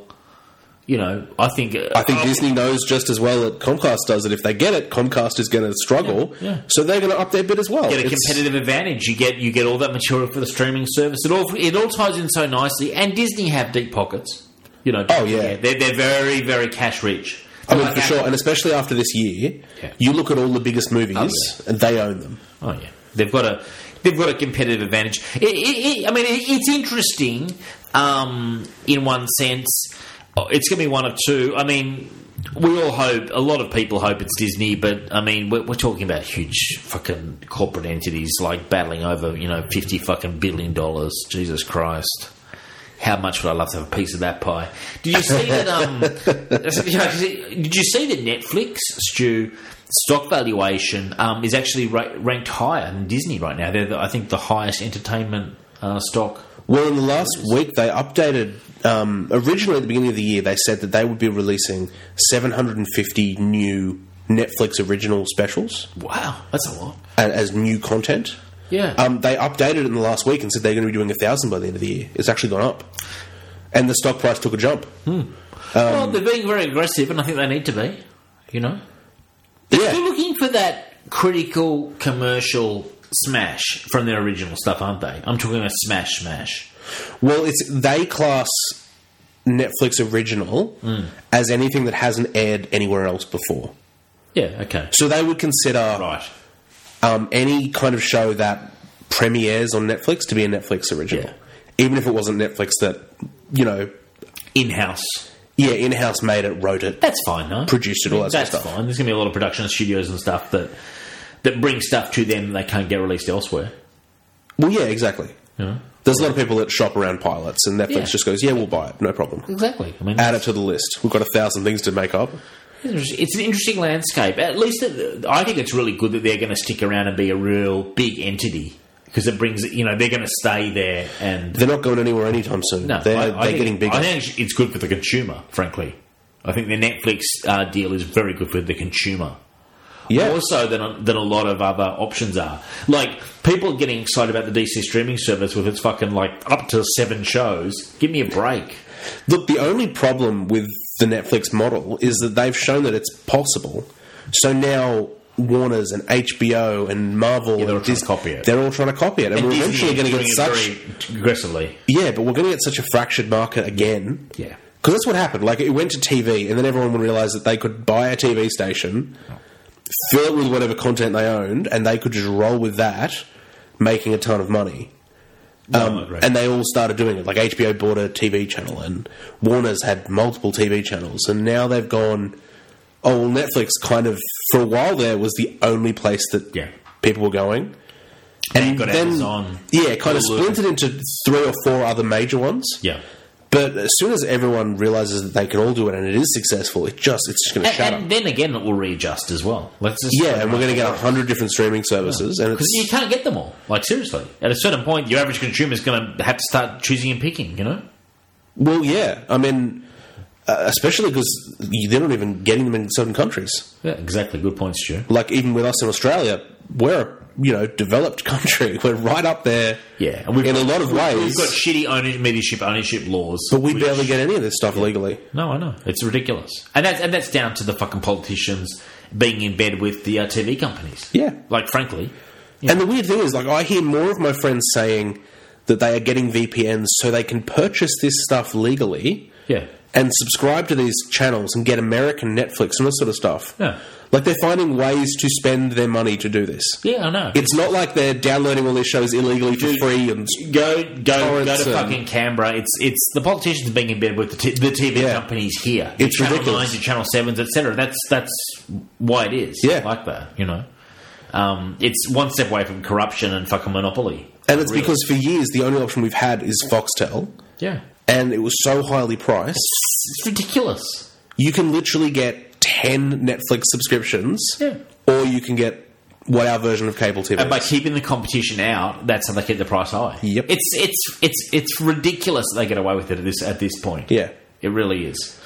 [SPEAKER 2] I think
[SPEAKER 3] Disney knows just as well that Comcast does that if they get it, Comcast is going to struggle.
[SPEAKER 2] Yeah.
[SPEAKER 3] So they're going to up their bid as well.
[SPEAKER 2] Get a competitive advantage. You get all that material for the streaming service. It all ties in so nicely. And Disney have deep pockets.
[SPEAKER 3] They're
[SPEAKER 2] very, very cash rich.
[SPEAKER 3] I mean, for sure, and especially after this year, you look at all the biggest movies and they own them.
[SPEAKER 2] Oh yeah, they've got a competitive advantage. It's interesting in one sense. It's going to be one of two. I mean, we all hope, a lot of people hope it's Disney, but I mean, we're talking about huge fucking corporate entities battling over, $50 fucking billion. Jesus Christ. How much would I love to have a piece of that pie? Did you see that, did you see that Netflix, Stu, stock valuation is actually ranked higher than Disney right now? They're, I think, the highest entertainment stock.
[SPEAKER 3] Well, in the last week, they updated... originally, at the beginning of the year, they said that they would be releasing 750 new Netflix original specials.
[SPEAKER 2] Wow, that's a lot.
[SPEAKER 3] As new content.
[SPEAKER 2] Yeah.
[SPEAKER 3] They updated it in the last week and said they're going to be doing 1,000 by the end of the year. It's actually gone up. And the stock price took a jump.
[SPEAKER 2] Well, they're being very aggressive, and I think they need to be, They're still looking for that critical commercial smash from their original stuff, aren't they? I'm talking about smash.
[SPEAKER 3] Well, they class Netflix original as anything that hasn't aired anywhere else before.
[SPEAKER 2] Yeah, okay.
[SPEAKER 3] So they would consider any kind of show that premieres on Netflix to be a Netflix original. Yeah. Even if it wasn't Netflix that,
[SPEAKER 2] in-house.
[SPEAKER 3] Yeah, in-house made it, wrote it.
[SPEAKER 2] That's fine, no?
[SPEAKER 3] Produced it, all that sort of stuff.
[SPEAKER 2] That's fine. There's going to be a lot of production studios and stuff that bring stuff to them that they can't get released elsewhere.
[SPEAKER 3] Well, yeah, exactly.
[SPEAKER 2] Yeah.
[SPEAKER 3] There's a lot of people that shop around pilots, and Netflix just goes, we'll buy it, no problem.
[SPEAKER 2] Exactly.
[SPEAKER 3] Add it to the list. We've got 1,000 things to make up.
[SPEAKER 2] It's an interesting landscape. At least I think it's really good that they're going to stick around and be a real big entity because it brings, they're going to stay there. And
[SPEAKER 3] they're not going anywhere anytime soon. No, they're getting bigger.
[SPEAKER 2] I think it's good for the consumer, frankly. I think the Netflix deal is very good for the consumer. Yeah. More so than a lot of other options are. People getting excited about the DC streaming service with its fucking, up to 7 shows. Give me a break.
[SPEAKER 3] Look, the only problem with the Netflix model is that they've shown that it's possible. So now Warner's and HBO and Marvel
[SPEAKER 2] they're all
[SPEAKER 3] and Disney,
[SPEAKER 2] copy it.
[SPEAKER 3] They're all trying to copy it. And we're eventually going to get such...
[SPEAKER 2] very aggressively.
[SPEAKER 3] Yeah, but we're going to get such a fractured market again.
[SPEAKER 2] Yeah.
[SPEAKER 3] Because that's what happened. It went to TV, and then everyone would realise that they could buy a TV station... fill it with whatever content they owned, and they could just roll with that, making a ton of money. And they all started doing it. HBO bought a TV channel, and Warner's had multiple TV channels, and now they've gone... Oh, well, Netflix kind of, for a while there, was the only place that people were going.
[SPEAKER 2] And got then, Amazon.
[SPEAKER 3] Yeah, kind of splintered into 3 or 4 other major ones.
[SPEAKER 2] Yeah.
[SPEAKER 3] But as soon as everyone realises that they can all do it and it is successful, it's just going to shatter.
[SPEAKER 2] And then again, it will readjust as well.
[SPEAKER 3] And we're going to get 100 different streaming services.
[SPEAKER 2] Because you can't get them all. Seriously. At a certain point, your average consumer is going to have to start choosing and picking,
[SPEAKER 3] Well, yeah. I mean, especially because they're not even getting them in certain countries.
[SPEAKER 2] Yeah, exactly. Good point, Stu.
[SPEAKER 3] Even with us in Australia, we're a developed country. We're right up there.
[SPEAKER 2] Yeah,
[SPEAKER 3] and in a lot of ways,
[SPEAKER 2] we've got shitty mediumship ownership laws,
[SPEAKER 3] but we barely get any of this stuff legally.
[SPEAKER 2] No, I know, it's ridiculous, and that's down to the fucking politicians being in bed with the TV companies.
[SPEAKER 3] Yeah,
[SPEAKER 2] like frankly.
[SPEAKER 3] And the weird thing is, like, I hear more of my friends saying that they are getting VPNs so they can purchase this stuff legally.
[SPEAKER 2] Yeah.
[SPEAKER 3] And subscribe to these channels and get American Netflix and this sort of stuff.
[SPEAKER 2] Yeah.
[SPEAKER 3] Like, they're finding ways to spend their money to do this.
[SPEAKER 2] Yeah, I know.
[SPEAKER 3] It's not like they're downloading all these shows illegally for free and
[SPEAKER 2] go to fucking Canberra. It's the politicians being in bed with the TV companies here.
[SPEAKER 3] It's
[SPEAKER 2] Channel
[SPEAKER 3] ridiculous.
[SPEAKER 2] 9s, Channel 7s, etc. That's why it is.
[SPEAKER 3] Yeah.
[SPEAKER 2] Like that, it's one step away from corruption and fucking monopoly.
[SPEAKER 3] And it's because for years the only option we've had is Foxtel.
[SPEAKER 2] Yeah.
[SPEAKER 3] And it was so highly priced.
[SPEAKER 2] It's ridiculous.
[SPEAKER 3] You can literally get 10 Netflix subscriptions.
[SPEAKER 2] Yeah.
[SPEAKER 3] Or you can get our version of cable TV.
[SPEAKER 2] And by keeping the competition out, that's how they keep the price high.
[SPEAKER 3] Yep.
[SPEAKER 2] It's ridiculous that they get away with it at this point.
[SPEAKER 3] Yeah.
[SPEAKER 2] It really is.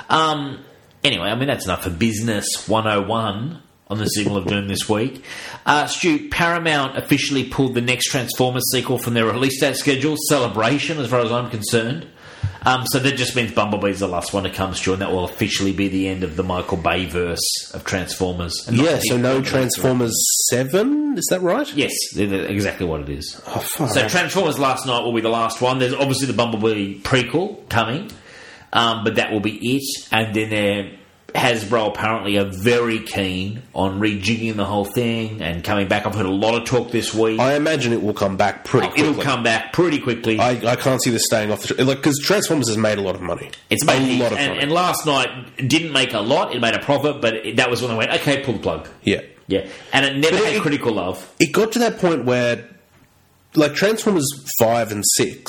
[SPEAKER 2] Anyway, I mean, that's enough for Business 101 on the Signal of Doom this week. Stu, Paramount officially pulled the next Transformers sequel from their release date schedule, Celebration, as far as I'm concerned. So that just means Bumblebee's the last one to come, Stu, and that will officially be the end of the Michael Bay-verse of Transformers.
[SPEAKER 3] Yeah, so no Transformers 7? Is that right?
[SPEAKER 2] Yes, exactly what it is.
[SPEAKER 3] Oh, fuck.
[SPEAKER 2] So Transformers Last Night will be the last one. There's obviously the Bumblebee prequel coming, but that will be it. And then Hasbro apparently are very keen on rejigging the whole thing and coming back. I've heard a lot of talk this week.
[SPEAKER 3] I imagine it will come back pretty quickly.
[SPEAKER 2] It'll come back pretty quickly.
[SPEAKER 3] I can't see this staying off the... because Transformers has made a lot of money.
[SPEAKER 2] It's made a lot of money. And Last Night didn't make a lot. It made a profit, but that was when I went, okay, pull the plug.
[SPEAKER 3] Yeah.
[SPEAKER 2] Yeah. And it never had critical love.
[SPEAKER 3] It got to that point where, like, Transformers 5 and 6,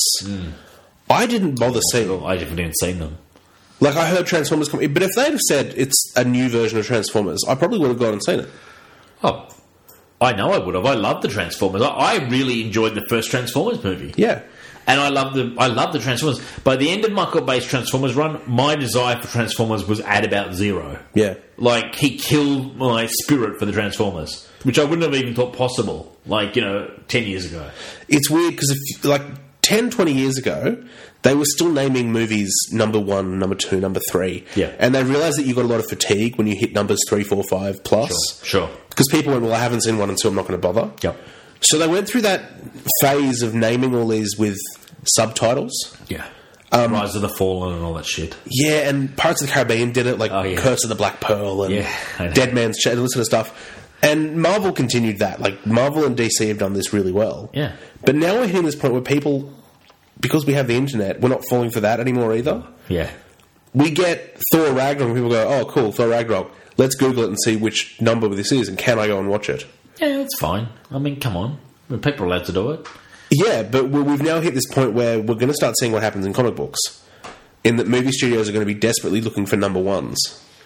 [SPEAKER 3] I didn't bother seeing.
[SPEAKER 2] I haven't even seen them.
[SPEAKER 3] Like, I heard Transformers come... But if they'd have said it's a new version of Transformers, I probably would have gone and seen it.
[SPEAKER 2] Oh, I know I would have. I love the Transformers. I really enjoyed the first Transformers movie.
[SPEAKER 3] Yeah.
[SPEAKER 2] And I love the Transformers. By the end of Michael Bay's Transformers run, my desire for Transformers was at about zero.
[SPEAKER 3] Yeah.
[SPEAKER 2] Like, he killed my spirit for the Transformers, which I wouldn't have even thought possible, 10 years ago.
[SPEAKER 3] It's weird, because 10, 20 years ago, they were still naming movies number 1, number 2, number 3.
[SPEAKER 2] Yeah.
[SPEAKER 3] And they realised that you got a lot of fatigue when you hit numbers 3, 4, 5 plus.
[SPEAKER 2] Sure.
[SPEAKER 3] Because people went, well, I haven't seen one, and so I'm not going to bother.
[SPEAKER 2] Yep.
[SPEAKER 3] So they went through that phase of naming all these with subtitles.
[SPEAKER 2] Yeah. Rise of the Fallen and all that shit.
[SPEAKER 3] Yeah, and Pirates of the Caribbean did it, Curse of the Black Pearl and Dead Man's Chest, all this sort of stuff. And Marvel continued that. Like, Marvel and DC have done this really well.
[SPEAKER 2] Yeah.
[SPEAKER 3] But now we're hitting this point where people... Because we have the internet, we're not falling for that anymore either.
[SPEAKER 2] Yeah.
[SPEAKER 3] We get Thor Ragnarok and people go, oh, cool, Thor Ragnarok. Let's Google it and see which number this is and can I go and watch it?
[SPEAKER 2] Yeah, that's fine. I mean, come on. People are allowed to do it.
[SPEAKER 3] Yeah, but we've now hit this point where we're going to start seeing what happens in comic books. In that movie studios are going to be desperately looking for number ones.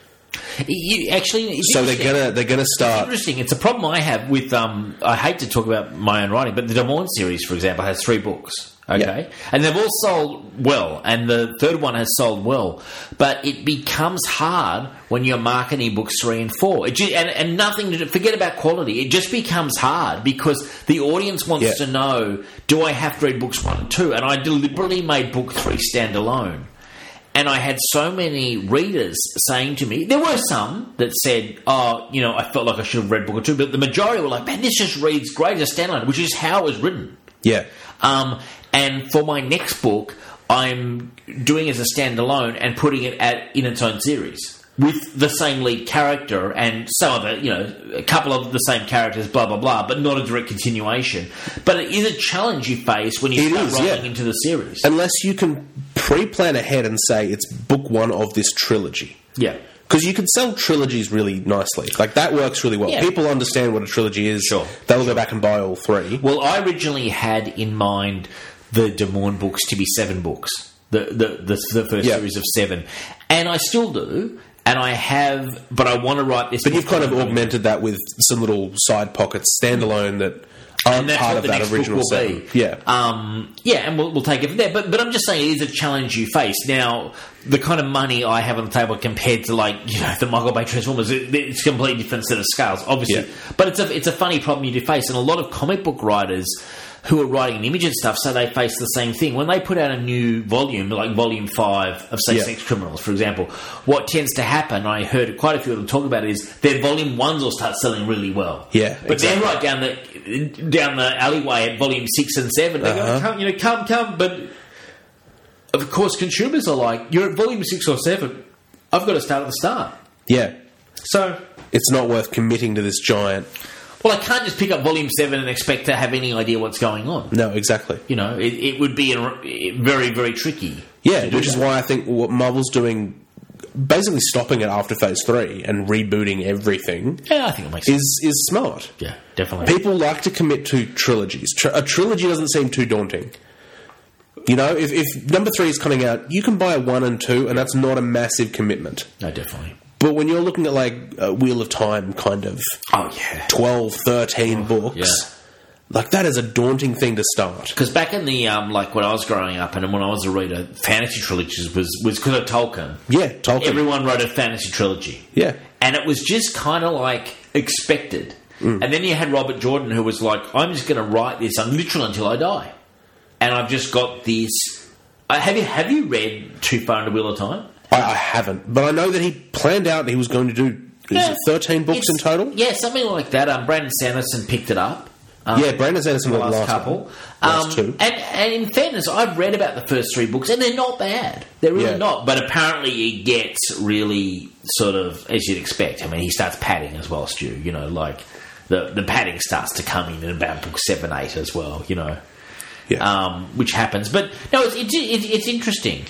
[SPEAKER 2] So
[SPEAKER 3] they're gonna start.
[SPEAKER 2] It's interesting. It's a problem I have with. I hate to talk about my own writing, but the Des Moines series, for example, has 3 books. Okay, and they've all sold well, and the third one has sold well. But it becomes hard when you're marketing books 3 and 4. And nothing to forget about quality. It just becomes hard because the audience wants to know: do I have to read books 1 and 2? And I deliberately made book 3 stand alone. And I had so many readers saying to me, there were some that said, I felt like I should have read book 2, but the majority were like, man, this just reads great as a standalone, which is how it was written.
[SPEAKER 3] Yeah.
[SPEAKER 2] And for my next book, I'm doing it as a standalone and putting it in its own series with the same lead character and some of the, a couple of the same characters, blah, blah, blah, but not a direct continuation. But it is a challenge you face when you start rolling into the series.
[SPEAKER 3] Unless you can pre-plan ahead and say it's book 1 of this trilogy.
[SPEAKER 2] Yeah.
[SPEAKER 3] Because you can sell trilogies really nicely. Like, that works really well. Yeah. People understand what a trilogy is.
[SPEAKER 2] Sure.
[SPEAKER 3] They'll go back and buy all 3.
[SPEAKER 2] Well, I originally had in mind the Des Moines books to be 7 books. The first series of 7. And I still do. And I have... But I want to write this...
[SPEAKER 3] But you've kind of augmented that with some little side pockets, standalone, that
[SPEAKER 2] And that's part what the next book will be.
[SPEAKER 3] Yeah.
[SPEAKER 2] And we'll take it from there. But I'm just saying it is a challenge you face. Now, the kind of money I have on the table compared to, the Michael Bay Transformers, it's a completely different set of scales, obviously. Yeah. But it's a funny problem you do face. And a lot of comic book writers who are writing an image and stuff, so they face the same thing. When they put out a new volume, like Volume 5 of, say, Sex Criminals, for example, what tends to happen, I heard quite a few of them talk about it, is their Volume 1s will start selling really well.
[SPEAKER 3] Yeah,
[SPEAKER 2] but they're right down the alleyway at Volume 6 and 7. They're going, come. But, of course, consumers are like, you're at Volume 6 or 7, I've got to start at the start.
[SPEAKER 3] Yeah.
[SPEAKER 2] So
[SPEAKER 3] it's not worth committing to this giant...
[SPEAKER 2] Well, I can't just pick up Volume 7 and expect to have any idea what's going on.
[SPEAKER 3] No, exactly.
[SPEAKER 2] It would be very, very tricky.
[SPEAKER 3] Yeah, which is why I think what Marvel's doing, basically stopping it after Phase 3 and rebooting everything...
[SPEAKER 2] Yeah, I think it makes sense.
[SPEAKER 3] ...is smart.
[SPEAKER 2] Yeah, definitely.
[SPEAKER 3] People like to commit to trilogies. A trilogy doesn't seem too daunting. If number 3 is coming out, you can buy a 1 and 2, and that's not a massive commitment.
[SPEAKER 2] No, definitely.
[SPEAKER 3] But when you're looking at, Wheel of Time kind of 12, 13 books, that is a daunting thing to start.
[SPEAKER 2] Because back in the, when I was growing up and when I was a reader, fantasy trilogies was because of Tolkien.
[SPEAKER 3] Yeah, Tolkien.
[SPEAKER 2] Everyone wrote a fantasy trilogy.
[SPEAKER 3] Yeah.
[SPEAKER 2] And it was just kind of expected. And then you had Robert Jordan who was like, I'm just going to write this literally until I die. And I've just got this... Have you read Too Far into Wheel of Time?
[SPEAKER 3] I haven't, but I know that he planned out he was going to do 13 books in total?
[SPEAKER 2] Yeah, something like that. Brandon Sanderson picked it up.
[SPEAKER 3] Brandon Sanderson
[SPEAKER 2] the last couple.
[SPEAKER 3] Last two.
[SPEAKER 2] And in fairness, I've read about the first 3 books, and they're not bad. They're really not. But apparently it gets really sort of, as you'd expect. I mean, he starts padding as well, Stu. The padding starts to come in about book 7, 8 as well,
[SPEAKER 3] Yeah.
[SPEAKER 2] Which happens. But, no, it's interesting.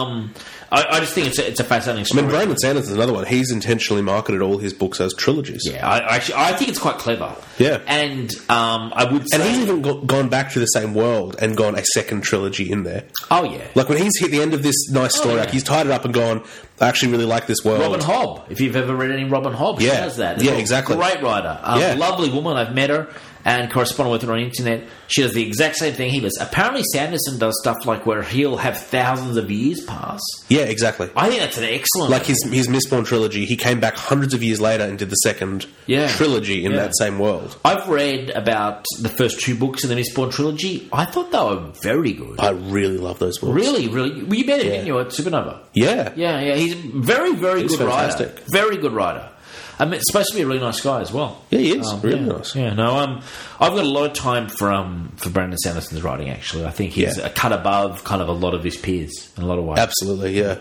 [SPEAKER 2] I just think it's a fascinating story.
[SPEAKER 3] I mean, Brandon Sanderson is another one. He's intentionally marketed all his books as trilogies.
[SPEAKER 2] Yeah, I think it's quite clever.
[SPEAKER 3] Yeah.
[SPEAKER 2] And I would say...
[SPEAKER 3] And he's even gone back to the same world and gone a second trilogy in there.
[SPEAKER 2] Oh, yeah.
[SPEAKER 3] When he's hit the end of this nice story, he's tied it up and gone, I actually really like this world.
[SPEAKER 2] Robin Hobb. If you've ever read any Robin Hobb, she does that.
[SPEAKER 3] Yeah, exactly.
[SPEAKER 2] Great writer. Lovely woman. I've met her and corresponded with her on the internet. She does the exact same thing he does. Apparently Sanderson does stuff where he'll have thousands of years pass.
[SPEAKER 3] Yeah, exactly.
[SPEAKER 2] I think that's an excellent...
[SPEAKER 3] his Mistborn trilogy, he came back hundreds of years later and did the second trilogy in that same world.
[SPEAKER 2] I've read about the first 2 books in the Mistborn trilogy. I thought they were very good.
[SPEAKER 3] I really love those books.
[SPEAKER 2] Really, really. Well, you met him, didn't you, at Supernova?
[SPEAKER 3] Yeah.
[SPEAKER 2] Yeah. He's a very, very good
[SPEAKER 3] fantastic.
[SPEAKER 2] writer. Very good writer. I mean, it's supposed to be a really nice guy as well.
[SPEAKER 3] Yeah, he is. Really nice.
[SPEAKER 2] Yeah, no, I've got a lot of time for Brandon Sanderson's writing, actually. I think he's a cut above kind of a lot of his peers in a lot of ways.
[SPEAKER 3] Absolutely, yeah.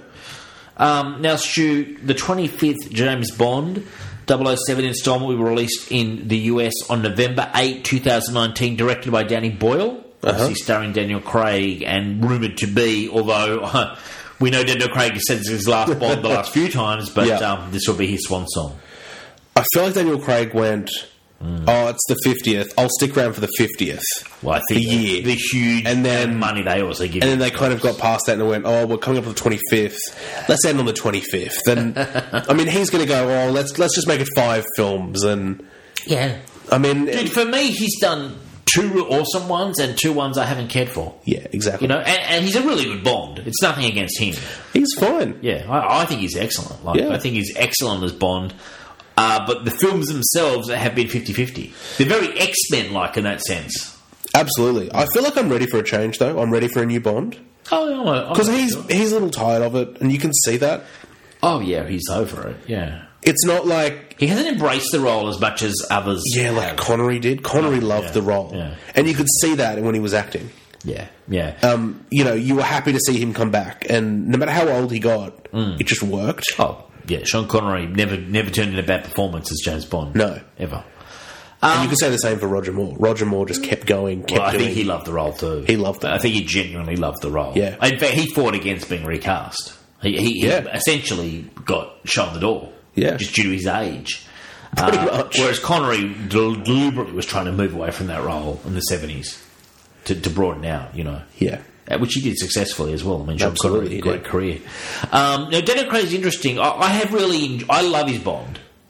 [SPEAKER 2] Now, Stu, the 25th James Bond 007 installment will be released in the US on November 8, 2019, directed by Danny Boyle, obviously starring Daniel Craig, and rumoured to be, although we know Daniel Craig said it's his last Bond the last few times, but this will be his swan song.
[SPEAKER 3] I feel like Daniel Craig went, it's the 50th. I'll stick around for the 50th.
[SPEAKER 2] Well, I think the huge money they also give.
[SPEAKER 3] And then they kind of got past that and went, we're coming up to the 25th. Let's end on the 25th. And I mean, he's going to go, let's just make it 5 films. And
[SPEAKER 2] yeah,
[SPEAKER 3] I mean,
[SPEAKER 2] dude, for me, he's done 2 awesome ones and 2 ones I haven't cared for.
[SPEAKER 3] Yeah, exactly.
[SPEAKER 2] And he's a really good Bond. It's nothing against him.
[SPEAKER 3] He's fine.
[SPEAKER 2] Yeah, I think he's excellent. I think he's excellent as Bond. But the films themselves have been 50-50. They're very X-Men-like in that sense.
[SPEAKER 3] Absolutely. I feel like I'm ready for a change, though. I'm ready for a new Bond.
[SPEAKER 2] Oh,
[SPEAKER 3] because he's a little tired of it, and you can see that.
[SPEAKER 2] Oh, yeah, he's over it, yeah.
[SPEAKER 3] It's not like...
[SPEAKER 2] He hasn't embraced the role as much as others
[SPEAKER 3] like Connery did. Connery loved the role. Yeah. And you could see that when he was acting.
[SPEAKER 2] Yeah, yeah.
[SPEAKER 3] You were happy to see him come back, and no matter how old he got, it just worked.
[SPEAKER 2] Oh, yeah, Sean Connery never turned in a bad performance as James Bond.
[SPEAKER 3] No.
[SPEAKER 2] Ever.
[SPEAKER 3] And you could say the same for Roger Moore. Roger Moore just kept going,
[SPEAKER 2] I think he loved the role too.
[SPEAKER 3] He loved it.
[SPEAKER 2] I think he genuinely loved the role.
[SPEAKER 3] Yeah.
[SPEAKER 2] In fact, he fought against being recast. He essentially got shot the door.
[SPEAKER 3] Yeah.
[SPEAKER 2] Just due to his age.
[SPEAKER 3] Pretty much.
[SPEAKER 2] Whereas Connery deliberately was trying to move away from that role in the 70s to broaden out,
[SPEAKER 3] Yeah.
[SPEAKER 2] Which he did successfully as well. I mean, Sean Connery, great career. Now, Daniel Craig's interesting. I love his Bond.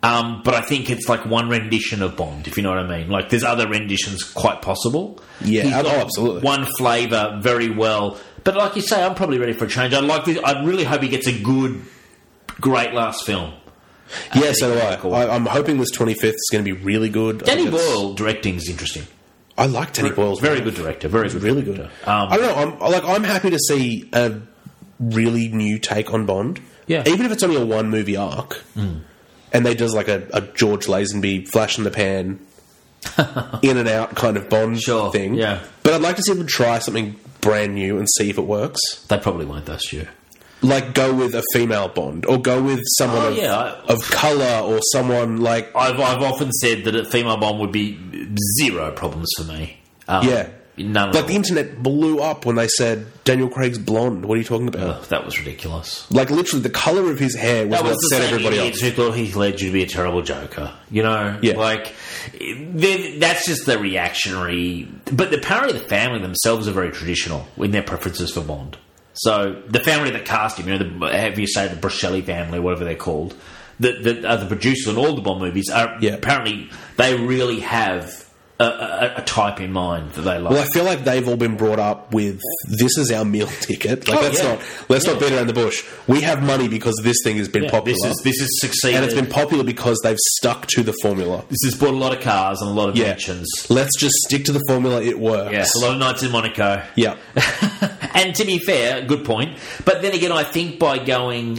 [SPEAKER 2] But I think it's like one rendition of Bond, if you know what I mean. Like, there's other renditions quite possible.
[SPEAKER 3] Yeah, absolutely.
[SPEAKER 2] One flavour very well. But like you say, I'm probably ready for a change. I really hope he gets a great last film.
[SPEAKER 3] Yeah, so do I. I'm hoping this 25th is going to be really good.
[SPEAKER 2] Danny Boyle directing is interesting.
[SPEAKER 3] I like Danny Boyle.
[SPEAKER 2] Very good director.
[SPEAKER 3] Really good. I don't know. I'm happy to see a really new take on Bond.
[SPEAKER 2] Yeah.
[SPEAKER 3] Even if it's only a one movie arc, and they does like a George Lazenby flash in the pan, in and out kind of Bond thing.
[SPEAKER 2] Yeah.
[SPEAKER 3] But I'd like to see them try something brand new and see if it works.
[SPEAKER 2] They probably won't this year.
[SPEAKER 3] Like, go with a female Bond, or go with someone of colour, or someone like...
[SPEAKER 2] I've often said that a female Bond would be zero problems for me. None of
[SPEAKER 3] like, the internet blew up when they said, Daniel Craig's blonde. What are you talking about?
[SPEAKER 2] That was ridiculous.
[SPEAKER 3] Like, literally, the colour of his hair was what set everybody off.
[SPEAKER 2] Who thought he led you to be a terrible Joker. You know?
[SPEAKER 3] Yeah.
[SPEAKER 2] Like, that's just the reactionary... But apparently the family themselves are very traditional in their preferences for Bond. So the family that cast him, the Bruscelli family, whatever they're called, that are the producers on all the Bond movies, apparently they really have a type in mind that they like.
[SPEAKER 3] Well, I feel like they've all been brought up with, this is our meal ticket. Like, let's not beat around the bush. We have money because this thing has been popular.
[SPEAKER 2] This is succeeded.
[SPEAKER 3] And it's been popular because they've stuck to the formula.
[SPEAKER 2] This has bought a lot of cars and a lot of mansions.
[SPEAKER 3] Let's just stick to the formula. It works.
[SPEAKER 2] Yeah, a lot of nights in Monaco.
[SPEAKER 3] Yeah.
[SPEAKER 2] And to be fair, good point. But then again, I think by going...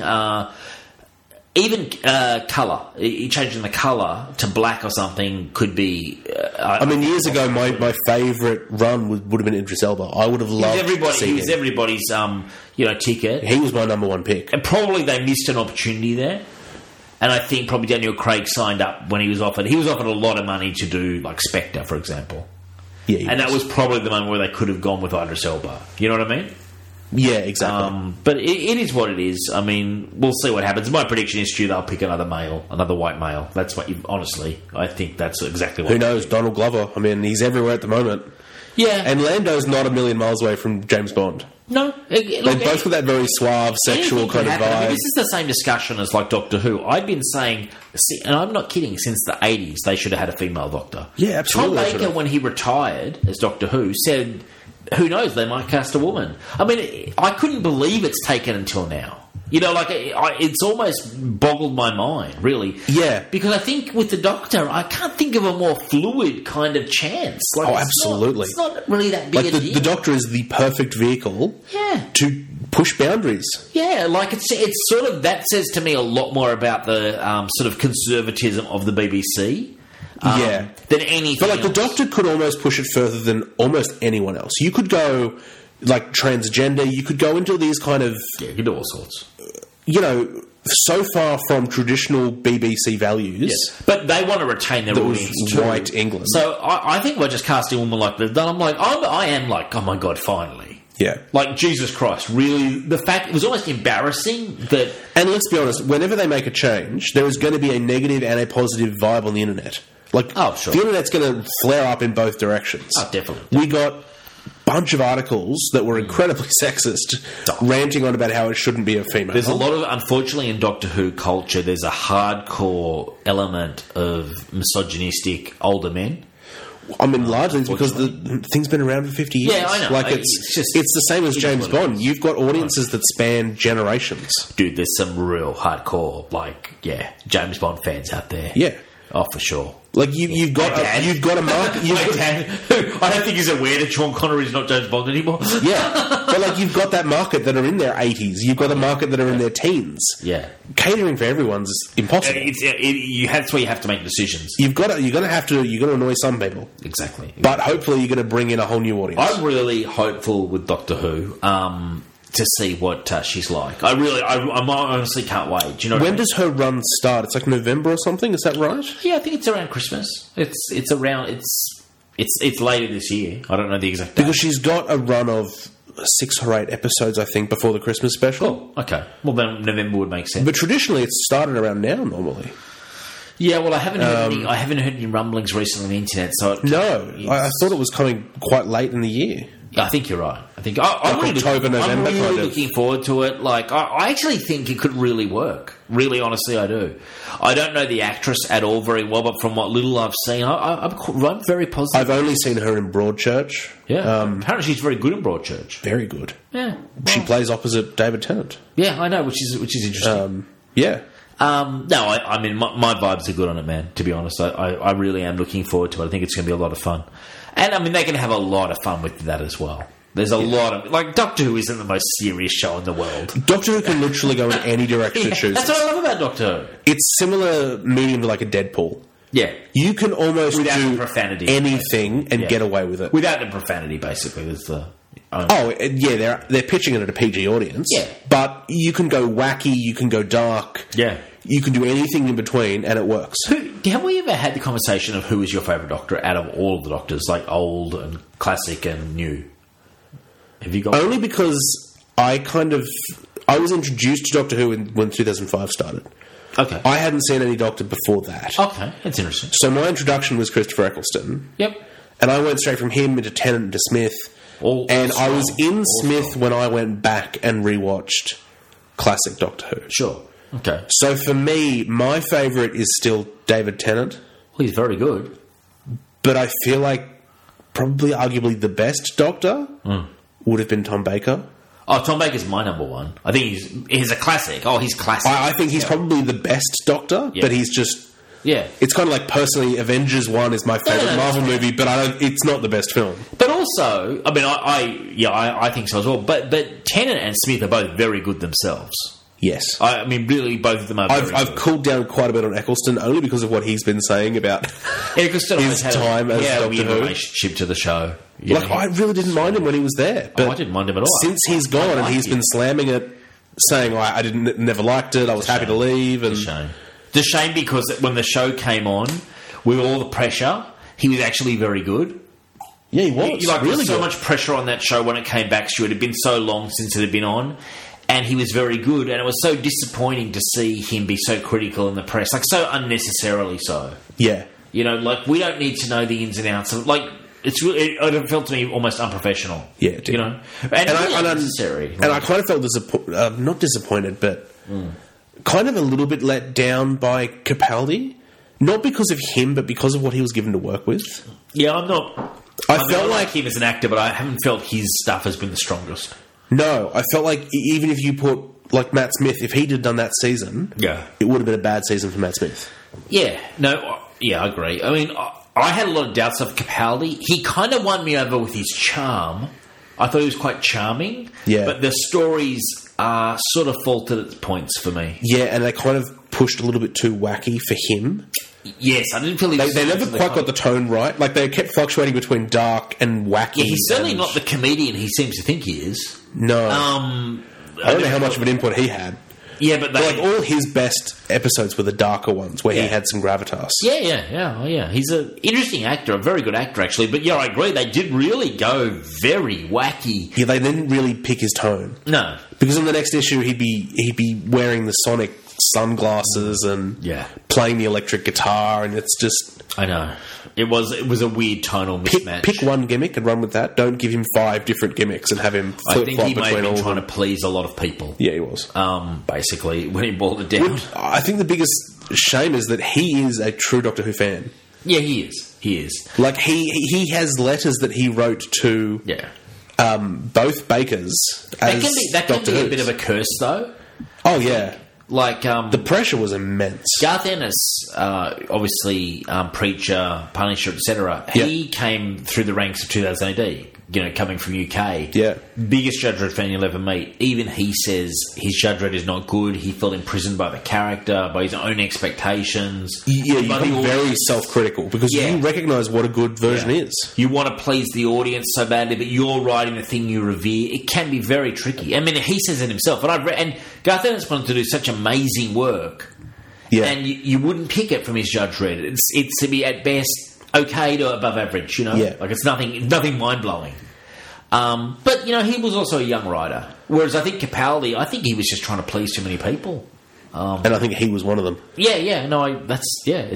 [SPEAKER 2] even colour, changing the colour to black or something could be...
[SPEAKER 3] years ago, my favourite run would have been Idris Elba. I would have loved to see him.
[SPEAKER 2] He was everybody's ticket.
[SPEAKER 3] He was my number one pick.
[SPEAKER 2] And probably they missed an opportunity there. And I think probably Daniel Craig signed up when he was offered... He was offered a lot of money to do, like, Spectre, for example.
[SPEAKER 3] Yeah,
[SPEAKER 2] that was probably the moment where they could have gone with Idris Elba. You know what I mean?
[SPEAKER 3] Yeah, exactly.
[SPEAKER 2] But it is what it is. I mean, we'll see what happens. My prediction is, Stu, they'll pick another white male. That's what honestly, I think that's exactly what...
[SPEAKER 3] Who knows? Donald Glover. I mean, he's everywhere at the moment.
[SPEAKER 2] Yeah.
[SPEAKER 3] And Lando's not a million miles away from James Bond.
[SPEAKER 2] No.
[SPEAKER 3] They both got that very suave, sexual kind of vibe. I mean,
[SPEAKER 2] this is the same discussion as, like, Doctor Who. I've been saying, and I'm not kidding, since the 80s, they should have had a female Doctor.
[SPEAKER 3] Yeah, absolutely.
[SPEAKER 2] Tom Baker, when he retired as Doctor Who, said... Who knows? They might cast a woman. I mean, I couldn't believe it's taken until now. It's almost boggled my mind, really.
[SPEAKER 3] Yeah.
[SPEAKER 2] Because I think with the Doctor, I can't think of a more fluid kind of chance.
[SPEAKER 3] Absolutely.
[SPEAKER 2] It's not really that big a deal.
[SPEAKER 3] The Doctor is the perfect vehicle to push boundaries.
[SPEAKER 2] Yeah, it's sort of... That says to me a lot more about the sort of conservatism of the BBC. Than anything.
[SPEAKER 3] But the Doctor could almost push it further than almost anyone else. You could go like transgender. You could go into these kind of
[SPEAKER 2] you could do all sorts.
[SPEAKER 3] So far from traditional BBC values.
[SPEAKER 2] Yes. But they want to retain their audience too.
[SPEAKER 3] White England.
[SPEAKER 2] So I think we're just casting a woman like they've done. I am like, oh my God, finally.
[SPEAKER 3] Yeah.
[SPEAKER 2] Like, Jesus Christ, really? The fact... It was almost embarrassing that...
[SPEAKER 3] And let's be honest, whenever they make a change, there is going to be a negative and a positive vibe on the internet.
[SPEAKER 2] Sure.
[SPEAKER 3] The internet's going to flare up in both directions.
[SPEAKER 2] Oh, definitely.
[SPEAKER 3] We got a bunch of articles that were incredibly sexist, ranting on about how it shouldn't be a female.
[SPEAKER 2] There's a lot of... Unfortunately, in Doctor Who culture, there's a hardcore element of misogynistic older men.
[SPEAKER 3] I mean, largely it's because the thing's been around for 50 years.
[SPEAKER 2] Yeah, I know.
[SPEAKER 3] It's the same as James Bond. You've got audiences that span generations.
[SPEAKER 2] Dude, there's some real hardcore, James Bond fans out there.
[SPEAKER 3] Yeah.
[SPEAKER 2] Oh, for sure.
[SPEAKER 3] You've got a market.
[SPEAKER 2] I don't think he's aware that Sean Connery is not James Bond anymore.
[SPEAKER 3] Yeah, but you've got that market that are in their 80s. You've got a market that are in their teens.
[SPEAKER 2] Yeah,
[SPEAKER 3] catering for everyone's impossible.
[SPEAKER 2] That's where you have to make decisions.
[SPEAKER 3] You're going to annoy some people.
[SPEAKER 2] Exactly.
[SPEAKER 3] But hopefully, you're going to bring in a whole new audience.
[SPEAKER 2] I'm really hopeful with Doctor Who. To see what she's like. I honestly can't wait. Do you know
[SPEAKER 3] when does her run start? It's like November or something. Is that right?
[SPEAKER 2] Yeah, I think it's around Christmas. It's around. It's later this year. I don't know the exact date.
[SPEAKER 3] Because she's got a run of 6 or 8 episodes, I think, before the Christmas special.
[SPEAKER 2] Oh, okay. Well, then November would make sense.
[SPEAKER 3] But traditionally, it's started around now. Normally.
[SPEAKER 2] Yeah, well, I haven't heard any rumblings recently on the internet. So
[SPEAKER 3] I thought it was coming quite late in the year.
[SPEAKER 2] Yeah, I think you're right. I'm really looking forward to it. Like, I actually think it could really work. Really, honestly, I do. I don't know the actress at all very well, but from what little I've seen, I'm very positive.
[SPEAKER 3] I've only seen her in Broadchurch.
[SPEAKER 2] Yeah, apparently she's very good in Broadchurch.
[SPEAKER 3] Very good.
[SPEAKER 2] Yeah,
[SPEAKER 3] she plays opposite David Tennant.
[SPEAKER 2] Yeah, I know, which is interesting.
[SPEAKER 3] Yeah.
[SPEAKER 2] No, I mean, my vibes are good on it, man. To be honest, I really am looking forward to it. I think it's going to be a lot of fun. And, I mean, they can have a lot of fun with that as well. There's a lot of... Like, Doctor Who isn't the most serious show in the world.
[SPEAKER 3] Doctor Who can literally go in any direction it chooses.
[SPEAKER 2] That's what I love about Doctor Who.
[SPEAKER 3] It's similar medium to, like, a Deadpool.
[SPEAKER 2] Yeah.
[SPEAKER 3] You can almost do
[SPEAKER 2] profanity,
[SPEAKER 3] anything and get away with it.
[SPEAKER 2] Without the profanity, basically. There's the...
[SPEAKER 3] they're pitching it at a PG audience.
[SPEAKER 2] Yeah.
[SPEAKER 3] But you can go wacky, you can go dark.
[SPEAKER 2] Yeah.
[SPEAKER 3] You can do anything in between, and it works.
[SPEAKER 2] Have we ever had the conversation of who is your favourite Doctor out of all of the Doctors, like old and classic and new? Have you got
[SPEAKER 3] only because I was introduced to Doctor Who when 2005 started.
[SPEAKER 2] Okay.
[SPEAKER 3] I hadn't seen any Doctor before that.
[SPEAKER 2] Okay, that's interesting.
[SPEAKER 3] So my introduction was Christopher Eccleston.
[SPEAKER 2] Yep.
[SPEAKER 3] And I went straight from him into Tennant into Smith. I was in Smith when I went back and rewatched classic Doctor Who.
[SPEAKER 2] Sure. Okay.
[SPEAKER 3] So for me, my favourite is still David Tennant.
[SPEAKER 2] Well, he's very good.
[SPEAKER 3] But I feel like probably arguably the best Doctor would have been Tom Baker.
[SPEAKER 2] Oh, Tom Baker's my number one. I think he's a classic. Oh, he's classic.
[SPEAKER 3] I think he's probably the best Doctor, but he's just...
[SPEAKER 2] Yeah.
[SPEAKER 3] It's kind of like, personally, Avengers 1 is my favourite Marvel movie, but it's not the best film.
[SPEAKER 2] But also, I mean, I think so as well, but Tennant and Smith are both very good themselves.
[SPEAKER 3] Yes.
[SPEAKER 2] I mean, really, both of them are very
[SPEAKER 3] I've cooled down quite a bit on Eccleston, only because of what he's been saying about his time as Doctor Who.
[SPEAKER 2] Relationship to the show.
[SPEAKER 3] I really didn't mind him when he was there. But
[SPEAKER 2] I didn't mind him at all.
[SPEAKER 3] Since he's gone and he's been slamming it, saying, I never liked it, I was happy to leave. And
[SPEAKER 2] It's a shame because when the show came on, with all the pressure, he was actually very good.
[SPEAKER 3] Yeah, he was.
[SPEAKER 2] There was so much pressure on that show when it came back, Stuart. It had been so long since it had been on. And he was very good, and it was so disappointing to see him be so critical in the press, like so unnecessarily so.
[SPEAKER 3] Yeah,
[SPEAKER 2] we don't need to know the ins and outs of it felt to me almost unprofessional.
[SPEAKER 3] Yeah, it did.
[SPEAKER 2] And really unnecessary.
[SPEAKER 3] And I kind of felt not disappointed, but kind of a little bit let down by Capaldi, not because of him, but because of what he was given to work with.
[SPEAKER 2] Yeah, I'm not. I felt like him as an actor, but I haven't felt his stuff has been the strongest.
[SPEAKER 3] No, I felt like even if you put, like, Matt Smith, if he'd have done that season, it would have been a bad season for Matt Smith.
[SPEAKER 2] Yeah, I agree. I mean, I had a lot of doubts of Capaldi. He kind of won me over with his charm. I thought he was quite charming.
[SPEAKER 3] Yeah.
[SPEAKER 2] But the stories sort of faltered at points for me.
[SPEAKER 3] Yeah, and they kind of pushed a little bit too wacky for him.
[SPEAKER 2] Yes, I didn't feel he was...
[SPEAKER 3] They never quite got the tone right. Like, they kept fluctuating between dark and wacky.
[SPEAKER 2] Yeah, he's certainly not the comedian he seems to think he is.
[SPEAKER 3] No. I don't know how much of an input he had.
[SPEAKER 2] Yeah, but
[SPEAKER 3] all his best episodes were the darker ones, where he had some gravitas.
[SPEAKER 2] Yeah. He's an interesting actor, a very good actor, actually. But, I agree, they did really go very wacky.
[SPEAKER 3] Yeah, they didn't really pick his tone.
[SPEAKER 2] No.
[SPEAKER 3] Because in the next issue, he'd be wearing the Sonic sunglasses and playing the electric guitar, and it's just...
[SPEAKER 2] I know. It was a weird tonal mismatch.
[SPEAKER 3] Pick one gimmick and run with that. Don't give him 5 different gimmicks and have him flip-flop between all of them. I think he may have been trying
[SPEAKER 2] to please a lot of people.
[SPEAKER 3] Yeah, he was.
[SPEAKER 2] Basically, when he boiled it down.
[SPEAKER 3] I think the biggest shame is that he is a true Doctor Who fan.
[SPEAKER 2] Yeah, he is.
[SPEAKER 3] Like, he has letters that he wrote to both Bakers as
[SPEAKER 2] That can be a bit of a curse, though.
[SPEAKER 3] Oh, yeah.
[SPEAKER 2] Like
[SPEAKER 3] the pressure was immense.
[SPEAKER 2] Garth Ennis, obviously Preacher, Punisher, etc. He came through the ranks of 2000 AD. Coming from UK.
[SPEAKER 3] Yeah,
[SPEAKER 2] biggest Judge Dredd fan you'll ever meet. Even he says his Judge Dredd is not good. He felt imprisoned by the character, by his own expectations.
[SPEAKER 3] Yeah, you become very self-critical because you recognise what a good version is.
[SPEAKER 2] You want to please the audience so badly, but you're writing the thing you revere. It can be very tricky. I mean, he says it himself. And Garth Ennis wanted to do such amazing work. Yeah, and you wouldn't pick it from his Judge Dredd. It's to be at best okay to above average, like it's nothing mind-blowing. But, he was also a young writer. Whereas I think Capaldi, he was just trying to please too many people.
[SPEAKER 3] And I think he was one of them.
[SPEAKER 2] It's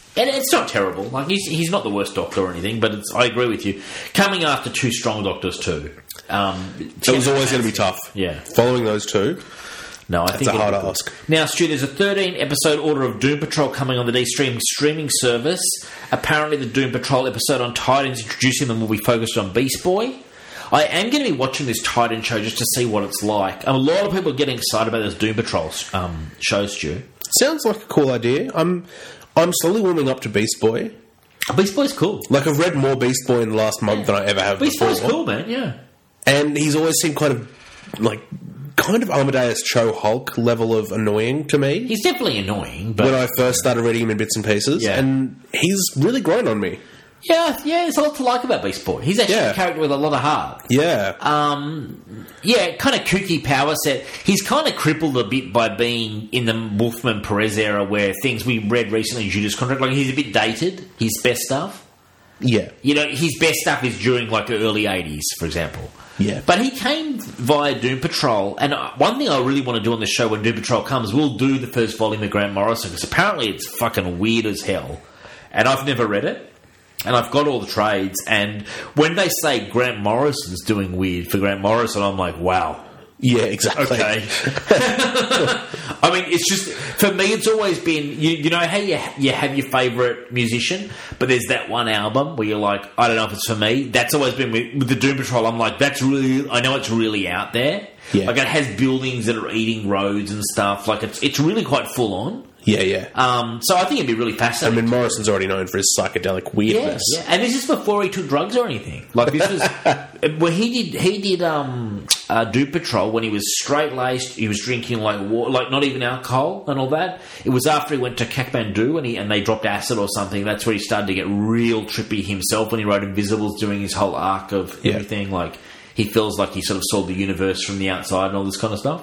[SPEAKER 2] And it's not terrible. Like he's not the worst Doctor or anything, but I agree with you. Coming after two strong Doctors too.
[SPEAKER 3] It was always going to be tough.
[SPEAKER 2] Yeah.
[SPEAKER 3] Following those two.
[SPEAKER 2] No, I think
[SPEAKER 3] it's a hard ask.
[SPEAKER 1] Now, Stu, there's a 13-episode order of Doom Patrol coming on the D-Stream streaming service. Apparently, the Doom Patrol episode on Titans introducing them will be focused on Beast Boy. I am going to be watching this Titan show just to see what it's like. A lot of people are getting excited about this Doom Patrol show, Stu.
[SPEAKER 3] Sounds like a cool idea. I'm slowly warming up to Beast Boy.
[SPEAKER 2] Beast Boy's cool.
[SPEAKER 3] Like, I've read more Beast Boy in the last month than I ever have
[SPEAKER 2] Beast
[SPEAKER 3] before.
[SPEAKER 2] Boy's cool, man, yeah.
[SPEAKER 3] And he's always seemed kind of Amadeus Cho Hulk level of annoying to me.
[SPEAKER 2] He's definitely annoying, but...
[SPEAKER 3] when I first started reading him in bits and pieces, and he's really grown on me.
[SPEAKER 2] Yeah, there's a lot to like about Beast Boy. He's actually a character with a lot of heart.
[SPEAKER 3] Yeah.
[SPEAKER 2] Kind of kooky power set. He's kind of crippled a bit by being in the Wolfman Perez era where things we read recently in Judas Contract, like he's a bit dated, his best stuff.
[SPEAKER 3] Yeah.
[SPEAKER 2] You know, his best stuff is during like the early 80s, for example.
[SPEAKER 3] Yeah.
[SPEAKER 2] But he came via Doom Patrol, and one thing I really want to do on the show when Doom Patrol comes, we'll do the first volume of Grant Morrison, because apparently it's fucking weird as hell. And I've never read it. And I've got all the trades, and when they say Grant Morrison's doing weird for Grant Morrison, I'm like, wow.
[SPEAKER 3] Yeah, exactly.
[SPEAKER 2] Okay. I mean, it's just, for me, it's always been, you know how you have your favourite musician, but there's that one album where you're like, I don't know if it's for me. That's always been with the Doom Patrol. I'm like, that's really, I know it's really out there.
[SPEAKER 3] Yeah.
[SPEAKER 2] Like, it has buildings that are eating roads and stuff. Like, it's really quite full on.
[SPEAKER 3] Yeah.
[SPEAKER 2] So I think it'd be really fascinating.
[SPEAKER 3] I mean, Morrison's already known for his psychedelic weirdness.
[SPEAKER 2] Yeah. And this is before he took drugs or anything. Like, this was well, he did Doom Patrol when he was straight laced. He was drinking like water, like not even alcohol and all that. It was after he went to Kathmandu and they dropped acid or something. That's where he started to get real trippy himself when he wrote Invisibles, doing his whole arc of everything. Like, he feels like he sort of saw the universe from the outside and all this kind of stuff.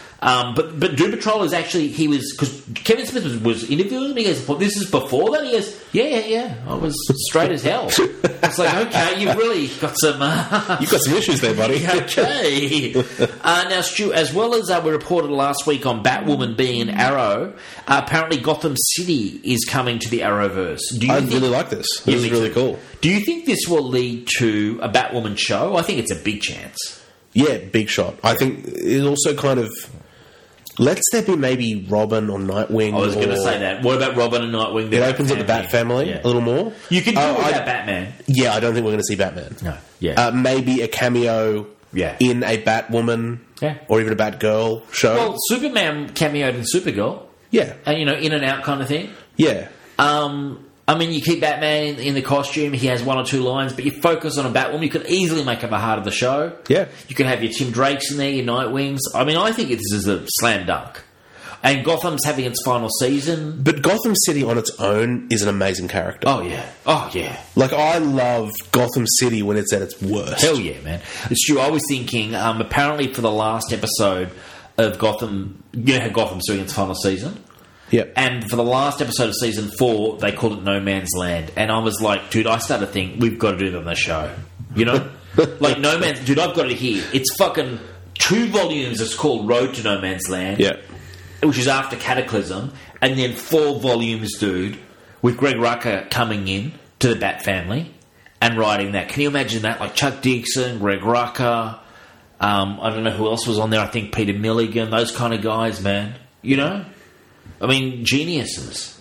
[SPEAKER 2] But Doom Patrol is actually, because Kevin Smith was interviewing him, he goes, well, this is before that? He goes, yeah, I was straight as hell. It's like, okay, you've really got some...
[SPEAKER 3] You've got some issues there, buddy.
[SPEAKER 2] Okay. Now, Stu, as well as we reported last week on Batwoman being an Arrow, apparently Gotham City is coming to the Arrowverse.
[SPEAKER 3] I really like this. This is really cool.
[SPEAKER 2] Do you think this will lead to a Batwoman show? I think it's a big chance.
[SPEAKER 3] Yeah, big shot. I think it also kind of... Let's there be maybe Robin or Nightwing.
[SPEAKER 2] I was going to say that. What about Robin and Nightwing?
[SPEAKER 3] It opens up the Bat family a little more.
[SPEAKER 2] You can do it without Batman.
[SPEAKER 3] Yeah, I don't think we're going to see Batman.
[SPEAKER 2] No. Yeah.
[SPEAKER 3] Maybe a cameo in a Batwoman or even a Batgirl show.
[SPEAKER 2] Well, Superman cameoed in Supergirl.
[SPEAKER 3] Yeah.
[SPEAKER 2] And, in and out kind of thing.
[SPEAKER 3] Yeah.
[SPEAKER 2] I mean, you keep Batman in the costume, he has one or two lines, but you focus on a Batwoman, you could easily make up a heart of the show.
[SPEAKER 3] Yeah.
[SPEAKER 2] You can have your Tim Drakes in there, your Nightwings. I mean, I think this is a slam dunk. And Gotham's having its final season.
[SPEAKER 3] But Gotham City on its own is an amazing character.
[SPEAKER 2] Oh, yeah.
[SPEAKER 3] Like, I love Gotham City when it's at its worst.
[SPEAKER 2] Hell yeah, man. It's true. I was thinking, apparently for the last episode of Gotham, how Gotham's doing its final season.
[SPEAKER 3] Yep.
[SPEAKER 2] And for the last episode of season 4, they called it No Man's Land. And I was like, dude, I started to think, we've got to do that on the show. You know? Like, No Man's... Dude, I've got it here. It's fucking 2 volumes. It's called Road to No Man's Land.
[SPEAKER 3] Yeah.
[SPEAKER 2] Which is after Cataclysm. And then 4 volumes, dude, with Greg Rucka coming in to the Bat family and writing that. Can you imagine that? Like, Chuck Dixon, Greg Rucka... I don't know who else was on there. I think Peter Milligan. Those kind of guys, man. You know? I mean, geniuses.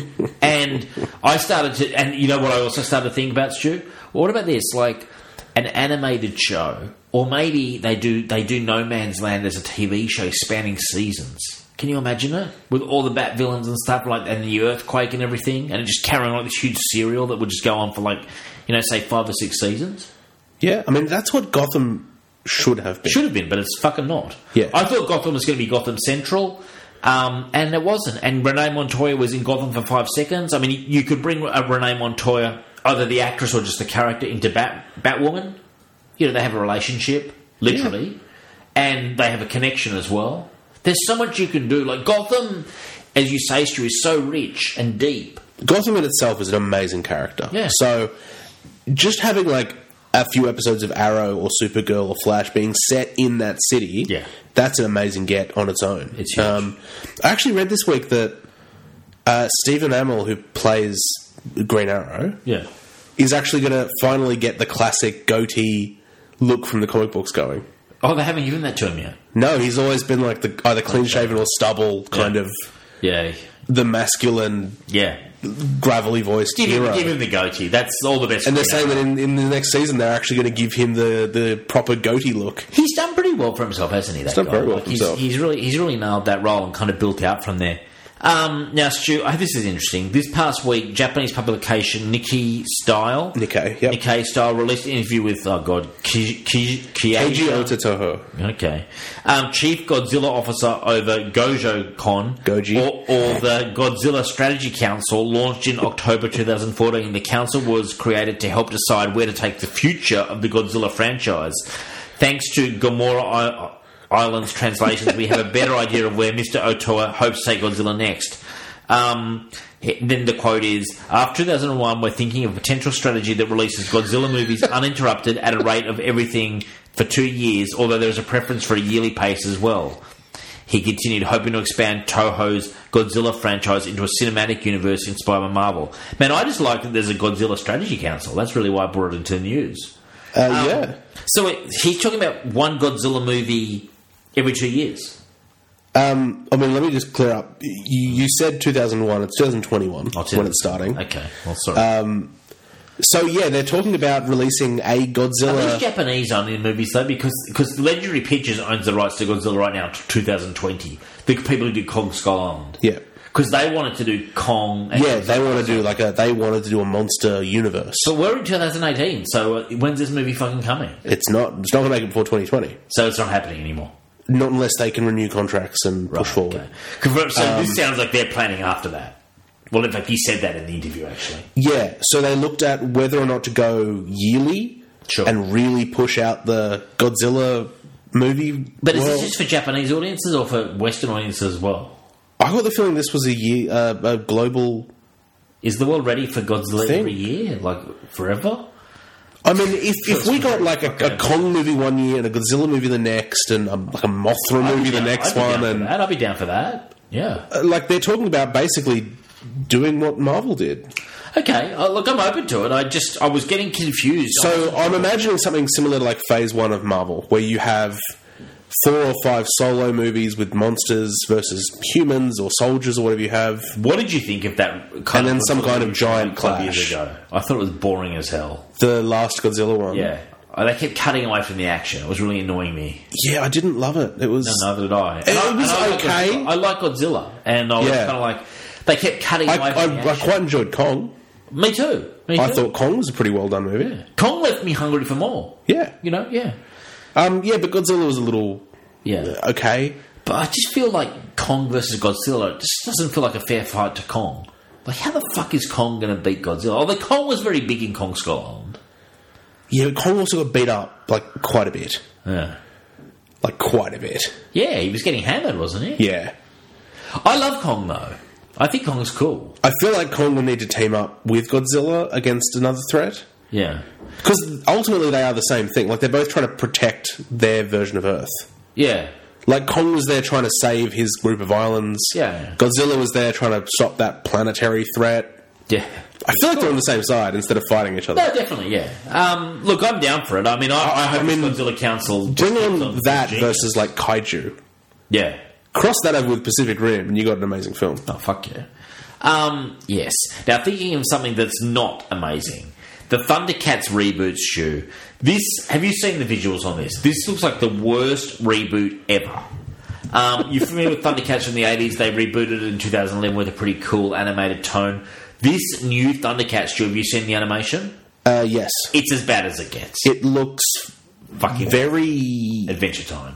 [SPEAKER 2] And I started to... And you know what I also started to think about, Stu? Well, what about this? Like, an animated show, or maybe they do No Man's Land as a TV show spanning seasons. Can you imagine it? With all the Bat villains and stuff, like, and the earthquake and everything, and it just carrying on like this huge serial that would just go on for, like, say 5 or 6 seasons?
[SPEAKER 3] Yeah, I mean, that's what Gotham should have been.
[SPEAKER 2] Should have been, but it's fucking not.
[SPEAKER 3] Yeah.
[SPEAKER 2] I thought Gotham was going to be Gotham Central... and it wasn't. And Renee Montoya was in Gotham for 5 seconds. I mean, you could bring Renee Montoya, either the actress or just the character, into Batwoman. They have a relationship, literally. And they have a connection as well. There's so much you can do. Like, Gotham, as you say, Stu, is so rich and deep.
[SPEAKER 3] Gotham in itself is an amazing character.
[SPEAKER 2] Yeah.
[SPEAKER 3] So, just having, like, a few episodes of Arrow or Supergirl or Flash being set in that city, that's an amazing get on its own.
[SPEAKER 2] It's huge.
[SPEAKER 3] I actually read this week that Stephen Amell, who plays Green Arrow, is actually going to finally get the classic goatee look from the comic books going.
[SPEAKER 2] Oh, they haven't given that to him yet?
[SPEAKER 3] No, he's always been like either clean-shaven or stubble, kind of...
[SPEAKER 2] Yeah.
[SPEAKER 3] The masculine... gravelly-voiced hero.
[SPEAKER 2] Give him the goatee. That's all the best.
[SPEAKER 3] And they're saying that in the next season they're actually going to give him the proper goatee look.
[SPEAKER 2] He's done pretty well for himself, hasn't he? He's
[SPEAKER 3] done very well for himself.
[SPEAKER 2] He's really nailed that role and kind of built out from there. Now, Stu, this is interesting. This past week, Japanese publication Nikkei Style released an interview with Keiji
[SPEAKER 3] Ototoho.
[SPEAKER 2] Okay, Chief Godzilla Officer over Gojo-Con, or the Godzilla Strategy Council, launched in October 2014. The council was created to help decide where to take the future of the Godzilla franchise. Thanks to Gomorrah Island's translations, we have a better idea of where Mr. Otoa hopes to take Godzilla next. Then the quote is, after 2001, we're thinking of a potential strategy that releases Godzilla movies uninterrupted at a rate of everything for 2 years, although there's a preference for a yearly pace as well. He continued, hoping to expand Toho's Godzilla franchise into a cinematic universe inspired by Marvel. Man, I just like that there's a Godzilla Strategy Council. That's really why I brought it into the news. So he's talking about one Godzilla movie every 2 years.
[SPEAKER 3] Let me just clear up. You said 2001. It's 2021 when it's starting.
[SPEAKER 2] Okay. Well, sorry.
[SPEAKER 3] They're talking about releasing a Godzilla...
[SPEAKER 2] Are these Japanese only movies, though? Because Legendary Pictures owns the rights to Godzilla right now until 2020. The people who do Kong Skull Island.
[SPEAKER 3] Yeah.
[SPEAKER 2] Because they wanted to do Kong...
[SPEAKER 3] they wanted to do a monster universe.
[SPEAKER 2] But we're in 2018, so when's this movie fucking coming?
[SPEAKER 3] It's not going to make it before 2020.
[SPEAKER 2] So it's not happening anymore?
[SPEAKER 3] Not unless they can renew contracts and push forward.
[SPEAKER 2] Okay. So this sounds like they're planning after that. Well, in fact, he said that in the interview, actually.
[SPEAKER 3] Yeah, so they looked at whether or not to go yearly and really push out the Godzilla movie.
[SPEAKER 2] But is this just for Japanese audiences or for Western audiences as well?
[SPEAKER 3] I got the feeling this was a global...
[SPEAKER 2] Is the world ready for Godzilla every year? Like, forever?
[SPEAKER 3] I mean, if we got like a Kong movie one year and a Godzilla movie the next and like a Mothra movie the next one...
[SPEAKER 2] I'd be down for that. Yeah.
[SPEAKER 3] They're talking about basically doing what Marvel did.
[SPEAKER 2] Okay, look, I'm open to it. I was getting confused.
[SPEAKER 3] So I'm imagining something similar to like Phase 1 of Marvel, where you have 4 or 5 solo movies with monsters versus humans or soldiers or whatever you have.
[SPEAKER 2] What did you think of that?
[SPEAKER 3] And then some kind of giant clash.
[SPEAKER 2] Years ago. I thought it was boring as hell.
[SPEAKER 3] The last Godzilla one.
[SPEAKER 2] Yeah. They kept cutting away from the action. It was really annoying me.
[SPEAKER 3] Yeah, I didn't love it. It was...
[SPEAKER 2] No, neither did I.
[SPEAKER 3] It was okay.
[SPEAKER 2] I like Godzilla. And I was kind of like... They kept cutting away from the action.
[SPEAKER 3] I quite enjoyed Kong.
[SPEAKER 2] Me too.
[SPEAKER 3] I thought Kong was a pretty well done movie.
[SPEAKER 2] Yeah. Kong left me hungry for more.
[SPEAKER 3] Yeah.
[SPEAKER 2] You know, yeah.
[SPEAKER 3] But Godzilla was a little... okay.
[SPEAKER 2] But I just feel like Kong versus Godzilla, it just doesn't feel like a fair fight to Kong. Like, how the fuck is Kong going to beat Godzilla? Although Kong was very big in Kong Skull Island.
[SPEAKER 3] Yeah, but Kong also got beat up, like, quite a bit.
[SPEAKER 2] Yeah.
[SPEAKER 3] Like, quite a bit.
[SPEAKER 2] Yeah, he was getting hammered, wasn't he?
[SPEAKER 3] Yeah.
[SPEAKER 2] I love Kong, though. I think Kong's cool.
[SPEAKER 3] I feel like Kong will need to team up with Godzilla against another threat.
[SPEAKER 2] Yeah.
[SPEAKER 3] Because ultimately they are the same thing. Like, they're both trying to protect their version of Earth.
[SPEAKER 2] Yeah.
[SPEAKER 3] Like, Kong was there trying to save his group of islands.
[SPEAKER 2] Yeah.
[SPEAKER 3] Godzilla was there trying to stop that planetary threat.
[SPEAKER 2] Yeah.
[SPEAKER 3] I feel like they're on the same side instead of fighting each other.
[SPEAKER 2] No, definitely, yeah. Look, I'm down for it. I mean, I hope Godzilla Council...
[SPEAKER 3] Bring on that versus, like, Kaiju.
[SPEAKER 2] Yeah.
[SPEAKER 3] Cross that over with Pacific Rim and you got an amazing film.
[SPEAKER 2] Oh, fuck yeah. Yes. Now, thinking of something that's not amazing... The Thundercats reboot, Stu. Have you seen the visuals on this? This looks like the worst reboot ever. You're familiar with Thundercats from the 80s? They rebooted it in 2011 with a pretty cool animated tone. This new Thundercats, Stu, have you seen the animation?
[SPEAKER 3] Yes.
[SPEAKER 2] It's as bad as it gets.
[SPEAKER 3] It looks
[SPEAKER 2] fucking
[SPEAKER 3] very...
[SPEAKER 2] Adventure Time.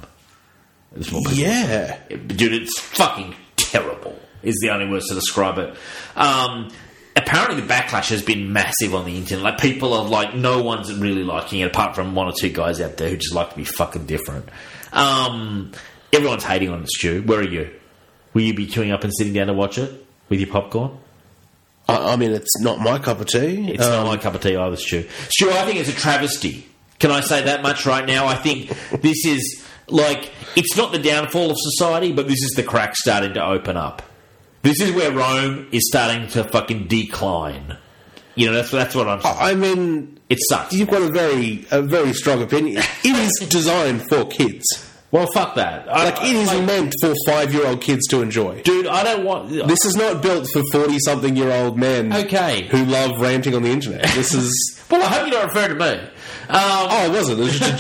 [SPEAKER 3] Yeah.
[SPEAKER 2] Dude, it's fucking terrible, is the only words to describe it. Apparently the backlash has been massive on the internet. Like, people are like, no one's really liking it apart from 1 or 2 guys out there who just like to be fucking different. Everyone's hating on it, Stu. Where are you? Will you be queuing up and sitting down to watch it with your popcorn?
[SPEAKER 3] I mean, it's not my cup of tea.
[SPEAKER 2] It's not my cup of tea either, Stu. Stu, I think it's a travesty. Can I say that much right now? I think this is, like, it's not the downfall of society, but this is the crack starting to open up. This is where Rome is starting to fucking decline. You know, that's what I'm saying.
[SPEAKER 3] I mean,
[SPEAKER 2] it sucks.
[SPEAKER 3] You've got a very strong opinion. It is designed for kids.
[SPEAKER 2] Well, fuck that.
[SPEAKER 3] It is meant for 5-year-old kids to enjoy.
[SPEAKER 2] Dude, I don't want...
[SPEAKER 3] This is not built for 40-something-year-old men who love ranting on the internet. This is...
[SPEAKER 2] Well, I hope you're not referring to me.
[SPEAKER 3] It wasn't. It was just a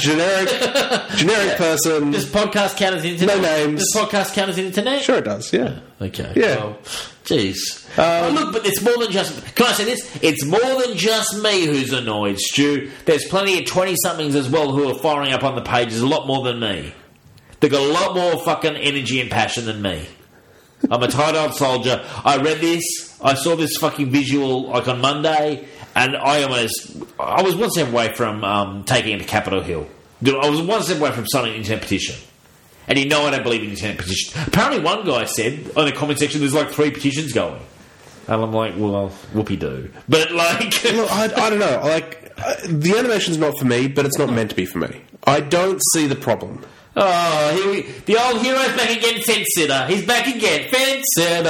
[SPEAKER 3] generic person.
[SPEAKER 2] Does podcast count as internet?
[SPEAKER 3] No names.
[SPEAKER 2] Does podcast count as internet?
[SPEAKER 3] Sure it does, yeah.
[SPEAKER 2] Okay.
[SPEAKER 3] Yeah.
[SPEAKER 2] Well, jeez. Look, but it's more than just... Can I say this? It's more than just me who's annoyed, Stu. There's plenty of 20-somethings as well who are firing up on the pages, a lot more than me. They've got a lot more fucking energy and passion than me. I'm a tired old soldier. I read this. I saw this fucking visual like on Monday, and I was one step away from taking it to Capitol Hill. I was one step away from signing an internet petition. And you know I don't believe in internet petitions. Apparently one guy said on the comment section there's like 3 petitions going. And I'm like, well, whoopee-doo. But like...
[SPEAKER 3] Look, I don't know. Like, the animation's not for me, but it's not meant to be for me. I don't see the problem.
[SPEAKER 2] Oh, the old hero's back again, fence sitter. He's back again, fence sitter.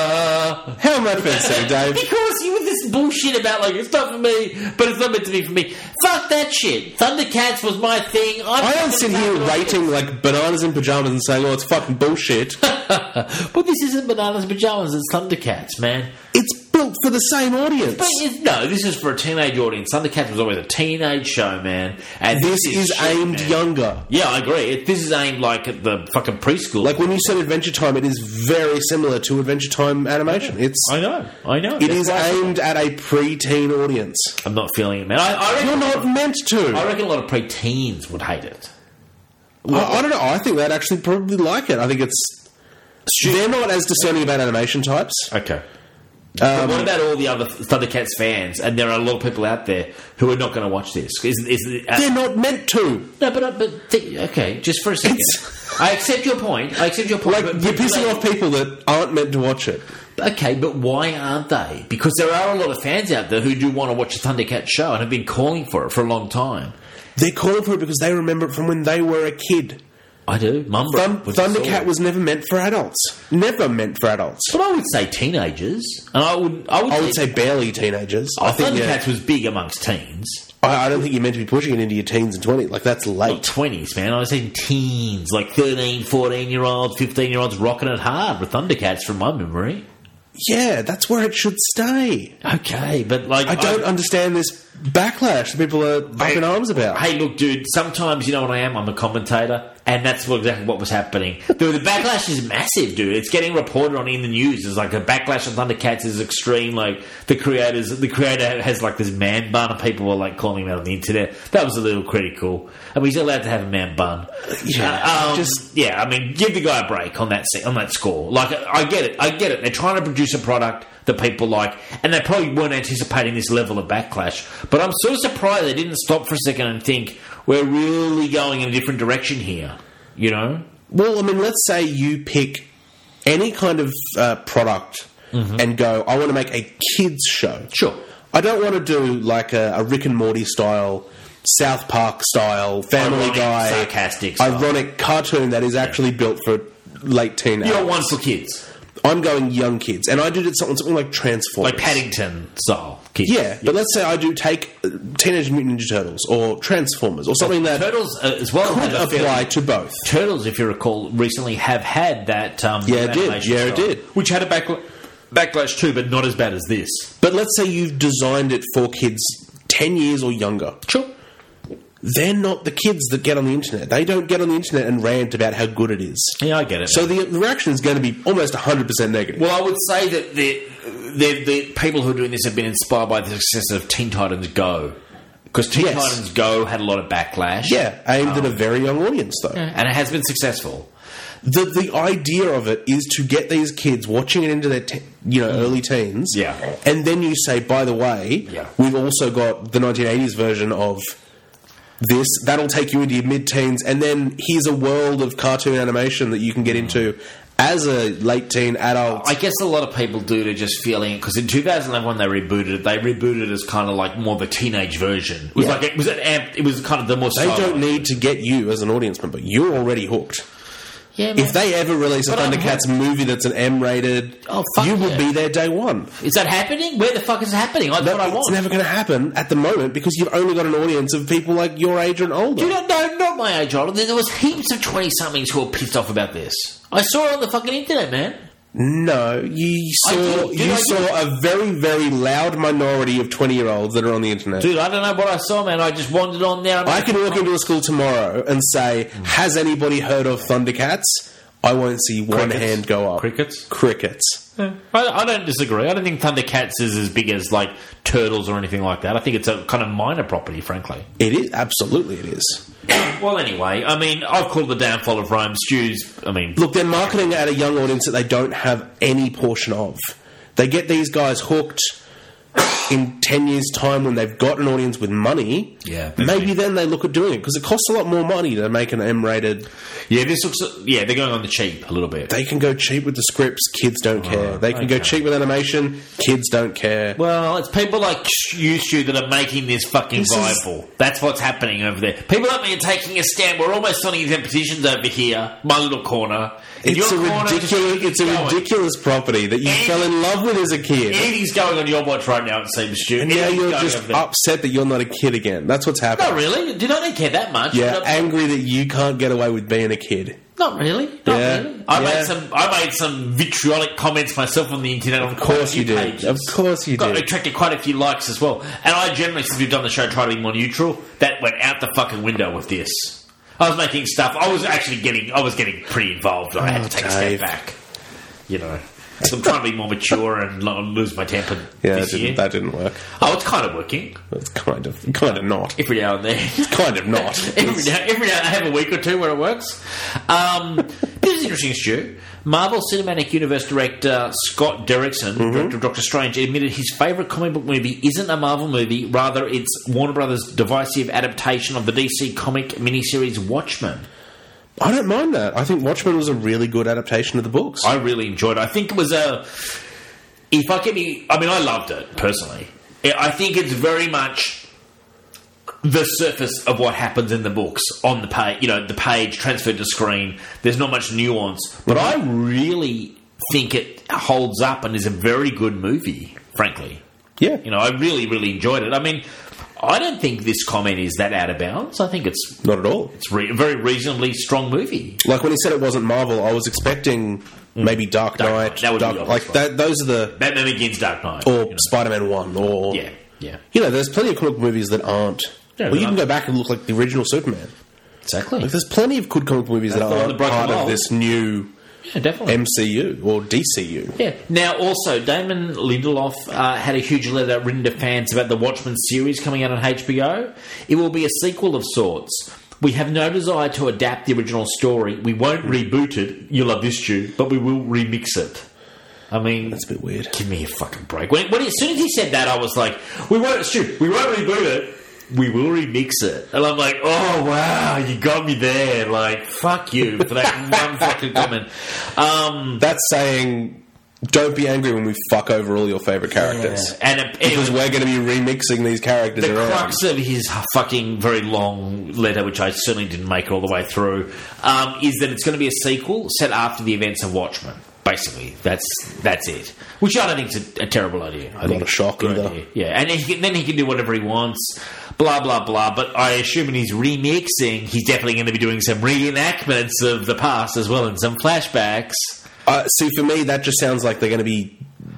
[SPEAKER 3] How am I fence sitting, Dave?
[SPEAKER 2] Because you with this bullshit about like it's not for me, but it's not meant to be for me. Fuck that shit. Thundercats was my thing.
[SPEAKER 3] I don't sit here rating like bananas in pajamas and saying, "Oh, it's fucking bullshit."
[SPEAKER 2] But this isn't bananas in pajamas. It's Thundercats, man.
[SPEAKER 3] It's built for the same audience.
[SPEAKER 2] But no, this is for a teenage audience. Thundercats was always a teenage show, man. And
[SPEAKER 3] this is aimed younger.
[SPEAKER 2] Yeah, I agree. This is aimed like at the fucking preschool.
[SPEAKER 3] Like when you said Adventure Time, it is very similar to Adventure Time animation.
[SPEAKER 2] I know.
[SPEAKER 3] It is aimed at a pre-teen audience.
[SPEAKER 2] I'm not feeling it, man. I reckon
[SPEAKER 3] you're not meant to.
[SPEAKER 2] I reckon a lot of pre-teens would hate it.
[SPEAKER 3] I don't know. I think they'd actually probably like it. I think it's... They're not as discerning about animation types.
[SPEAKER 2] Okay. But what about all the other Thundercats fans? And there are a lot of people out there who are not going to watch this.
[SPEAKER 3] They're not meant to.
[SPEAKER 2] No, okay, just for a second. I accept your point. Like, you're
[SPEAKER 3] pissing off people that aren't meant to watch it.
[SPEAKER 2] Okay, but why aren't they? Because there are a lot of fans out there who do want to watch a Thundercats show and have been calling for it for a long time.
[SPEAKER 3] They're calling for it because they remember it from when they were a kid.
[SPEAKER 2] I do.
[SPEAKER 3] Thundercat was never meant for adults. Never meant for adults.
[SPEAKER 2] But I would say teenagers. And I would say
[SPEAKER 3] barely teenagers.
[SPEAKER 2] I think Thundercats was big amongst teens.
[SPEAKER 3] I don't think you're meant to be pushing it into your teens and 20s. Like, that's late.
[SPEAKER 2] Not 20s, man. I was saying teens. Like 13, 14-year-olds, 15-year-olds rocking it hard with Thundercats from my memory.
[SPEAKER 3] Yeah, that's where it should stay.
[SPEAKER 2] Okay, but like...
[SPEAKER 3] I don't understand this backlash that people are up in arms about.
[SPEAKER 2] Hey, look, dude, sometimes you know what I am? I'm a commentator, and that's exactly what was happening. Dude, the backlash is massive, dude. It's getting reported on in the news. There's like a backlash on Thundercats is extreme. Like, the creator has like this man bun, and people were like calling him out on the internet. That was a little critical. I mean, he's allowed to have a man bun. I mean, give the guy a break on that score. Like, I get it. They're trying to produce a product that people like, and they probably weren't anticipating this level of backlash. But I'm sort of surprised they didn't stop for a second and think, we're really going in a different direction here, you know?
[SPEAKER 3] Well, I mean, let's say you pick any kind of product and go, I want to make a kids show.
[SPEAKER 2] Sure.
[SPEAKER 3] I don't want to do like a Rick and Morty style, South Park style, Family Guy,
[SPEAKER 2] sarcastic style.
[SPEAKER 3] Ironic cartoon that is actually built for late teen.
[SPEAKER 2] You don't want for kids.
[SPEAKER 3] I'm going young kids, and I do something like Transformers,
[SPEAKER 2] like Paddington style kids.
[SPEAKER 3] Yeah, but let's say I do take Teenage Mutant Ninja Turtles or Transformers or something that
[SPEAKER 2] Turtles as well
[SPEAKER 3] could apply to both.
[SPEAKER 2] Turtles, if you recall, recently have had that.
[SPEAKER 3] It did,
[SPEAKER 2] which had a backlash too, but not as bad as this.
[SPEAKER 3] But let's say you've designed it for kids 10 years or younger.
[SPEAKER 2] Sure.
[SPEAKER 3] They're not the kids that get on the internet. They don't get on the internet and rant about how good it is.
[SPEAKER 2] Yeah, I get it.
[SPEAKER 3] So the reaction is going to be almost 100% negative.
[SPEAKER 2] Well, I would say that the people who are doing this have been inspired by the success of Teen Titans Go. Because Teen Titans Go had a lot of backlash.
[SPEAKER 3] Yeah, aimed at a very young audience, though.
[SPEAKER 2] Yeah, and it has been successful.
[SPEAKER 3] The idea of it is to get these kids watching it into their early teens.
[SPEAKER 2] Yeah.
[SPEAKER 3] And then you say, by the way, we've also got the 1980s version of this. That'll take you into your mid-teens. And then here's a world of cartoon animation that you can get into as a late teen adult.
[SPEAKER 2] I guess a lot of people do to just feeling, because in 2011 when they rebooted it as kind of like more of a teenage version. It was like it was kind of the more.
[SPEAKER 3] They don't need to get you as an audience member. You're already hooked.
[SPEAKER 2] Yeah, man.
[SPEAKER 3] If they ever release a Thundercats movie that's an M-rated, you will be there day one.
[SPEAKER 2] Is that happening? Where the fuck is it happening? That's what I want.
[SPEAKER 3] It's never going to happen at the moment because you've only got an audience of people like your age and older.
[SPEAKER 2] No, not my age or older. There was heaps of 20-somethings who were pissed off about this. I saw it on the fucking internet, man.
[SPEAKER 3] No, you saw a very, very loud minority of 20-year-olds that are on the internet.
[SPEAKER 2] Dude, I don't know what I saw, man. I just wandered on there.
[SPEAKER 3] I can walk into a school tomorrow and say, has anybody heard of Thundercats? I won't see one hand go up. Crickets.
[SPEAKER 2] Yeah. I don't disagree. I don't think Thundercats is as big as, like, Turtles or anything like that. I think it's a kind of minor property, frankly.
[SPEAKER 3] It is. Absolutely it is.
[SPEAKER 2] Well, anyway, I mean, I've called the downfall of Rome. Stu's, I mean...
[SPEAKER 3] Look, they're marketing at a young audience that they don't have any portion of. They get these guys hooked in 10 years' time when they've got an audience with money.
[SPEAKER 2] Yeah.
[SPEAKER 3] Maybe then they look at doing it, because it costs a lot more money to make an M-rated...
[SPEAKER 2] Yeah, they're going on the cheap a little bit.
[SPEAKER 3] They can go cheap with the scripts, kids don't care. They can go cheap with animation, kids don't care.
[SPEAKER 2] Well, it's people like you, Stu, that are making this fucking viable. That's what's happening over there. People like me are taking a stand. We're almost on these positions over here, my little corner.
[SPEAKER 3] It's a ridiculous property that you fell in love with as a kid.
[SPEAKER 2] Anything's going on your watch right now, it seems, Stu.
[SPEAKER 3] And now you're just upset that you're not a kid again. That's what's happening.
[SPEAKER 2] Not really. Do not care that much.
[SPEAKER 3] Yeah, angry that you can't get away with being a kid.
[SPEAKER 2] Not really. Really. I made some vitriolic comments myself on the internet.
[SPEAKER 3] Of course you did. Of course you did.
[SPEAKER 2] Attracted quite a few likes as well. And I generally, since we've done the show, try to be more neutral. That went out the fucking window with this. I was making stuff. I was getting pretty involved. I had to take a step back. You know. So I'm trying to be more mature and lose my temper this year.
[SPEAKER 3] That didn't work.
[SPEAKER 2] Oh, it's kind of working.
[SPEAKER 3] It's kind of not.
[SPEAKER 2] Every now and then.
[SPEAKER 3] It's kind of not.
[SPEAKER 2] every now I have a week or two where it works. This is interesting, Stu. Marvel Cinematic Universe director Scott Derrickson, director of Doctor Strange, admitted his favourite comic book movie isn't a Marvel movie, rather it's Warner Brothers' divisive adaptation of the DC comic miniseries Watchmen.
[SPEAKER 3] I don't mind that. I think Watchmen was a really good adaptation of the books.
[SPEAKER 2] I really enjoyed it. I think it was I loved it, personally. I think it's very much the surface of what happens in the books on the page. You know, the page transferred to screen. There's not much nuance. But I really think it holds up and is a very good movie, frankly.
[SPEAKER 3] Yeah.
[SPEAKER 2] You know, I really, really enjoyed it. I mean... I don't think this comment is that out of bounds. I think it's...
[SPEAKER 3] Not at all.
[SPEAKER 2] It's a very reasonably strong movie.
[SPEAKER 3] Like, when he said it wasn't Marvel, I was expecting maybe Dark Knight.
[SPEAKER 2] That would be
[SPEAKER 3] like, those are the...
[SPEAKER 2] Batman Begins, Dark Knight.
[SPEAKER 3] Or Spider-Man 1, or...
[SPEAKER 2] Yeah.
[SPEAKER 3] You know, there's plenty of comic movies that aren't... you can go back and look like the original Superman.
[SPEAKER 2] Exactly.
[SPEAKER 3] Like, there's plenty of good comic movies that aren't part of this new...
[SPEAKER 2] Yeah, definitely.
[SPEAKER 3] MCU or DCU.
[SPEAKER 2] Yeah. Now, also, Damon Lindelof had a huge letter written to fans about the Watchmen series coming out on HBO. It will be a sequel of sorts. We have no desire to adapt the original story. We won't reboot it. You'll love this, Stu, but we will remix it. I mean...
[SPEAKER 3] That's a bit weird.
[SPEAKER 2] Give me a fucking break. As soon as he said that, I was like, we won't reboot it. We will remix it. And I'm like, oh, wow, you got me there. Like, fuck you for that one fucking comment.
[SPEAKER 3] That's saying, don't be angry when we fuck over all your favourite characters.
[SPEAKER 2] Yeah.
[SPEAKER 3] Because we're going to be remixing these characters around.
[SPEAKER 2] The crux of his fucking very long letter, which I certainly didn't make it all the way through, is that it's going to be a sequel set after the events of Watchmen. Basically, that's it. Which I don't think is a terrible idea. I think
[SPEAKER 3] not a shock either.
[SPEAKER 2] Idea. Yeah, and then he can do whatever he wants, blah, blah, blah. But I assume in his remixing, he's definitely going to be doing some reenactments of the past as well and some flashbacks.
[SPEAKER 3] See, for me, that just sounds like they're going to be,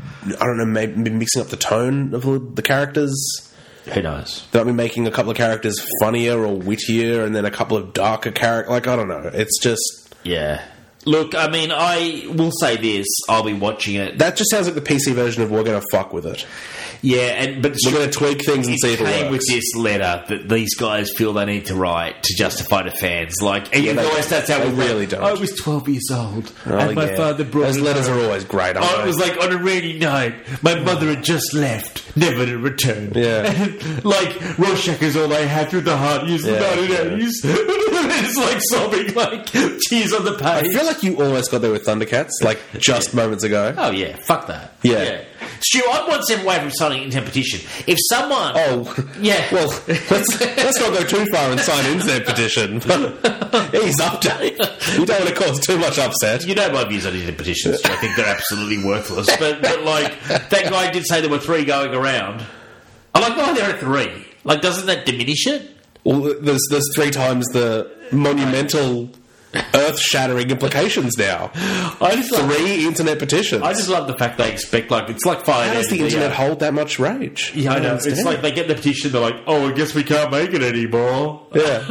[SPEAKER 3] I don't know, maybe mixing up the tone of the characters.
[SPEAKER 2] Who knows?
[SPEAKER 3] They'll be making a couple of characters funnier or wittier and then a couple of darker characters. Like, I don't know. It's just...
[SPEAKER 2] Yeah. Look, I mean, I will say this. I'll be watching it.
[SPEAKER 3] That just sounds like the PC version of we're going to fuck with it.
[SPEAKER 2] Yeah, but
[SPEAKER 3] we're going to tweak things and see if it works.
[SPEAKER 2] It came with this letter that these guys feel they need to write to justify to fans. Like, and that's how we
[SPEAKER 3] really don't.
[SPEAKER 2] I was 12 years old, and my father brought.
[SPEAKER 3] Those letters are always great.
[SPEAKER 2] It was like on a rainy night. My mother had just left, never to return.
[SPEAKER 3] Yeah,
[SPEAKER 2] and, like Rorschach is all I had through the hard years of the 1980s. It's like sobbing, like tears on the page.
[SPEAKER 3] I feel like you almost got there with Thundercats, like just moments ago.
[SPEAKER 2] Oh yeah, fuck that.
[SPEAKER 3] Yeah.
[SPEAKER 2] Stu, I'd want them away from signing an internet petition. If someone...
[SPEAKER 3] Yeah. Well, let's not go too far and sign an internet petition. He's up, Dave. You don't want to cause too much upset.
[SPEAKER 2] You know my views on internet petitions. I think they're absolutely worthless. But that guy did say there were 3 going around. I'm like, why there are 3? Doesn't that diminish it?
[SPEAKER 3] Well, there's 3 times the monumental... earth-shattering implications now. 3 internet petitions.
[SPEAKER 2] I just love the fact they expect, it's like fire.
[SPEAKER 3] How does the internet hold that much rage?
[SPEAKER 2] Yeah, I know. It's like they get the petition, they're like, I guess we can't make it anymore.
[SPEAKER 3] Yeah.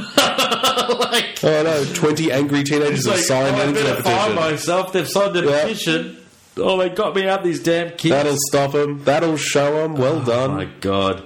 [SPEAKER 3] 20 angry teenagers have signed an internet petition.
[SPEAKER 2] I better fire myself, they've signed a petition. They got me out, these damn kids.
[SPEAKER 3] That'll stop them. That'll show them. Well done.
[SPEAKER 2] Oh, my God.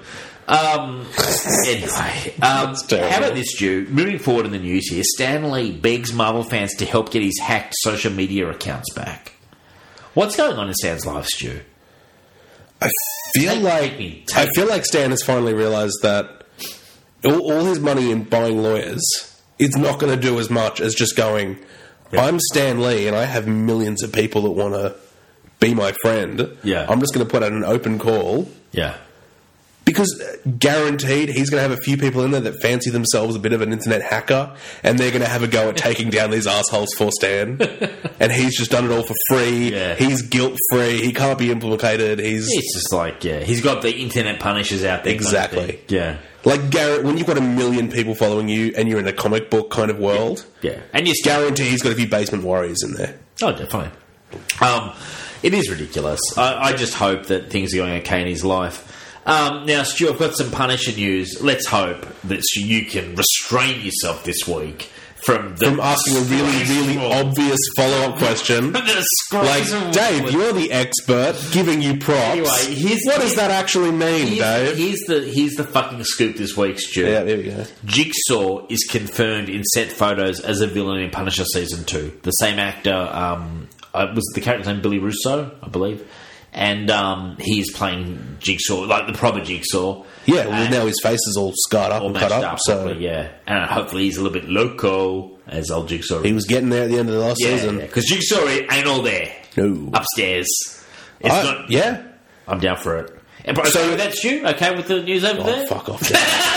[SPEAKER 2] Anyway, how about this, Stu? Moving forward in the news here, Stan Lee begs Marvel fans to help get his hacked social media accounts back. What's going on in Stan's life, Stu?
[SPEAKER 3] I feel like Stan has finally realised that all his money in buying lawyers is not going to do as much as just going, I'm Stan Lee and I have millions of people that want to be my friend.
[SPEAKER 2] Yeah.
[SPEAKER 3] I'm just going to put out an open call.
[SPEAKER 2] Yeah.
[SPEAKER 3] Because guaranteed he's going to have a few people in there that fancy themselves a bit of an internet hacker and they're going to have a go at taking down these assholes for Stan. And he's just done it all for free.
[SPEAKER 2] Yeah.
[SPEAKER 3] He's guilt-free. He can't be implicated.
[SPEAKER 2] It's just he's got the internet punishers out there.
[SPEAKER 3] Exactly.
[SPEAKER 2] Kind of yeah.
[SPEAKER 3] Like Garrett, when you've got 1 million people following you and you're in a comic book kind of world,
[SPEAKER 2] and you
[SPEAKER 3] guarantee he's got a few basement warriors in there.
[SPEAKER 2] Oh, definitely. It is ridiculous. I just hope that things are going okay in his life. Now, Stu, I've got some Punisher news. Let's hope that you can restrain yourself this week from
[SPEAKER 3] asking a really obvious follow-up question. Dave, you're the expert, giving you props.
[SPEAKER 2] Anyway,
[SPEAKER 3] what does that actually mean, Dave?
[SPEAKER 2] Here's the fucking scoop this week, Stu.
[SPEAKER 3] Yeah, there we go.
[SPEAKER 2] Jigsaw is confirmed in set photos as a villain in Punisher Season 2. The same actor, was the character's name Billy Russo, I believe. And he's playing Jigsaw, like the proper Jigsaw.
[SPEAKER 3] Yeah, well, now his face is all scarred up and cut up.
[SPEAKER 2] And hopefully he's a little bit loco, as old Jigsaw is.
[SPEAKER 3] He was getting there at the end of the last season.
[SPEAKER 2] Because Jigsaw ain't all there.
[SPEAKER 3] No.
[SPEAKER 2] Upstairs. It's not.
[SPEAKER 3] Yeah.
[SPEAKER 2] I'm down for it. So that's you? Okay with the news over there?
[SPEAKER 3] Fuck off.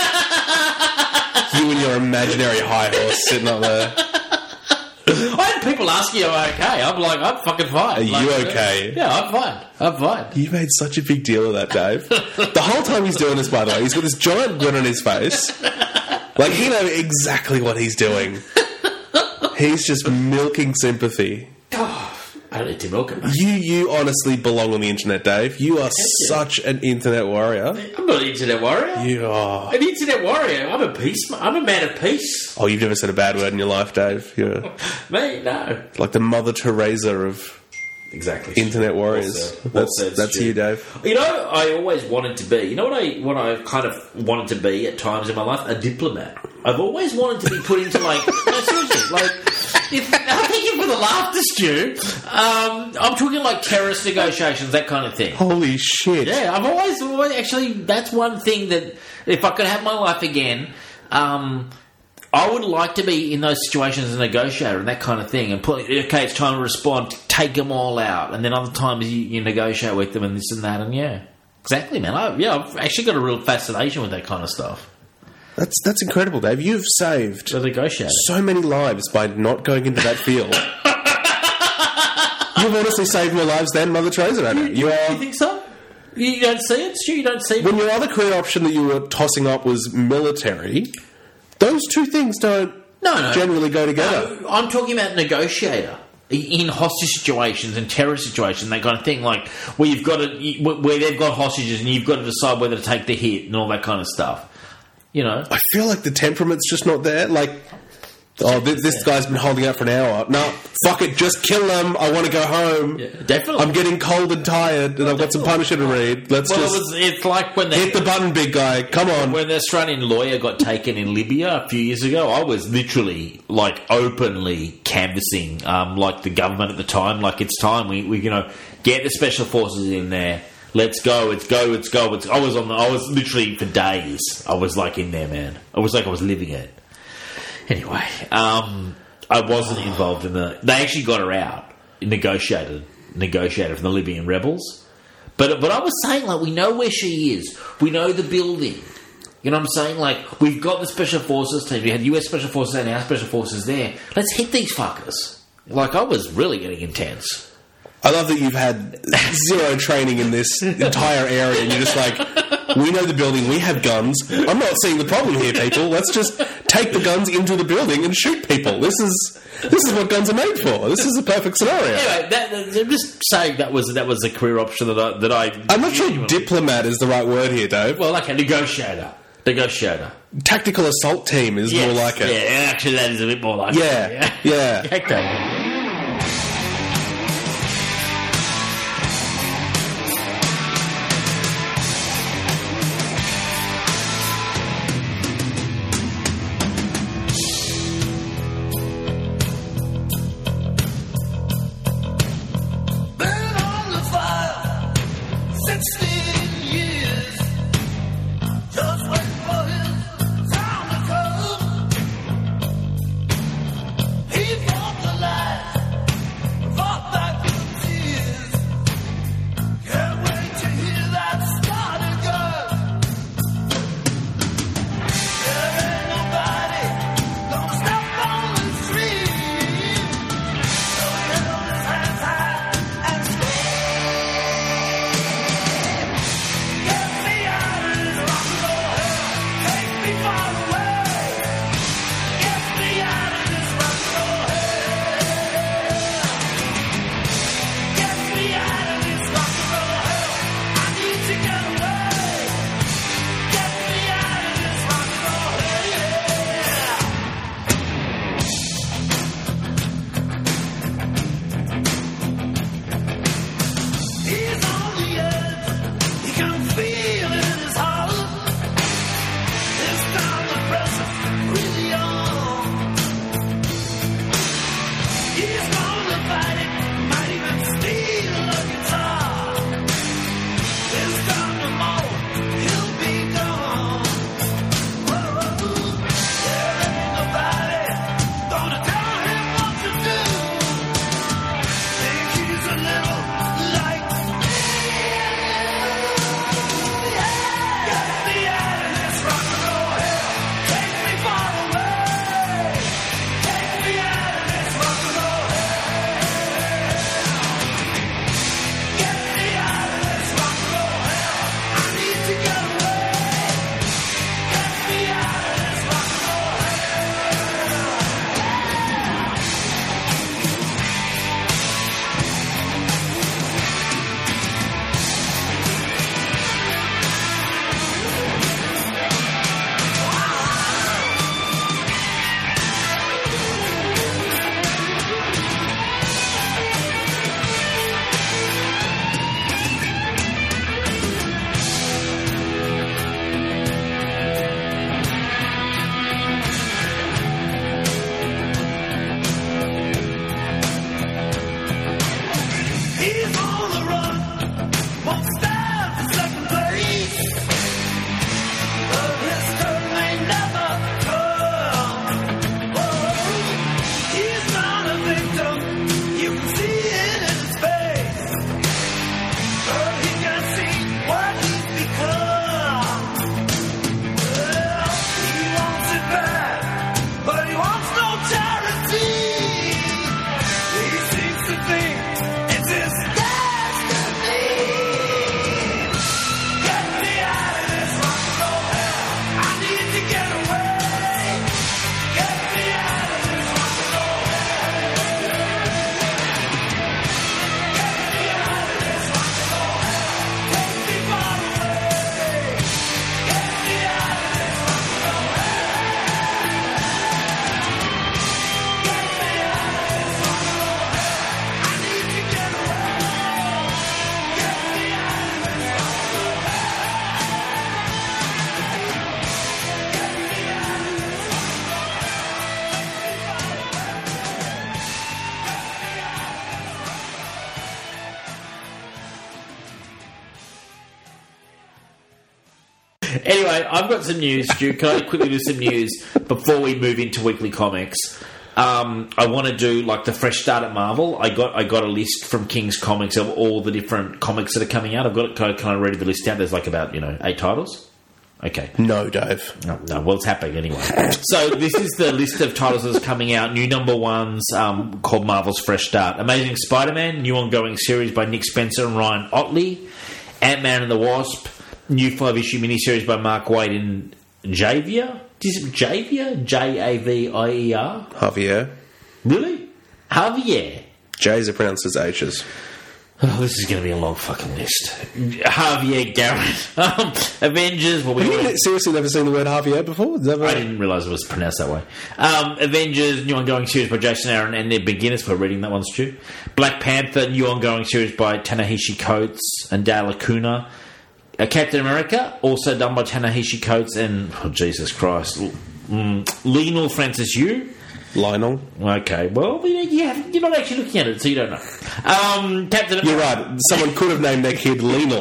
[SPEAKER 3] You and your imaginary high horse sitting up there.
[SPEAKER 2] I had people ask you, okay? I'm like, I'm fucking fine.
[SPEAKER 3] Are you okay?
[SPEAKER 2] Yeah, I'm fine.
[SPEAKER 3] You made such a big deal of that, Dave. The whole time he's doing this, by the way, he's got this giant grin on his face. Like, he knows exactly what he's doing. He's just milking sympathy.
[SPEAKER 2] I don't need to milk it, mate.
[SPEAKER 3] You honestly belong on the internet, Dave. You are such an internet warrior.
[SPEAKER 2] I'm not an internet warrior.
[SPEAKER 3] You are.
[SPEAKER 2] An internet warrior. I'm a man of peace.
[SPEAKER 3] Oh, you've never said a bad word in your life, Dave. You're
[SPEAKER 2] me? No.
[SPEAKER 3] Like the Mother Teresa of internet warriors. That's you, Dave.
[SPEAKER 2] You know, I always wanted to be. You know what I kind of wanted to be at times in my life? A diplomat. I've always wanted to be put into no, seriously, thank you for the laughter, Stu. I'm talking like terrorist negotiations, that kind of thing.
[SPEAKER 3] Holy shit!
[SPEAKER 2] Yeah, I've always actually. That's one thing that if I could have my life again, I would like to be in those situations as a negotiator and that kind of thing. And okay, it's time to respond. Take them all out, and then other times you negotiate with them and this and that. And exactly, man. I've actually got a real fascination with that kind of stuff.
[SPEAKER 3] That's incredible, Dave. You've saved so many lives by not going into that field. You've honestly saved more lives than Mother Teresa.
[SPEAKER 2] You think so? You don't see it, Stu? You don't see it?
[SPEAKER 3] When your other career option that you were tossing up was military, those two things don't generally go together.
[SPEAKER 2] No, I'm talking about negotiator. In hostage situations and terror situations, that kind of thing, like where where they've got hostages and you've got to decide whether to take the hit and all that kind of stuff.
[SPEAKER 3] I feel like the temperament's just not there. Like, this guy's been holding out for an hour. No, fuck it, just kill them. I want to go home.
[SPEAKER 2] Yeah, definitely.
[SPEAKER 3] I'm getting cold and tired, and I've got some Punisher to read.
[SPEAKER 2] It's like when
[SPEAKER 3] hit the button, big guy. Come on.
[SPEAKER 2] When the Australian lawyer got taken in Libya a few years ago, I was literally openly canvassing the government at the time. Like, it's time we get the special forces in there. Let's go. It's go. I was literally for days. I was in there, man. I was I was living it. Anyway, I wasn't involved in they actually got her out, negotiated from the Libyan rebels. But I was saying, like, we know where she is. We know the building. You know what I'm saying? Like, we've got the Special Forces team. We had US Special Forces and our Special Forces there. Let's hit these fuckers. Like, I was really getting intense.
[SPEAKER 3] I love that you've had zero training in this entire area and you're just like, we know the building, we have guns. I'm not seeing the problem here, people. Let's just take the guns into the building and shoot people. This is what guns are made for. This is a perfect scenario.
[SPEAKER 2] Anyway, I'm just saying that was a career option that I
[SPEAKER 3] I'm not sure diplomat is the right word here, Dave.
[SPEAKER 2] Well, okay, negotiator.
[SPEAKER 3] Tactical assault team is more like it.
[SPEAKER 2] Yeah, actually that is a bit more like it.
[SPEAKER 3] Yeah.
[SPEAKER 2] Okay. Anyway, I've got some news, Stu. Can I quickly do some news before we move into weekly comics? I want to do like the fresh start at Marvel. I got a list from King's Comics of all the different comics that are coming out. I've got it kind of ready the list out. There's like about 8 titles. Okay.
[SPEAKER 3] No, Dave.
[SPEAKER 2] No, well, it's happening anyway. So this is the list of titles that's coming out. New number ones called Marvel's Fresh Start. Amazing Spider-Man, new ongoing series by Nick Spencer and Ryan Ottley. Ant-Man and the Wasp, new 5-issue miniseries by Mark Waid and Javier. Is it Javier? Javier?
[SPEAKER 3] Javier.
[SPEAKER 2] Really? Javier.
[SPEAKER 3] J's are pronounced as H's.
[SPEAKER 2] Oh, this is going to be a long fucking list. Javier Garrett. Avengers.
[SPEAKER 3] Have you seriously never seen the word Javier before?
[SPEAKER 2] I didn't realise it was pronounced that way. Avengers, new ongoing series by Jason Aaron and their beginners for reading that one, Stu. Black Panther, new ongoing series by Ta-Nehisi Coates and Dale Acuna. Captain America, also done by Ta-Nehisi Coates and, oh, Jesus Christ, Lionel Francis Yu.
[SPEAKER 3] Lionel.
[SPEAKER 2] Okay, well, you're not actually looking at it, so you don't know. Captain America.
[SPEAKER 3] You're right. Someone could have named their kid Lionel.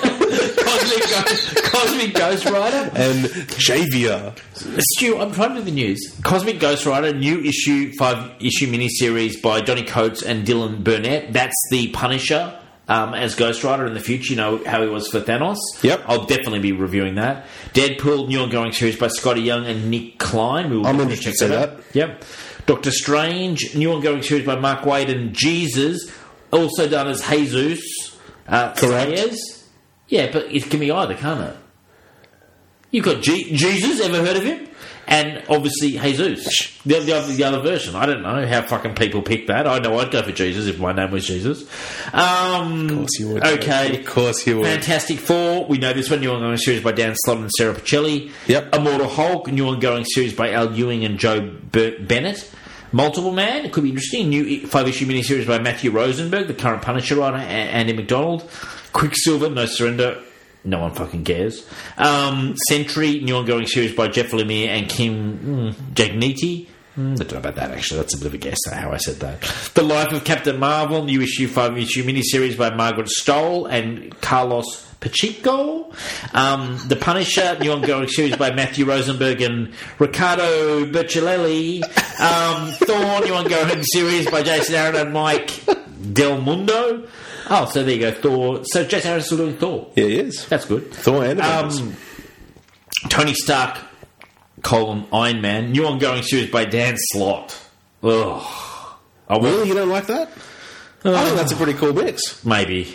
[SPEAKER 2] Cosmic Ghost Rider.
[SPEAKER 3] And Javier.
[SPEAKER 2] Stu, I'm trying to do the news. Cosmic Ghost Rider, new 5-issue miniseries by Johnny Coates and Dylan Burnett. That's the Punisher. As Ghost Rider in the future, how he was for Thanos.
[SPEAKER 3] Yep.
[SPEAKER 2] I'll definitely be reviewing that. Deadpool, new ongoing series by Scotty Young and Nick Klein.
[SPEAKER 3] I'm interested to see that.
[SPEAKER 2] Yep. Doctor Strange, new ongoing series by Mark Waid and Jesus, also done as Jesus.
[SPEAKER 3] Correct.
[SPEAKER 2] Sayers. Yeah, but it can be either, can't it? You've got Jesus, ever heard of him? And obviously Jesus, the other version. I don't know how fucking people pick that. I know I'd go for Jesus if my name was Jesus.
[SPEAKER 3] Of course you would.
[SPEAKER 2] Okay.
[SPEAKER 3] Of course you would.
[SPEAKER 2] Fantastic Four. We know this one, new ongoing series by Dan Slott and Sarah Pichelli.
[SPEAKER 3] Yep.
[SPEAKER 2] Immortal Hulk, new ongoing series by Al Ewing and Joe Bennett. Multiple Man, it could be interesting. New 5-issue miniseries by Matthew Rosenberg, the current Punisher writer, Andy McDonald. Quicksilver, No Surrender. No one fucking cares. Sentry, new ongoing series by Jeff Lemire and Kim Jagniti. I don't know about that, actually. That's a bit of a guess how I said that. The Life of Captain Marvel, new 5-issue miniseries by Margaret Stoll and Carlos Pacheco. The Punisher, new ongoing series by Matthew Rosenberg and Riccardo Bercellelli. Thor, new ongoing series by Jason Aaron and Mike Del Mundo. Oh, so there you go, Thor. So Jason Aaron's still doing Thor.
[SPEAKER 3] Yeah, he is.
[SPEAKER 2] That's good.
[SPEAKER 3] Thor and Avengers.
[SPEAKER 2] Tony Stark, Iron Man. New ongoing series by Dan Slott. Ugh. Oh,
[SPEAKER 3] really? You don't like that? I think that's a pretty cool mix.
[SPEAKER 2] Maybe.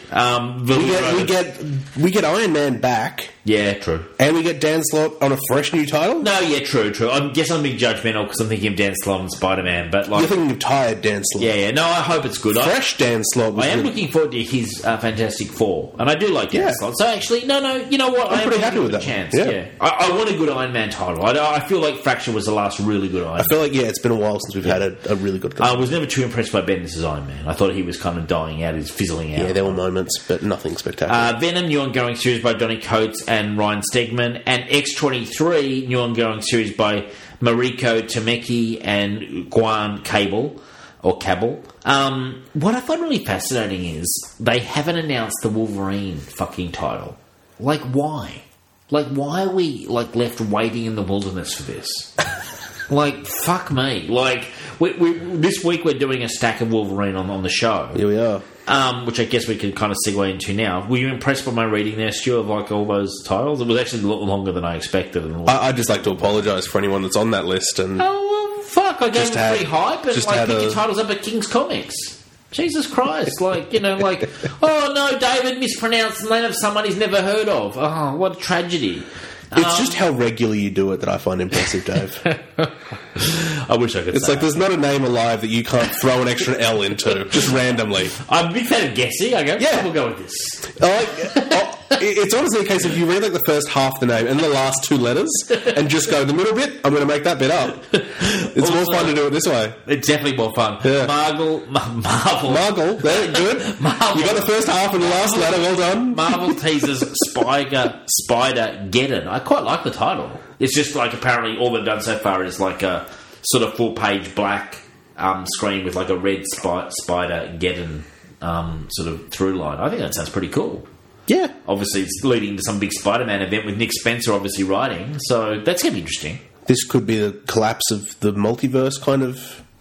[SPEAKER 3] We get Iron Man back.
[SPEAKER 2] Yeah, true.
[SPEAKER 3] And we get Dan Slott on a fresh new title?
[SPEAKER 2] No, yeah, true. I guess I'm being judgmental because I'm thinking of Dan Slott and Spider-Man, but like...
[SPEAKER 3] You're thinking of tired Dan Slott.
[SPEAKER 2] Yeah. No, I hope it's good.
[SPEAKER 3] Fresh Dan Slott was
[SPEAKER 2] I am looking forward to his Fantastic Four, and I do like Dan Slott. So actually, no, you know what?
[SPEAKER 3] I'm pretty happy with that.
[SPEAKER 2] Chance. Yeah. I want a good Iron Man title. I feel like Fraction was the last really good Iron Man.
[SPEAKER 3] I feel like, it's been a while since we've had a really good
[SPEAKER 2] I was never too impressed by Bendis' Iron Man. I thought he was kind of dying out. He's fizzling out.
[SPEAKER 3] Yeah, there were moments, but nothing spectacular.
[SPEAKER 2] Venom, new ongoing series by Johnny Coates and Ryan Stegman, and X-23, new ongoing series by Mariko Tameki and Guan Cable. What I find really fascinating is they haven't announced the Wolverine fucking title. Like, why? Like, why are we left waiting in the wilderness for this? Like, fuck me. Like, we this week we're doing a stack of Wolverine on the show.
[SPEAKER 3] Here we are.
[SPEAKER 2] Which I guess we can kind of segue into now. Were you impressed by my reading there, Stu, of all those titles? It was actually a lot longer than I expected.
[SPEAKER 3] I'd just like to apologise for anyone that's on that list. And
[SPEAKER 2] oh, well, fuck. I gave them free hype and pick your titles up at King's Comics. Jesus Christ. Oh no, David mispronounced the name of someone he's never heard of. Oh, what a tragedy.
[SPEAKER 3] It's just how regularly you do it that I find impressive, Dave.
[SPEAKER 2] I wish I could
[SPEAKER 3] say like there's not a name alive that you can't throw an extra L into, just randomly.
[SPEAKER 2] I'm a big fan of guessing. I go, we'll go with this.
[SPEAKER 3] It's honestly a case of you read the first half of the name and the last two letters and just go, the middle bit, I'm going to make that bit up. It's more fun to do it this way.
[SPEAKER 2] It's definitely more fun. Yeah. Marvel.
[SPEAKER 3] There, good. Marvel. You got the first half and the last letter, well done.
[SPEAKER 2] Marvel teases Spider-Geddon. I quite like the title. It's just apparently all they've done so far is a sort of full-page black screen with a red Spider-Geddon sort of through line. I think that sounds pretty cool.
[SPEAKER 3] Yeah.
[SPEAKER 2] Obviously, it's leading to some big Spider-Man event with Nick Spencer obviously writing, so that's going to be interesting.
[SPEAKER 3] This could be the collapse of the multiverse kind of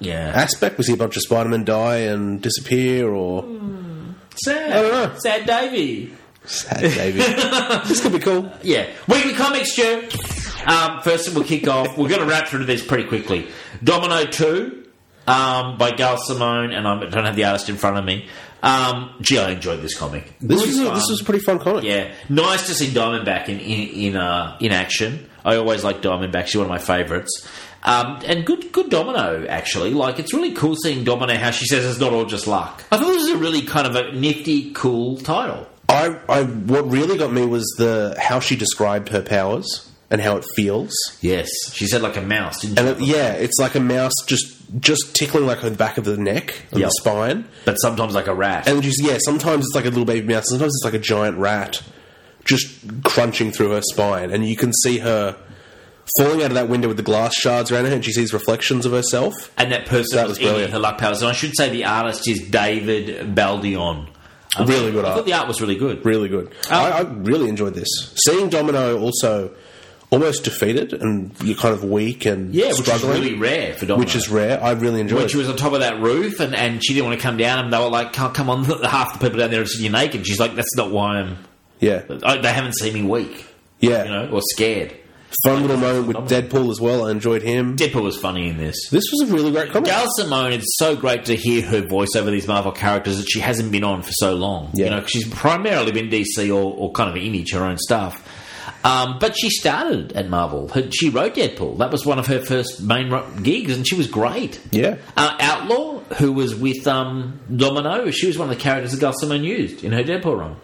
[SPEAKER 3] aspect? We see a bunch of Spider-Men die and disappear, or
[SPEAKER 2] sad.
[SPEAKER 3] I don't know.
[SPEAKER 2] Sad Davey.
[SPEAKER 3] Sad Davey. This could be cool.
[SPEAKER 2] Yeah. Weekly Comics, Stu. First, we'll kick off. We're going to wrap through this pretty quickly. Domino 2 by Gail Simone, and I don't have the artist in front of me. I enjoyed this comic.
[SPEAKER 3] This was a pretty fun comic.
[SPEAKER 2] Yeah. Nice to see Diamondback in action. I always like Diamondback. She's one of my favourites. And good Domino, actually. Like, it's really cool seeing Domino, how she says it's not all just luck. I thought this was a really kind of a nifty, cool title.
[SPEAKER 3] What really got me was how she described her powers and how it feels.
[SPEAKER 2] Yes. She said like a mouse, didn't she?
[SPEAKER 3] It's like a mouse just tickling like the back of the neck and the spine.
[SPEAKER 2] But sometimes like a rat.
[SPEAKER 3] And sometimes it's like a little baby mouse, sometimes it's like a giant rat just crunching through her spine. And you can see her falling out of that window with the glass shards around her, and she sees reflections of herself.
[SPEAKER 2] And that person was in her luck powers. And I should say the artist is David Baldion.
[SPEAKER 3] Really good art.
[SPEAKER 2] I thought the art was really good.
[SPEAKER 3] Really good. I really enjoyed this. Seeing Domino also almost defeated and you're kind of weak and struggling.
[SPEAKER 2] Which is really rare for Domino.
[SPEAKER 3] Which is rare. I really enjoyed it.
[SPEAKER 2] When she was on top of that roof and she didn't want to come down, and they were like, come on, half the people down there are sitting naked. She's like, that's not why I'm...
[SPEAKER 3] Yeah.
[SPEAKER 2] They haven't seen me weak.
[SPEAKER 3] Yeah.
[SPEAKER 2] Or scared.
[SPEAKER 3] Fun little moment with Deadpool as well. I enjoyed him.
[SPEAKER 2] Deadpool was funny in this.
[SPEAKER 3] This was a really great comic.
[SPEAKER 2] Gail Simone, it's so great to hear her voice over these Marvel characters that she hasn't been on for so long.
[SPEAKER 3] Yeah.
[SPEAKER 2] Cause she's primarily been DC or kind of Image, her own stuff. But she started at Marvel. She wrote Deadpool. That was one of her first main gigs, and she was great.
[SPEAKER 3] Yeah.
[SPEAKER 2] Outlaw, who was with Domino, she was one of the characters that Gail Simone used in her Deadpool run.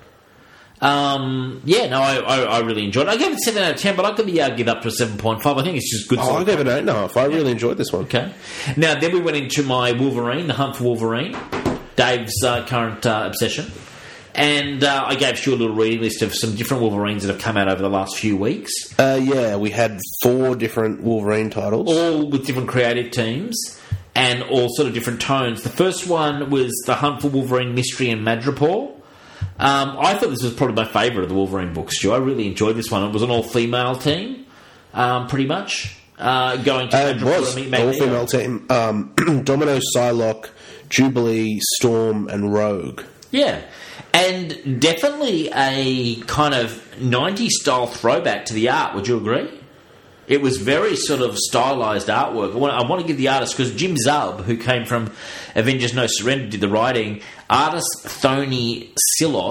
[SPEAKER 2] I really enjoyed it. I gave it 7 out of 10, but I could be argued up to a 7.5. I think it's just good.
[SPEAKER 3] I gave it 8.5. I really enjoyed this one.
[SPEAKER 2] Okay. Now, then we went into my Wolverine, The Hunt for Wolverine, Dave's current obsession. And I gave Stu a little reading list of some different Wolverines that have come out over the last few weeks.
[SPEAKER 3] We had 4 different Wolverine titles.
[SPEAKER 2] All with different creative teams and all sort of different tones. The first one was The Hunt for Wolverine, Mystery and Madripoor. I thought this was probably my favourite of the Wolverine books, Stu. I really enjoyed this one. It was an all-female team, pretty much. Going to
[SPEAKER 3] Madripoor to meet Magneto. All-female team. Domino, Psylocke, Jubilee, Storm and Rogue.
[SPEAKER 2] Yeah. And definitely a kind of 90s style throwback to the art, would you agree? It was very sort of stylised artwork. I want to give the artist, because Jim Zub, who came from Avengers No Surrender, did the writing, artist Thony Silas,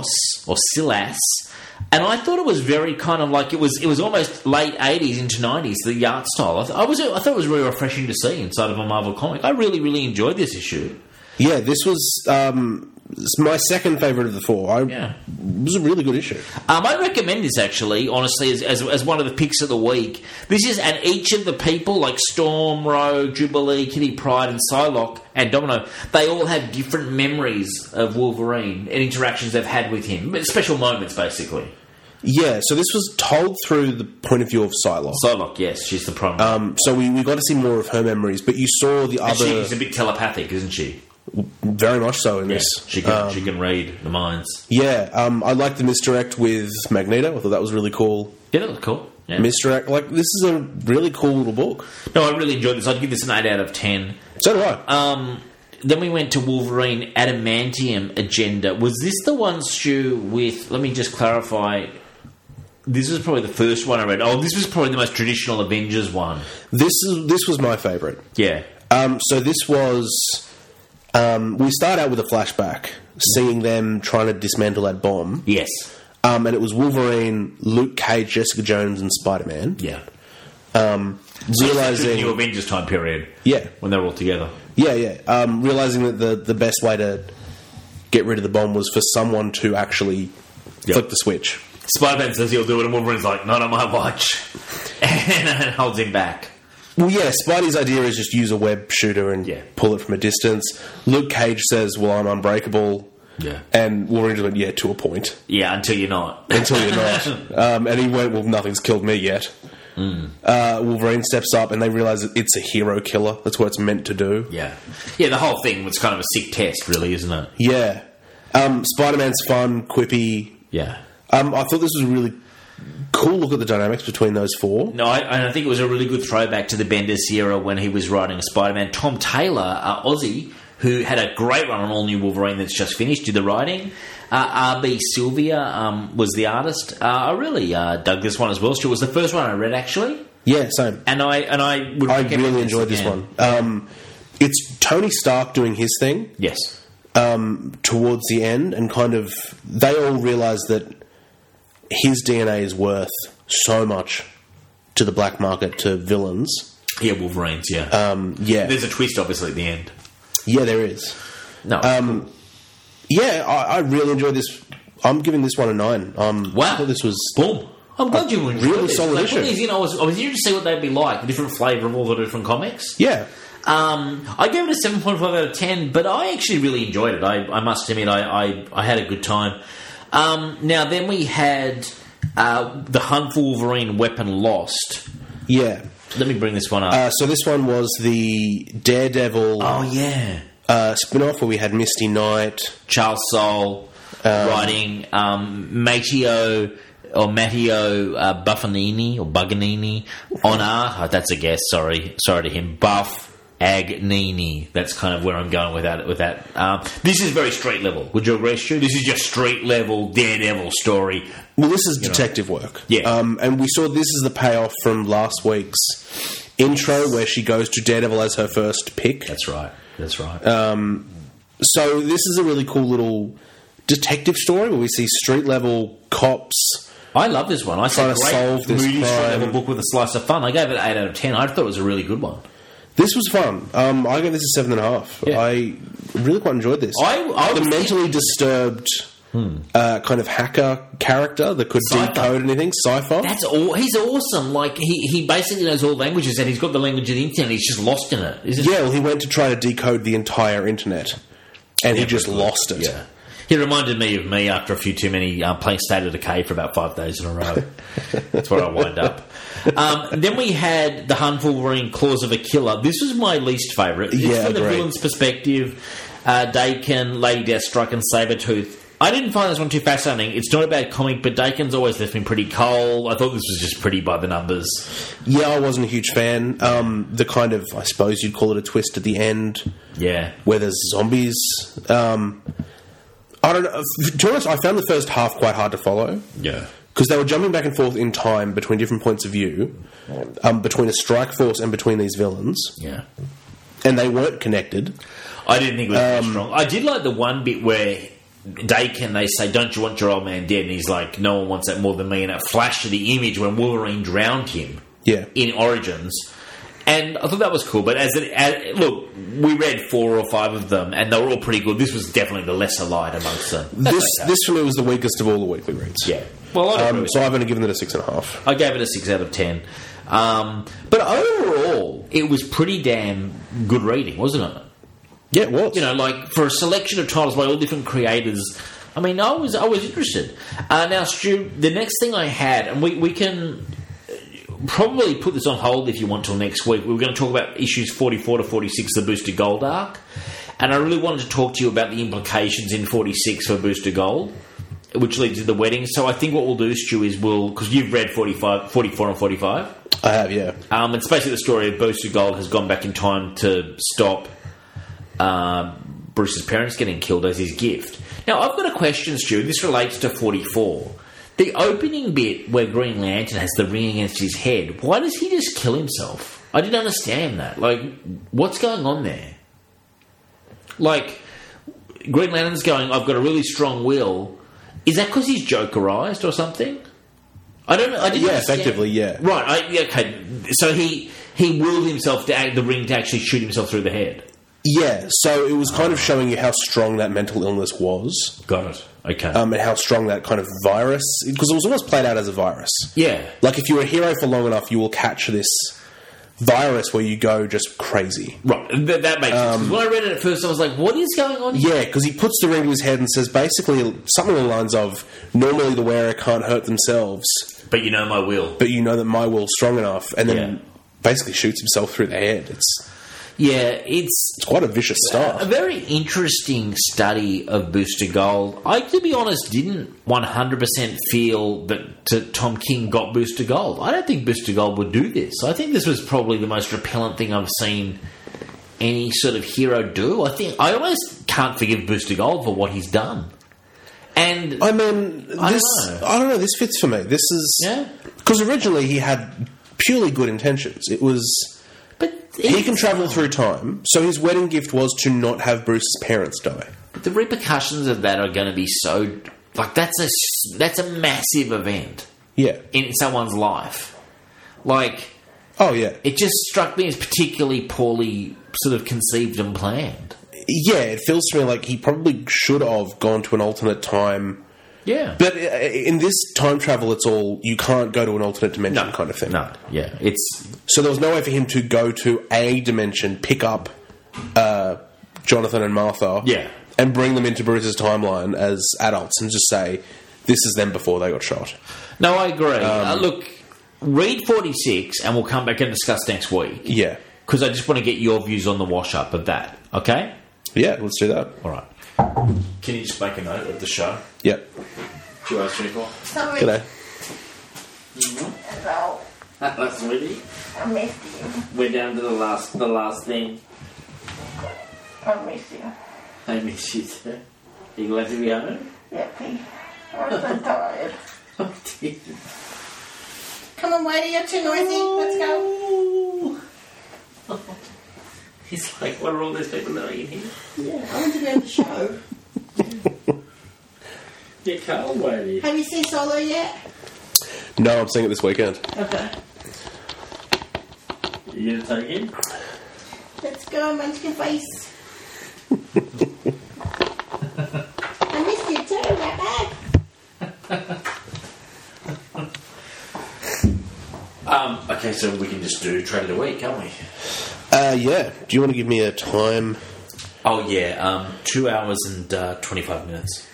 [SPEAKER 2] and I thought it was very kind of like, it was almost late 80s into 90s, the art style. I thought it was really refreshing to see inside of a Marvel comic. I really, really enjoyed this issue.
[SPEAKER 3] Yeah, this was my second favourite of the 4. It was a really good issue.
[SPEAKER 2] I recommend this, actually, honestly, as one of the picks of the week. This is, and each of the people, like Storm, Rogue, Jubilee, Kitty Pryde and Psylocke and Domino, they all have different memories of Wolverine and interactions they've had with him. Special moments, basically.
[SPEAKER 3] Yeah, so this was told through the point of view of Psylocke.
[SPEAKER 2] Psylocke, yes, she's the primary.
[SPEAKER 3] So we got to see more of her memories, but you saw the other...
[SPEAKER 2] She's a bit telepathic, isn't she?
[SPEAKER 3] Very much so in this.
[SPEAKER 2] She can read the minds.
[SPEAKER 3] Yeah, I like the misdirect with Magneto. I thought that was really cool.
[SPEAKER 2] Yeah, that was cool. Yeah.
[SPEAKER 3] Misdirect. This is a really cool little book.
[SPEAKER 2] No, I really enjoyed this. I'd give this an 8 out of 10.
[SPEAKER 3] So do I.
[SPEAKER 2] Then we went to Wolverine Adamantium Agenda. Was this the one, Stu, with... Let me just clarify... This was probably the first one I read. Oh, this was probably the most traditional Avengers one.
[SPEAKER 3] This was my favourite.
[SPEAKER 2] Yeah.
[SPEAKER 3] So this was... we start out with a flashback, seeing them trying to dismantle that bomb.
[SPEAKER 2] Yes.
[SPEAKER 3] And it was Wolverine, Luke Cage, Jessica Jones, and Spider-Man.
[SPEAKER 2] Yeah.
[SPEAKER 3] Realizing...
[SPEAKER 2] the new Avengers time period.
[SPEAKER 3] Yeah.
[SPEAKER 2] When they were all together.
[SPEAKER 3] Yeah. Realizing that the best way to get rid of the bomb was for someone to actually flick the switch.
[SPEAKER 2] Spider-Man says he'll do it, and Wolverine's like, not on my watch. And holds him back.
[SPEAKER 3] Well, yeah, Spidey's idea is just use a web shooter and pull it from a distance. Luke Cage says, well, I'm unbreakable. Yeah. And Wolverine's like, to a point.
[SPEAKER 2] Yeah, until you're not.
[SPEAKER 3] Until you're not. And he went, well, nothing's killed me yet. Wolverine steps up and they realise that it's a hero killer. That's what it's meant to do.
[SPEAKER 2] Yeah. Yeah, the whole thing was kind of a sick test, really, isn't it?
[SPEAKER 3] Yeah. Spider-Man's fun, quippy.
[SPEAKER 2] Yeah.
[SPEAKER 3] I thought this was a really cool look at the dynamics between those four.
[SPEAKER 2] No, I think it was a really good throwback to the Bendis era when he was writing Spider-Man. Tom Taylor, Aussie, who had a great run on All New Wolverine that's just finished, did the writing. R.B. Sylvia was the artist. I really dug this one as well. It was the first one I read, actually.
[SPEAKER 3] Yeah, same.
[SPEAKER 2] And I
[SPEAKER 3] really enjoyed this one. It's Tony Stark doing his thing.
[SPEAKER 2] Yes.
[SPEAKER 3] Towards the end, and kind of they all realise that his DNA is worth so much to the black market, to villains.
[SPEAKER 2] Yeah, Wolverines, yeah.
[SPEAKER 3] Yeah.
[SPEAKER 2] There's a twist, obviously, at the end.
[SPEAKER 3] Yeah, there is.
[SPEAKER 2] No.
[SPEAKER 3] Yeah, I really enjoyed this. I'm giving this one a 9.
[SPEAKER 2] Wow.
[SPEAKER 3] I thought this was...
[SPEAKER 2] Boom. I'm glad you enjoyed
[SPEAKER 3] really
[SPEAKER 2] this.
[SPEAKER 3] solid issue.
[SPEAKER 2] I was eager to see what they'd be like, the different flavour of all the different comics.
[SPEAKER 3] Yeah.
[SPEAKER 2] I gave it a 7.5 out of 10, but I actually really enjoyed it. I must admit, I had a good time. Now, then we had The Hunt for Wolverine Weapon Lost.
[SPEAKER 3] Yeah.
[SPEAKER 2] Let me bring this one up.
[SPEAKER 3] So this one was the Daredevil...
[SPEAKER 2] Oh, yeah.
[SPEAKER 3] Spin-off where we had Misty Knight.
[SPEAKER 2] Charles Soule writing Matteo Buffanini or Buganini on art. Oh, that's a guess. Sorry to him. Buff Agnini. That's kind of where I'm going with that. This is very street level. Would you agree, Stu? This is just street level Daredevil story.
[SPEAKER 3] Well, this is detective work.
[SPEAKER 2] Yeah.
[SPEAKER 3] And we saw this is the payoff from last week's intro where she goes to Daredevil as her first pick.
[SPEAKER 2] That's right.
[SPEAKER 3] So this is a really cool little detective story where we see street level cops.
[SPEAKER 2] I love this one. I
[SPEAKER 3] trying to solve this
[SPEAKER 2] moody
[SPEAKER 3] crime.
[SPEAKER 2] Street level book with a slice of fun. I gave it 8 out of 10. I thought it was a really good one.
[SPEAKER 3] This was fun. I gave this a 7.5. Yeah. I really quite enjoyed this. The mentally disturbed kind of hacker character that could decode anything. Cypher.
[SPEAKER 2] He's awesome. Like he basically knows all languages, and he's got the language of the internet. He's just lost in it, isn't he?
[SPEAKER 3] Yeah. Well, he went to try to decode the entire internet, and he just lost it.
[SPEAKER 2] Yeah. He reminded me of me after a few too many playing State of Decay for about 5 days in a row. That's where I wind up. Then we had The Hunt for Wolverine, Claws of a Killer. This was my least favourite. It's from the villain's perspective. Daken, Lady Deathstrike and Sabretooth. I didn't find this one too fascinating. It's not a bad comic, but Daken's always left me pretty cold. I thought this was just pretty by the numbers. Yeah, I wasn't a huge fan. The kind of, I suppose you'd call it a twist at the end. Yeah.
[SPEAKER 3] Where there's zombies. I don't know. To be honest, I found the first half quite hard to follow.
[SPEAKER 2] Yeah.
[SPEAKER 3] Because they were jumping back and forth in time between different points of view, between a strike force and between these villains.
[SPEAKER 2] Yeah.
[SPEAKER 3] And they weren't connected.
[SPEAKER 2] I didn't think it was very strong. I did like the one bit where Daken, they say, "Don't you want your old man dead?" And he's like, "No one wants that more than me." And it flashed to the image when Wolverine drowned him in Origins. And I thought that was cool. But look, we read 4 or 5 of them, and they were all pretty good. This was definitely the lesser light amongst them.
[SPEAKER 3] This for me was the weakest of all the weekly reads.
[SPEAKER 2] Yeah. Well,
[SPEAKER 3] so I've only given it a 6.5.
[SPEAKER 2] I gave it a 6 out of 10. But overall, it was pretty damn good reading, wasn't it?
[SPEAKER 3] Yeah, it was.
[SPEAKER 2] You know, like for a selection of titles by all different creators. I mean, I was interested. Now, Stu, the next thing I had, and we can probably put this on hold if you want till next week. We're going to talk about issues 44 to 46 of the Booster Gold arc, and I really wanted to talk to you about the implications in 46 for Booster Gold, which leads to the wedding. So I think what we'll do, Stu, is because you've read 44 and 45.
[SPEAKER 3] I have, yeah.
[SPEAKER 2] It's basically the story of Booster Gold has gone back in time to stop Bruce's parents getting killed as his gift. Now, I've got a question, Stu. This relates to 44. The opening bit where Green Lantern has the ring against his head, why does he just kill himself? I didn't understand that. Like, what's going on there? Like, Green Lantern's going, I've got a really strong will. Is that because he's Jokerized or something? I don't know. I didn't understand.
[SPEAKER 3] Effectively, yeah.
[SPEAKER 2] Right, okay. So he willed himself to the ring to actually shoot himself through the head.
[SPEAKER 3] Yeah, so it was kind of showing you how strong that mental illness was.
[SPEAKER 2] Got it. Okay.
[SPEAKER 3] And how strong that kind of virus... Because it was almost played out as a virus.
[SPEAKER 2] Yeah.
[SPEAKER 3] Like, if you're a hero for long enough, you will catch this virus where you go just crazy.
[SPEAKER 2] Right. That makes sense. When I read it at first, I was like, what is going on here?
[SPEAKER 3] Yeah, because he puts the ring to his head and says basically something along the lines of, normally the wearer can't hurt themselves.
[SPEAKER 2] But you know my will.
[SPEAKER 3] But you know that my will's strong enough. And then basically shoots himself through the head.
[SPEAKER 2] Yeah, it's
[SPEAKER 3] quite a vicious start.
[SPEAKER 2] A very interesting study of Booster Gold. I, to be honest, didn't 100% feel that Tom King got Booster Gold. I don't think Booster Gold would do this. I think this was probably the most repellent thing I've seen any sort of hero do. I almost can't forgive Booster Gold for what he's done. And
[SPEAKER 3] I mean, I don't know. This fits for me. This is because originally he had purely good intentions. It was. He can travel through time, so his wedding gift was to not have Bruce's parents die.
[SPEAKER 2] But the repercussions of that are going to be so... Like, that's a massive event.
[SPEAKER 3] Yeah.
[SPEAKER 2] In someone's life. Like...
[SPEAKER 3] Oh, yeah.
[SPEAKER 2] It just struck me as particularly poorly sort of conceived and planned.
[SPEAKER 3] Yeah, it feels to me like he probably should have gone to an alternate time...
[SPEAKER 2] Yeah.
[SPEAKER 3] But in this time travel, it's all, you can't go to an alternate dimension kind of thing.
[SPEAKER 2] No, yeah.
[SPEAKER 3] So there was no way for him to go to a dimension, pick up Jonathan and Martha, and bring them into Bruce's timeline as adults and just say, this is them before they got shot.
[SPEAKER 2] No, I agree. Look, read 46 and we'll come back and discuss next week.
[SPEAKER 3] Yeah.
[SPEAKER 2] Because I just want to get your views on the wash-up of that, okay?
[SPEAKER 3] Yeah, let's do that.
[SPEAKER 2] All right. Can you just make a note of the show?
[SPEAKER 3] Yep.
[SPEAKER 2] 2 hours 24.
[SPEAKER 3] Sorry. G'day.
[SPEAKER 4] Hello.
[SPEAKER 2] Hello, sweetie.
[SPEAKER 4] I missed you.
[SPEAKER 2] We're down to the last thing.
[SPEAKER 4] I miss you.
[SPEAKER 2] I miss you too. Are you glad to be home?
[SPEAKER 4] Yeah, Pete. I'm so tired.
[SPEAKER 2] Oh, dear.
[SPEAKER 4] Come on, Whitey, you're too noisy. Let's go.
[SPEAKER 2] He's like, what are all these people doing in here?
[SPEAKER 4] Yeah, I want to be on the show.
[SPEAKER 2] Get cold, Whitey.
[SPEAKER 4] Have you seen Solo yet?
[SPEAKER 3] No, I'm seeing it this weekend.
[SPEAKER 4] Okay.
[SPEAKER 2] You gonna take it?
[SPEAKER 4] Let's go, Munchkin Face. I missed you too, right back.
[SPEAKER 2] Okay, so we can just do Trade of the Week, can't we?
[SPEAKER 3] Yeah. Do you want to give me a time?
[SPEAKER 2] Oh, yeah. 2 hours and 25 minutes.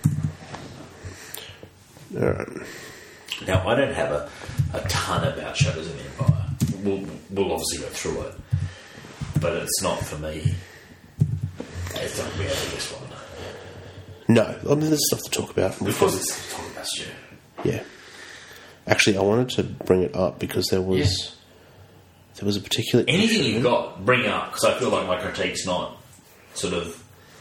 [SPEAKER 3] All right.
[SPEAKER 2] Now, I don't have a ton about Shadows of the Empire. We'll obviously go through it. But it's not for me. It's not really this one.
[SPEAKER 3] No. I mean, there's stuff to talk about.
[SPEAKER 2] Of course there's stuff to talk about, Stu.
[SPEAKER 3] Yeah. Actually, I wanted to bring it up because there was a particular
[SPEAKER 2] anything you've got, bring it up, because I feel like my critique's not sort of,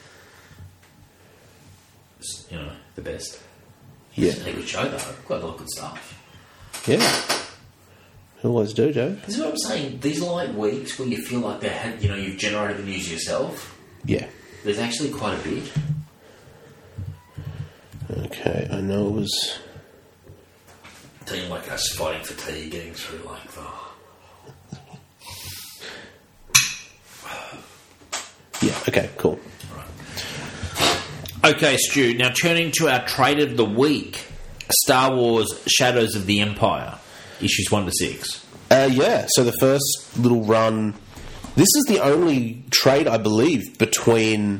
[SPEAKER 2] the best.
[SPEAKER 3] Yeah.
[SPEAKER 2] It's a good show, though. Quite a lot of good stuff.
[SPEAKER 3] Yeah. You always do, Joe.
[SPEAKER 2] This is what I'm saying. These are like weeks where you feel like you've generated the news yourself.
[SPEAKER 3] Yeah.
[SPEAKER 2] There's actually quite a bit.
[SPEAKER 3] Okay, I know it was...
[SPEAKER 2] Team like us fighting fatigue, getting through like the...
[SPEAKER 3] Yeah, okay, cool.
[SPEAKER 2] Right. Okay, Stu, now turning to our trade of the week, Star Wars Shadows of the Empire, issues 1 to 6.
[SPEAKER 3] Yeah, so the first little run... This is the only trade, I believe, between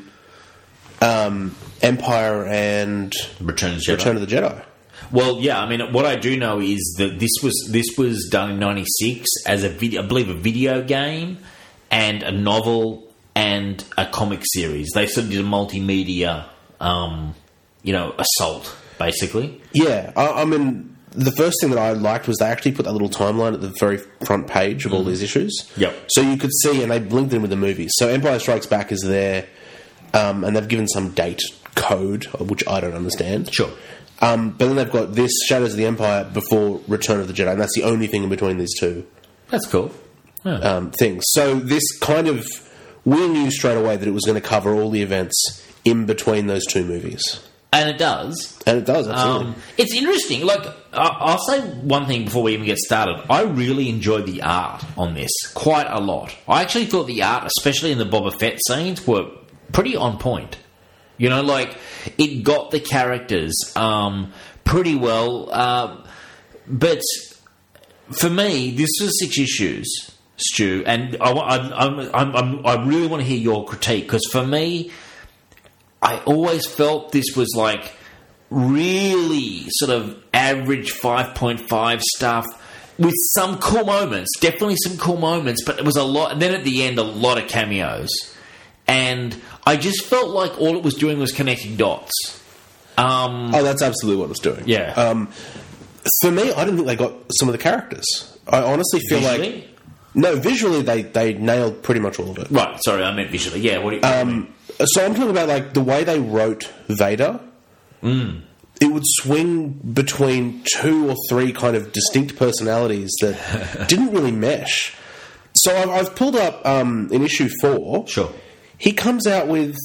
[SPEAKER 3] Empire and...
[SPEAKER 2] Return of the
[SPEAKER 3] Jedi.
[SPEAKER 2] Well, yeah, I mean, what I do know is that this was done in 96 as I believe a video game and a novel and a comic series. They sort of did a multimedia, assault, basically.
[SPEAKER 3] Yeah, I mean, the first thing that I liked was they actually put that little timeline at the very front page of all these issues.
[SPEAKER 2] Yep.
[SPEAKER 3] So you could see, and they linked in with the movies. So Empire Strikes Back is there, and they've given some date code, which I don't understand.
[SPEAKER 2] Sure.
[SPEAKER 3] But then they've got this Shadows of the Empire before Return of the Jedi, and that's the only thing in between these two.
[SPEAKER 2] That's cool. Yeah.
[SPEAKER 3] Things. So this kind of... We knew straight away that it was going to cover all the events in between those two movies.
[SPEAKER 2] And it does.
[SPEAKER 3] And it does, absolutely.
[SPEAKER 2] It's interesting. Like, I'll say one thing before we even get started. I really enjoyed the art on this quite a lot. I actually thought the art, especially in the Boba Fett scenes, were pretty on point. It got the characters pretty well. But for me, this was 6 issues, Stu, and I really want to hear your critique, because for me, I always felt this was like really sort of average 5.5 stuff. with some cool moments, definitely some cool moments, but it was a lot. And then at the end, a lot of cameos, and I just felt like all it was doing was connecting dots.
[SPEAKER 3] That's absolutely what it was doing.
[SPEAKER 2] Yeah.
[SPEAKER 3] For me, I didn't think they got some of the characters. I honestly feel like visually they nailed pretty much all of it.
[SPEAKER 2] Right. Sorry, I meant visually. Yeah. What do you mean?
[SPEAKER 3] So I'm talking about like the way they wrote Vader. It would swing between 2 or 3 kind of distinct personalities that didn't really mesh. So I've pulled up in issue 4.
[SPEAKER 2] Sure.
[SPEAKER 3] He comes out with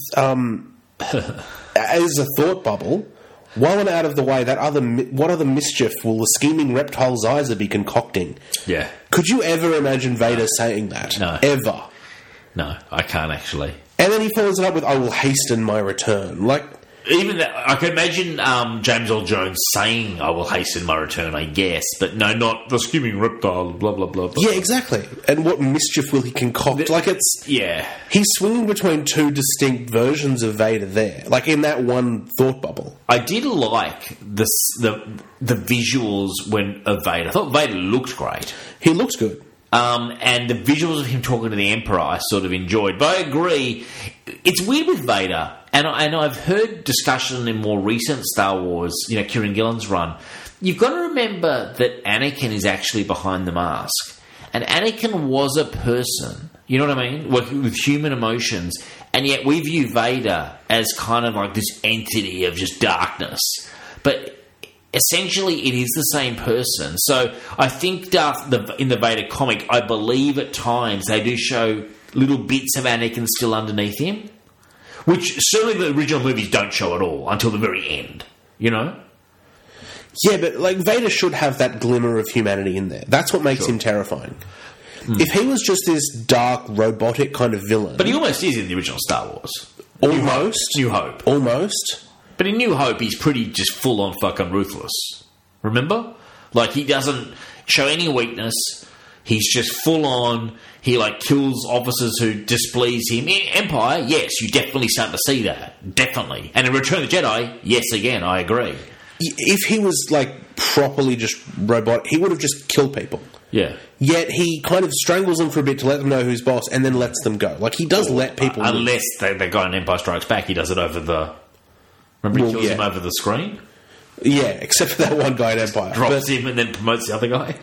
[SPEAKER 3] as a thought bubble. While and out of the way, what other mischief will the scheming reptile's eyes be concocting?
[SPEAKER 2] Yeah.
[SPEAKER 3] Could you ever imagine Vader saying that?
[SPEAKER 2] No.
[SPEAKER 3] Ever?
[SPEAKER 2] No, I can't actually.
[SPEAKER 3] And then he follows it up with, "I will hasten my return." Like,
[SPEAKER 2] even that, I can imagine James Earl Jones saying, "I will hasten my return," I guess, but no, not the scheming reptile. Blah blah blah. blah.
[SPEAKER 3] Yeah, exactly. And what mischief will he concoct? He's swinging between 2 distinct versions of Vader there, like in that one thought bubble.
[SPEAKER 2] I did like the visuals of Vader. I thought Vader looked great.
[SPEAKER 3] He looked good.
[SPEAKER 2] And the visuals of him talking to the Emperor I sort of enjoyed. But I agree, it's weird with Vader, and I've heard discussion in more recent Star Wars, Kieran Gillen's run. You've got to remember that Anakin is actually behind the mask. And Anakin was a person, you know what I mean? With human emotions. And yet we view Vader as kind of like this entity of just darkness. But essentially, it is the same person. So I think in the Vader comic, I believe at times they do show little bits of Anakin still underneath him, which certainly the original movies don't show at all until the very end, Yeah,
[SPEAKER 3] but like Vader should have that glimmer of humanity in there. That's what makes him terrifying. If he was just this dark, robotic kind of villain...
[SPEAKER 2] But he almost is in the original Star Wars.
[SPEAKER 3] Almost.
[SPEAKER 2] New Hope.
[SPEAKER 3] Almost.
[SPEAKER 2] But in New Hope, he's pretty just full-on fucking ruthless. Remember? Like, he doesn't show any weakness. He's just full-on. He, kills officers who displease him. In Empire, yes, you definitely start to see that. Definitely. And in Return of the Jedi, yes, again, I agree.
[SPEAKER 3] If he was, properly just robotic, he would have just killed people.
[SPEAKER 2] Yeah.
[SPEAKER 3] Yet he kind of strangles them for a bit to let them know who's boss and then lets them go. He does let people...
[SPEAKER 2] Unless they go on Empire Strikes Back, he does it over the... Remember he kills him over the screen?
[SPEAKER 3] Yeah, except for that one guy in Empire.
[SPEAKER 2] Drops him and then promotes the other guy.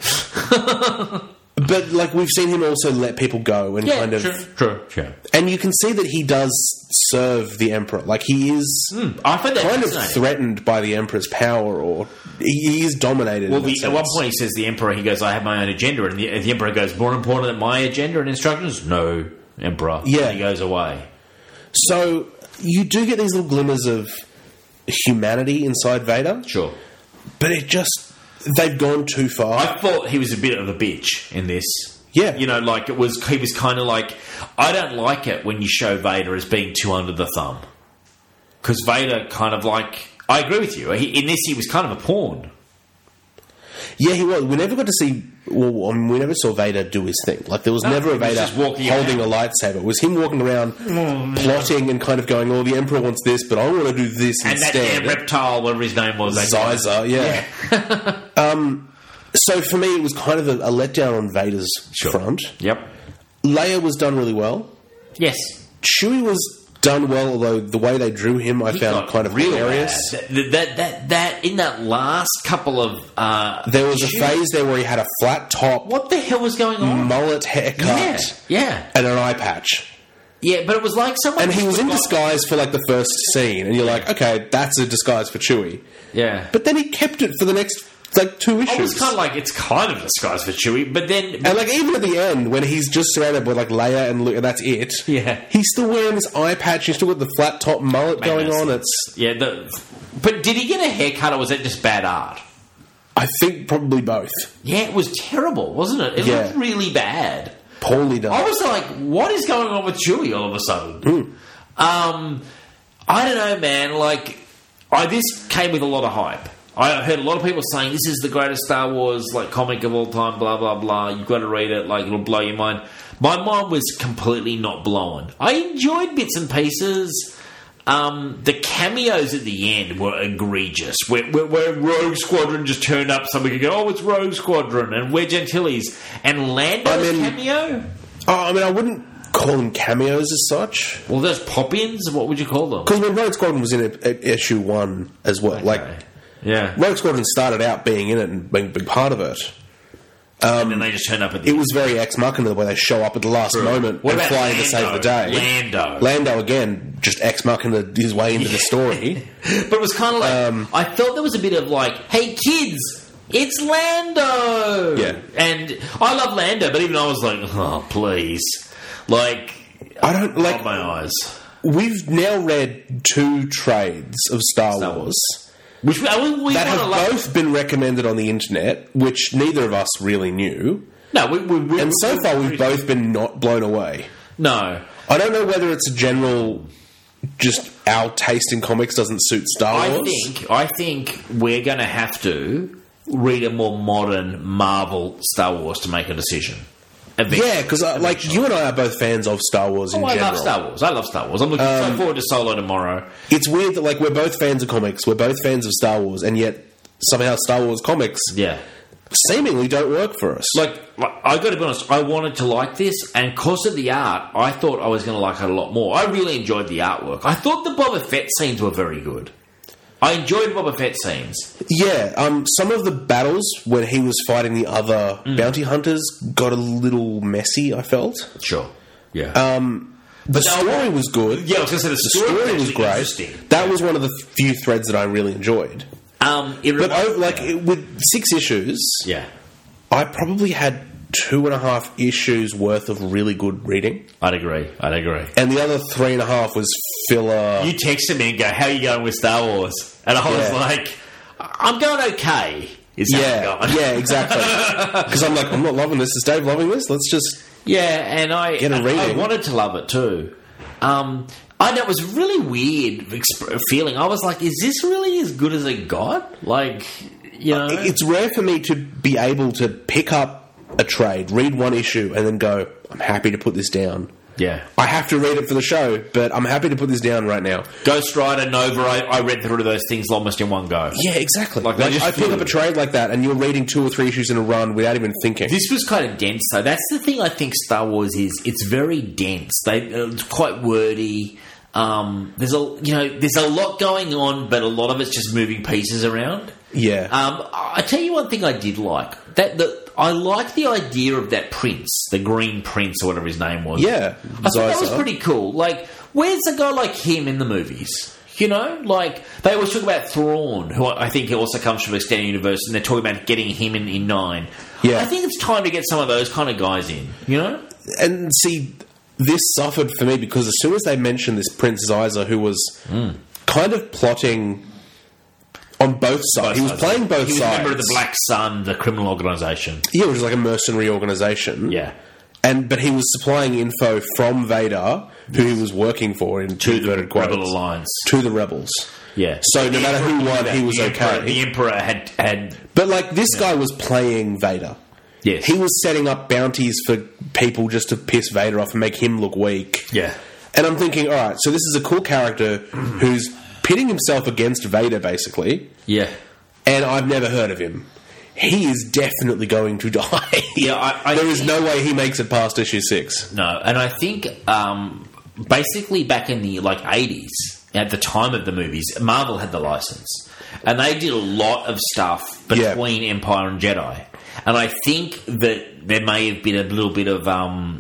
[SPEAKER 3] But, we've seen him also let people go and kind of...
[SPEAKER 2] True.
[SPEAKER 3] And you can see that he does serve the Emperor. He is
[SPEAKER 2] I find that
[SPEAKER 3] kind of threatened by the Emperor's power, or he is dominated.
[SPEAKER 2] Well, at one point he says the Emperor, he goes, "I have my own agenda," and the Emperor goes, "More important than my agenda and instructions?" "No, Emperor."
[SPEAKER 3] Yeah.
[SPEAKER 2] And he goes away.
[SPEAKER 3] So, you do get these little glimmers of humanity inside Vader.
[SPEAKER 2] Sure.
[SPEAKER 3] But they've gone too far.
[SPEAKER 2] I thought he was a bit of a bitch in this.
[SPEAKER 3] Yeah.
[SPEAKER 2] He was kind of like, I don't like it when you show Vader as being too under the thumb. Because Vader kind of I agree with you. In this, he was kind of a pawn.
[SPEAKER 3] Yeah, he was. We never got to see... Well, we never saw Vader do his thing. There was never a Vader holding a lightsaber. It was him walking around, plotting and kind of going, "Oh, the Emperor wants this, but I want to do this instead."
[SPEAKER 2] And that reptile, whatever his name was.
[SPEAKER 3] Zyza, yeah. So for me, it was kind of a letdown on Vader's front.
[SPEAKER 2] Yep.
[SPEAKER 3] Leia was done really well.
[SPEAKER 2] Yes.
[SPEAKER 3] Chewie was done well, although the way they drew him I found kind of hilarious.
[SPEAKER 2] That in that last couple of...
[SPEAKER 3] there was a phase there where he had a flat top...
[SPEAKER 2] What the hell was going on?
[SPEAKER 3] Mullet haircut.
[SPEAKER 2] Yeah.
[SPEAKER 3] And an eye patch.
[SPEAKER 2] Yeah, but it was like someone...
[SPEAKER 3] And he was in disguise for the first scene, and you're like, okay, that's a disguise for Chewie.
[SPEAKER 2] Yeah.
[SPEAKER 3] But then he kept it for the next... 2 issues.
[SPEAKER 2] I was kind of it's kind of a disguise for Chewie, but then...
[SPEAKER 3] And even at the end, when he's just surrounded by Leia and Luke, and that's it.
[SPEAKER 2] Yeah.
[SPEAKER 3] He's still wearing this eye patch, he's still got the flat top mullet going on.
[SPEAKER 2] But did he get a haircut, or was that just bad art?
[SPEAKER 3] I think probably both.
[SPEAKER 2] Yeah, it was terrible, wasn't it? It looked really bad.
[SPEAKER 3] Poorly done.
[SPEAKER 2] I was like, what is going on with Chewie all of a sudden? I don't know, man. This came with a lot of hype. I heard a lot of people saying this is the greatest Star Wars comic of all time, blah, blah, blah. You've got to read it, it'll blow your mind. My mind was completely not blown. I enjoyed bits and pieces. the cameos at the end were egregious. Where Rogue Squadron just turned up, somebody could go, "Oh, it's Rogue Squadron," and Wedge Antilles and Lando's cameo.
[SPEAKER 3] I wouldn't call them cameos as such.
[SPEAKER 2] Well, there's pop-ins. What would you call them?
[SPEAKER 3] Because when Rogue Squadron was in issue 1 as well, Rogue Squadron started out being in it and being a big part of it.
[SPEAKER 2] And then they just turn up at the
[SPEAKER 3] end. It was very Ex Machina the way they show up at the last moment and fly in to save the day. Lando again, just Ex Machina his way into the story.
[SPEAKER 2] But it was kind of like, I felt there was a bit of like, hey kids, it's Lando!
[SPEAKER 3] Yeah.
[SPEAKER 2] And I love Lando, but even I was like, oh, please. Like,
[SPEAKER 3] I don't like
[SPEAKER 2] my eyes.
[SPEAKER 3] We've now read 2 trades of Star Wars.
[SPEAKER 2] Which we
[SPEAKER 3] that have both been recommended on the internet, which neither of us really knew.
[SPEAKER 2] No,
[SPEAKER 3] and so far we've both been not blown away.
[SPEAKER 2] No.
[SPEAKER 3] I don't know whether it's a general, just our taste in comics doesn't suit Star Wars.
[SPEAKER 2] I think we're going to have to read a more modern Marvel Star Wars to make a decision. Eventually.
[SPEAKER 3] Yeah, because you and I are both fans of Star Wars in general.
[SPEAKER 2] I love Star Wars. I'm looking so forward to Solo tomorrow.
[SPEAKER 3] It's weird that we're both fans of comics, we're both fans of Star Wars, and yet somehow Star Wars comics seemingly don't work for us.
[SPEAKER 2] Like I got to be honest, I wanted to like this, and because of the art, I thought I was going to like it a lot more. I really enjoyed the artwork. I thought the Boba Fett scenes were very good. I enjoyed Boba Fett scenes. Yeah,
[SPEAKER 3] some of the battles when he was fighting the other bounty hunters got a little messy, I felt.
[SPEAKER 2] Sure. Yeah.
[SPEAKER 3] The story was good.
[SPEAKER 2] Yeah, I was going to say the story
[SPEAKER 3] was great. That was one of the few threads that I really enjoyed. With 6 issues, I probably had 2.5 issues worth of really good reading.
[SPEAKER 2] I'd agree.
[SPEAKER 3] And the other 3.5 was filler.
[SPEAKER 2] You texted me and go, "How are you going with Star Wars?" And I was like, "I'm going okay."
[SPEAKER 3] Yeah, exactly. Because I'm like, I'm not loving this. Is Dave loving this? Let's just
[SPEAKER 2] and I
[SPEAKER 3] get a reading.
[SPEAKER 2] I wanted to love it too. I know it was a really weird feeling. I was like, "Is this really as good as it got?" Like,
[SPEAKER 3] it's rare for me to be able to pick up a trade, read 1 issue, and then go, I'm happy to put this down.
[SPEAKER 2] Yeah.
[SPEAKER 3] I have to read it for the show, but I'm happy to put this down right now.
[SPEAKER 2] Ghost Rider, Nova, I read through those things almost in one go.
[SPEAKER 3] Yeah, exactly. I pick up a trade like that, and you're reading 2 or 3 issues in a run without even thinking.
[SPEAKER 2] This was kind of dense, though. That's the thing I think Star Wars is. It's very dense. It's quite wordy. There's a lot going on, but a lot of it's just moving pieces around.
[SPEAKER 3] Yeah.
[SPEAKER 2] I tell you one thing I did like. I like the idea of that prince, the Green Prince or whatever his name was.
[SPEAKER 3] Yeah.
[SPEAKER 2] I thought that was pretty cool. Like, where's a guy like him in the movies? You know? Like, they always talk about Thrawn, who I think also comes from Extended Universe, and they're talking about getting him in 9.
[SPEAKER 3] Yeah.
[SPEAKER 2] I think it's time to get some of those kind of guys in, you know?
[SPEAKER 3] And see, this suffered for me because as soon as they mentioned this Prince Zyza, who was kind of plotting on both sides. He was playing both sides.
[SPEAKER 2] He was a member of the Black Sun, the criminal organisation.
[SPEAKER 3] Yeah, which is like a mercenary organisation.
[SPEAKER 2] Yeah.
[SPEAKER 3] But he was supplying info from Vader, who he was working for in
[SPEAKER 2] to the Rebel Alliance.
[SPEAKER 3] To the rebels.
[SPEAKER 2] Yeah.
[SPEAKER 3] So no matter who won, he was okay.
[SPEAKER 2] The Emperor had...
[SPEAKER 3] But like this guy was playing Vader.
[SPEAKER 2] Yes.
[SPEAKER 3] He was setting up bounties for people just to piss Vader off and make him look weak.
[SPEAKER 2] Yeah.
[SPEAKER 3] And I'm thinking, all right, so this is a cool character who's pitting himself against Vader, basically.
[SPEAKER 2] Yeah.
[SPEAKER 3] And I've never heard of him. He is definitely going to die.
[SPEAKER 2] Yeah,
[SPEAKER 3] there is no way he makes it past issue 6.
[SPEAKER 2] No, and I think basically back in the 80s, at the time of the movies, Marvel had the license. And they did a lot of stuff between Empire and Jedi. And I think that there may have been a little bit of,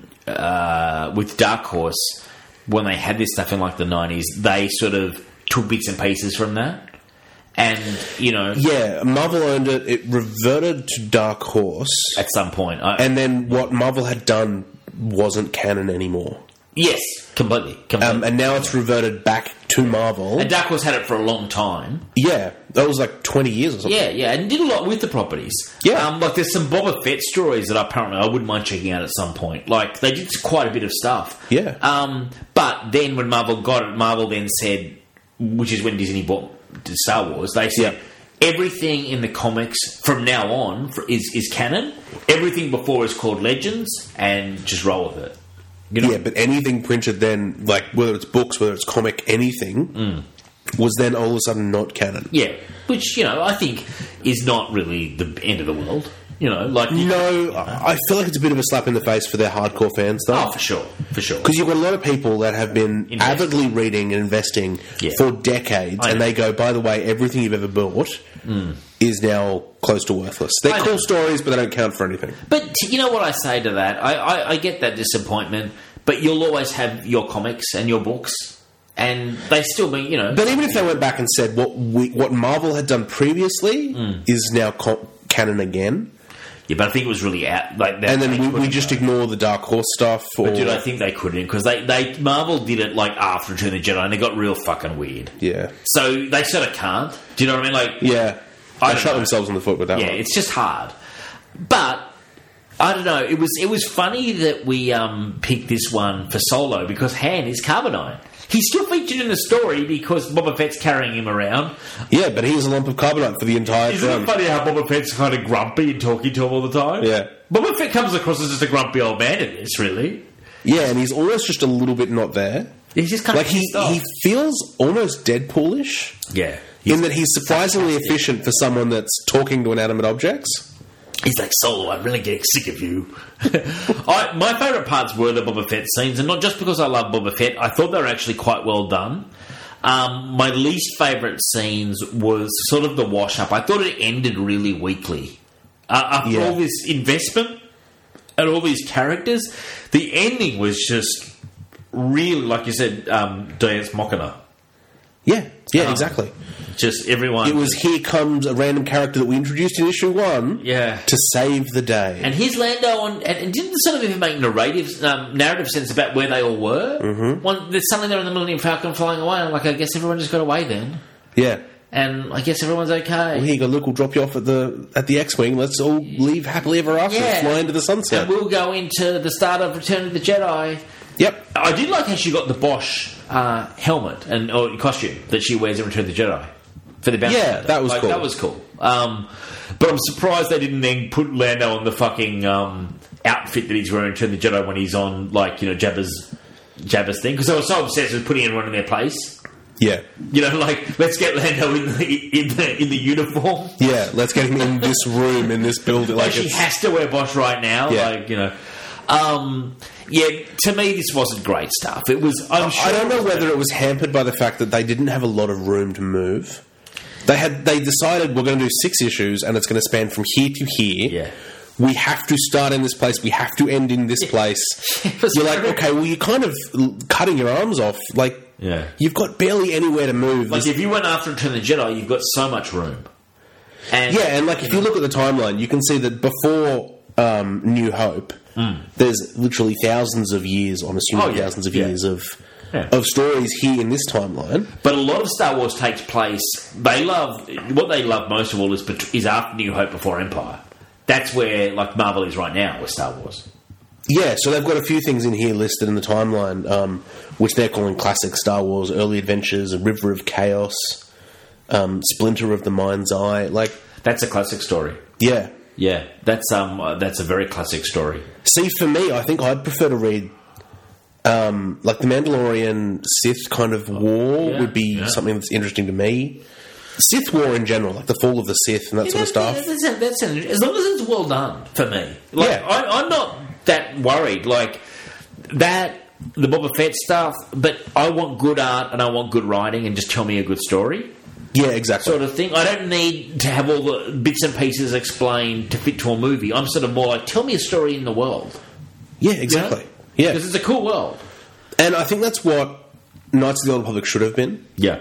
[SPEAKER 2] with Dark Horse, when they had this stuff in the 90s, they sort of took bits and pieces from that. And,
[SPEAKER 3] Yeah, Marvel owned it. It reverted to Dark Horse.
[SPEAKER 2] At some point.
[SPEAKER 3] And then what Marvel had done wasn't canon anymore.
[SPEAKER 2] Yes, completely.
[SPEAKER 3] And now it's reverted back to Marvel.
[SPEAKER 2] And Dark Horse had it for a long time.
[SPEAKER 3] Yeah, that was 20 years or something.
[SPEAKER 2] Yeah, and did a lot with the properties.
[SPEAKER 3] Yeah.
[SPEAKER 2] There's some Boba Fett stories that apparently I wouldn't mind checking out at some point. They did quite a bit of stuff.
[SPEAKER 3] Yeah.
[SPEAKER 2] But then when Marvel got it, Marvel then said, which is when Disney bought Star Wars, they said everything in the comics from now on is canon. Everything before is called Legends, and just roll with it. You know?
[SPEAKER 3] Yeah, but anything printed then, like whether it's books, whether it's comic, anything, was then all of a sudden not canon.
[SPEAKER 2] Yeah, which, I think is not really the end of the world.
[SPEAKER 3] I feel like it's a bit of a slap in the face for their hardcore fans, though.
[SPEAKER 2] Oh, for sure.
[SPEAKER 3] Because you've got a lot of people that have been avidly reading and investing for decades, and they go, by the way, everything you've ever bought is now close to worthless. They're cool stories, but they don't count for anything.
[SPEAKER 2] But you know what I say to that? I get that disappointment, but you'll always have your comics and your books, and they still be,
[SPEAKER 3] But even if they went back and said what Marvel had done previously is now canon again.
[SPEAKER 2] Yeah, but I think it was really out like that.
[SPEAKER 3] And then we just ignore the Dark Horse stuff.
[SPEAKER 2] But dude, I think they couldn't, because they Marvel did it like after Return of the Jedi, and it got real fucking weird.
[SPEAKER 3] Yeah.
[SPEAKER 2] So they sort of can't. Do you know what I mean?
[SPEAKER 3] They shot themselves in the foot with that one.
[SPEAKER 2] Yeah, it's just hard. But I don't know. It was funny that we picked this one for Solo, because Han is carbonite. He's still featured in the story because Boba Fett's carrying him around.
[SPEAKER 3] Yeah, but he's a lump of carbonite for the entire
[SPEAKER 2] Isn't it funny how Boba Fett's kind of grumpy and talking to him all the time?
[SPEAKER 3] Yeah.
[SPEAKER 2] Boba Fett comes across as just a grumpy old man in this, really.
[SPEAKER 3] Yeah, and he's almost just a little bit not there.
[SPEAKER 2] He's just kind of
[SPEAKER 3] he feels almost Deadpoolish.
[SPEAKER 2] Yeah.
[SPEAKER 3] In that he's surprisingly efficient for someone that's talking to inanimate objects.
[SPEAKER 2] He's like, Solo, I'm really getting sick of you. My favourite parts were the Boba Fett scenes, and not just because I love Boba Fett. I thought they were actually quite well done. My least favourite scenes was sort of the wash-up. I thought it ended really weakly. After all this investment and all these characters, the ending was just really, like you said, Deus Machina.
[SPEAKER 3] Yeah, exactly.
[SPEAKER 2] Just everyone.
[SPEAKER 3] It was here comes a random character that we introduced in issue 1 to save the day.
[SPEAKER 2] And here's Lando, and didn't sort of even make narrative sense about where they all were. Mm-hmm. Suddenly they're in the Millennium Falcon flying away, and I'm like, I guess everyone just got away then.
[SPEAKER 3] Yeah.
[SPEAKER 2] And I guess everyone's okay.
[SPEAKER 3] Well, here you go, look, we'll drop you off at the X-Wing. Let's all leave happily ever after and fly into the sunset.
[SPEAKER 2] And we'll go into the start of Return of the Jedi.
[SPEAKER 3] Yep.
[SPEAKER 2] I did like how she got the Bosch helmet or costume that she wears in Return of the Jedi. For the bounty hunter.
[SPEAKER 3] That was cool.
[SPEAKER 2] That was cool. But I'm surprised they didn't then put Lando on the fucking outfit that he's wearing in Return of the Jedi when he's on, Jabba's thing. Because they were so obsessed with putting everyone in their place.
[SPEAKER 3] Yeah.
[SPEAKER 2] Let's get Lando in the uniform.
[SPEAKER 3] Yeah, let's get him in this room, in this building.
[SPEAKER 2] She has to wear Bosch right now.
[SPEAKER 3] Yeah.
[SPEAKER 2] To me, this wasn't great stuff. It was.
[SPEAKER 3] I don't know whether it was hampered by the fact that they didn't have a lot of room to move. They decided we're going to do 6 issues and it's going to span from here to here.
[SPEAKER 2] Yeah.
[SPEAKER 3] We have to start in this place. We have to end in this place. You're like, okay, well, you're kind of cutting your arms off. You've got barely anywhere to move.
[SPEAKER 2] If you went after Return of the Jedi, you've got so much room. And
[SPEAKER 3] if you look at the timeline, you can see that before New Hope, there's literally thousands of years, I'm assuming thousands of years of stories here in this timeline.
[SPEAKER 2] But a lot of Star Wars takes place. What they love most of all is after New Hope, before Empire. That's where Marvel is right now with Star Wars.
[SPEAKER 3] Yeah, so they've got a few things in here listed in the timeline, which they're calling classic Star Wars: Early Adventures, A River of Chaos, Splinter of the Mind's Eye.
[SPEAKER 2] That's a classic story.
[SPEAKER 3] Yeah,
[SPEAKER 2] yeah, that's a very classic story.
[SPEAKER 3] See, for me, I think I'd prefer to read. The Mandalorian Sith kind of war would be something that's interesting to me. Sith war in general, the fall of the Sith and that sort of stuff.
[SPEAKER 2] That's as long as it's well done for me. I'm not that worried. The Boba Fett stuff, but I want good art and I want good writing, and just tell me a good story.
[SPEAKER 3] Yeah, exactly.
[SPEAKER 2] Sort of thing. I don't need to have all the bits and pieces explained to fit to a movie. I'm sort of more tell me a story in the world.
[SPEAKER 3] Yeah, exactly. Yeah.
[SPEAKER 2] Because it's a cool world.
[SPEAKER 3] And I think that's what Knights of the Old Republic should have been.
[SPEAKER 2] Yeah.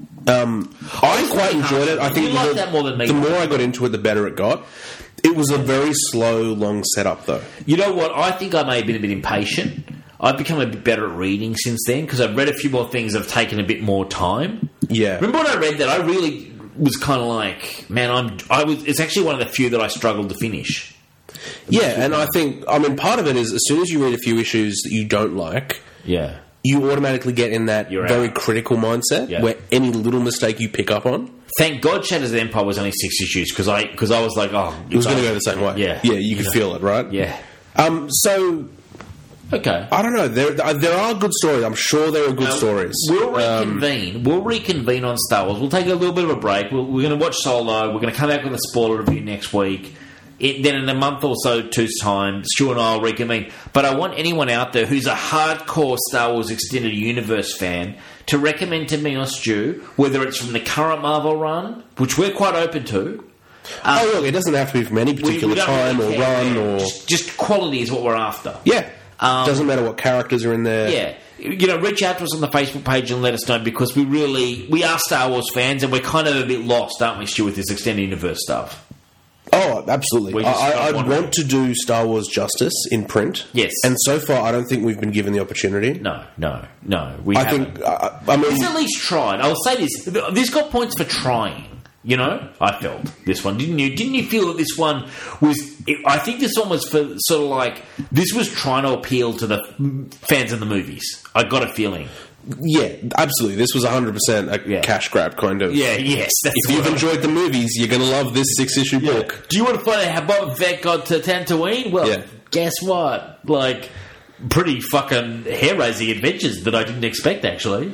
[SPEAKER 3] I quite enjoyed it. I think
[SPEAKER 2] that more than me.
[SPEAKER 3] The more I got into it, the better it got. It was a very slow, long setup, though.
[SPEAKER 2] You know what? I think I may have been a bit impatient. I've become a bit better at reading since then, because I've read a few more things that have taken a bit more time.
[SPEAKER 3] Yeah.
[SPEAKER 2] Remember when I read that? I really was kind of like, man, it's actually one of the few that I struggled to finish.
[SPEAKER 3] Yeah, and I think, part of it is as soon as you read a few issues that you don't like, you automatically get in that very critical mindset where any little mistake you pick up on.
[SPEAKER 2] Thank God Shadows of the Empire was only 6 issues, because I was like, oh...
[SPEAKER 3] It was going to go the same way.
[SPEAKER 2] Yeah.
[SPEAKER 3] Yeah, you could feel it, right?
[SPEAKER 2] Yeah.
[SPEAKER 3] So...
[SPEAKER 2] Okay.
[SPEAKER 3] I don't know. There are good stories. I'm sure there are good stories.
[SPEAKER 2] We'll reconvene. We'll reconvene on Star Wars. We'll take a little bit of a break. We're going to watch Solo. We're going to come back with a spoiler review next week. Then in a month or so, two's time, Stu and I will reconvene. But I want anyone out there who's a hardcore Star Wars Extended Universe fan to recommend to me or Stu, whether it's from the current Marvel run, which we're quite open to.
[SPEAKER 3] Look, it doesn't have to be from any particular time or run or...
[SPEAKER 2] Just quality is what we're after.
[SPEAKER 3] Yeah. Doesn't matter what characters are in there.
[SPEAKER 2] Yeah. Reach out to us on the Facebook page and let us know, because we are Star Wars fans and we're kind of a bit lost, aren't we, Stu, with this Extended Universe stuff?
[SPEAKER 3] Oh, absolutely. I'd want to do Star Wars justice in print.
[SPEAKER 2] Yes.
[SPEAKER 3] And so far, I don't think we've been given the opportunity.
[SPEAKER 2] No. We haven't. It's at least tried. I'll say this got points for trying. I felt this one, didn't you? Didn't you feel that this one was... I think this one was for sort of like... This was trying to appeal to the fans of the movies. I got a feeling.
[SPEAKER 3] Yeah, absolutely. This was 100% a cash grab kind of...
[SPEAKER 2] Yeah, yes.
[SPEAKER 3] If you've enjoyed the movies, you're going to love this 6-issue book.
[SPEAKER 2] Do you want to find out how Boba Fett got to Tatooine? Well, guess what? Pretty fucking hair-raising adventures that I didn't expect, actually.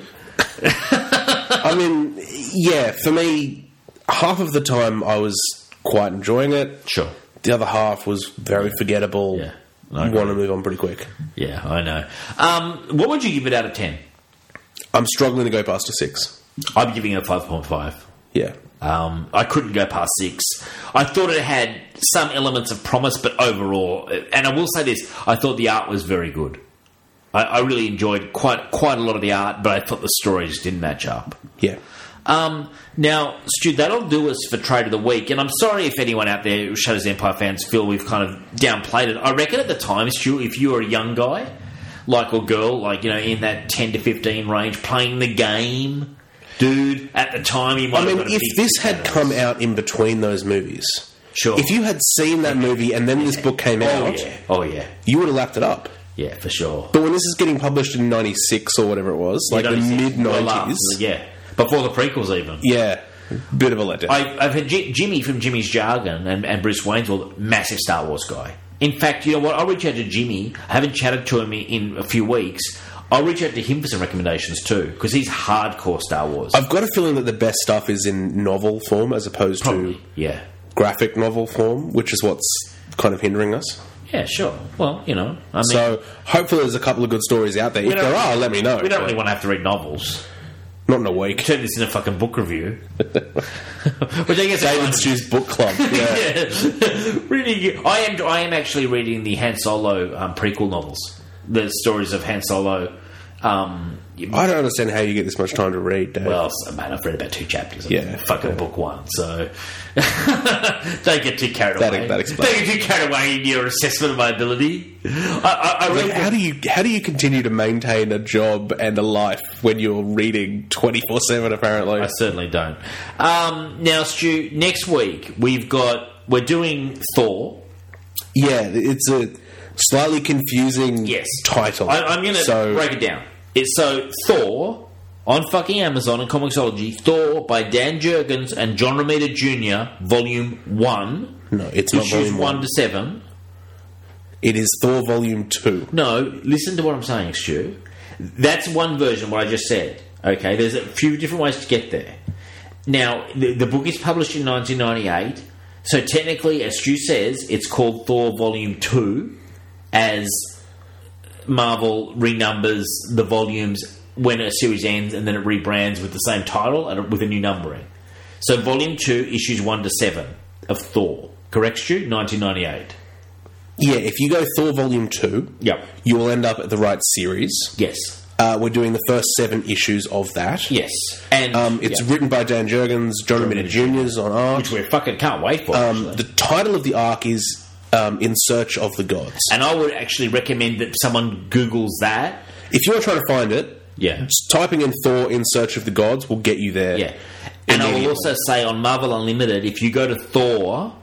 [SPEAKER 3] I mean, for me... Half of the time I was quite enjoying it.
[SPEAKER 2] Sure.
[SPEAKER 3] The other half was very forgettable.
[SPEAKER 2] Yeah.
[SPEAKER 3] I want to move on pretty quick.
[SPEAKER 2] Yeah, I know. What would you give it out of 10?
[SPEAKER 3] I'm struggling to go past a 6.
[SPEAKER 2] I'm giving it a 5.5.
[SPEAKER 3] Yeah.
[SPEAKER 2] I couldn't go past 6. I thought it had some elements of promise, but overall... And I will say this, I thought the art was very good. I really enjoyed quite a lot of the art, but I thought the story just didn't match up.
[SPEAKER 3] Yeah.
[SPEAKER 2] Now, Stu, that'll do us for Trade of the Week, and I'm sorry if anyone out there, Shadows Empire fans, feel we've kind of downplayed it. I reckon at the time, Stu, if you were a young guy, or girl, in that 10 to 15 range, playing the game, dude, at the time you might have got a
[SPEAKER 3] if this had come out in between those movies,
[SPEAKER 2] sure.
[SPEAKER 3] If you had seen that movie and then this book came out, you would have lapped it up.
[SPEAKER 2] Yeah, for sure.
[SPEAKER 3] But when this is getting published in 96 or whatever it was, the mid-90s...
[SPEAKER 2] Yeah. Before the prequels, even.
[SPEAKER 3] Yeah. Bit of a letdown.
[SPEAKER 2] I've had Jimmy from Jimmy's Jargon and Bruce Waynesworth, massive Star Wars guy. In fact, you know what? I'll reach out to Jimmy. I haven't chatted to him in a few weeks. I'll reach out to him for some recommendations too, because he's hardcore Star Wars.
[SPEAKER 3] I've got a feeling that the best stuff is in novel form as opposed to graphic novel form, which is what's kind of hindering us.
[SPEAKER 2] Yeah, sure. Well,
[SPEAKER 3] so hopefully there's a couple of good stories out there. If there are, let me know.
[SPEAKER 2] We don't really want to have to read novels.
[SPEAKER 3] Not in a week.
[SPEAKER 2] Turn this into a fucking book review. Which I guess
[SPEAKER 3] David Stew's book club. Yeah.
[SPEAKER 2] Really, I am actually reading the Han Solo prequel novels. The stories of Han Solo.
[SPEAKER 3] I don't understand how you get this much time to read, Dave.
[SPEAKER 2] Well, man, I've read about 2 chapters of fucking book 1, so don't get too carried away.
[SPEAKER 3] That explains.
[SPEAKER 2] Don't get too carried away in your assessment of my ability.
[SPEAKER 3] How do you continue to maintain a job and a life when you're reading 24/7? Apparently,
[SPEAKER 2] I certainly don't. Now, Stu, next week we're doing Thor.
[SPEAKER 3] Yeah, it's a slightly confusing title.
[SPEAKER 2] I'm going to break it down. It's Thor on fucking Amazon and Comixology. Thor by Dan Jurgens and John Romita Jr. Volume 1.
[SPEAKER 3] No, it's not Volume
[SPEAKER 2] 1 to 7.
[SPEAKER 3] It is Thor Volume 2.
[SPEAKER 2] No, listen to what I'm saying, Stu. That's one version, what I just said. Okay, there's a few different ways to get there. Now, the book is published in 1998, so technically, as Stu says, it's called Thor Volume 2, as Marvel renumbers the volumes when a series ends and then it rebrands with the same title and with a new numbering. So Volume 2, Issues 1 to 7 of Thor. Correct, Stu? 1998.
[SPEAKER 3] Yeah, if you go Thor Volume 2, you will end up at the right series.
[SPEAKER 2] Yes.
[SPEAKER 3] We're doing the first 7 issues of that.
[SPEAKER 2] Yes. And
[SPEAKER 3] it's written by Dan Jurgens, John Romita Jr.'s on art.
[SPEAKER 2] Which we fucking can't wait for,
[SPEAKER 3] the title of the arc is In Search of the Gods.
[SPEAKER 2] And I would actually recommend that someone Googles that.
[SPEAKER 3] If you're trying to find it, just typing in Thor In Search of the Gods will get you there.
[SPEAKER 2] Yeah. And I will also say on Marvel Unlimited, if you go to Thor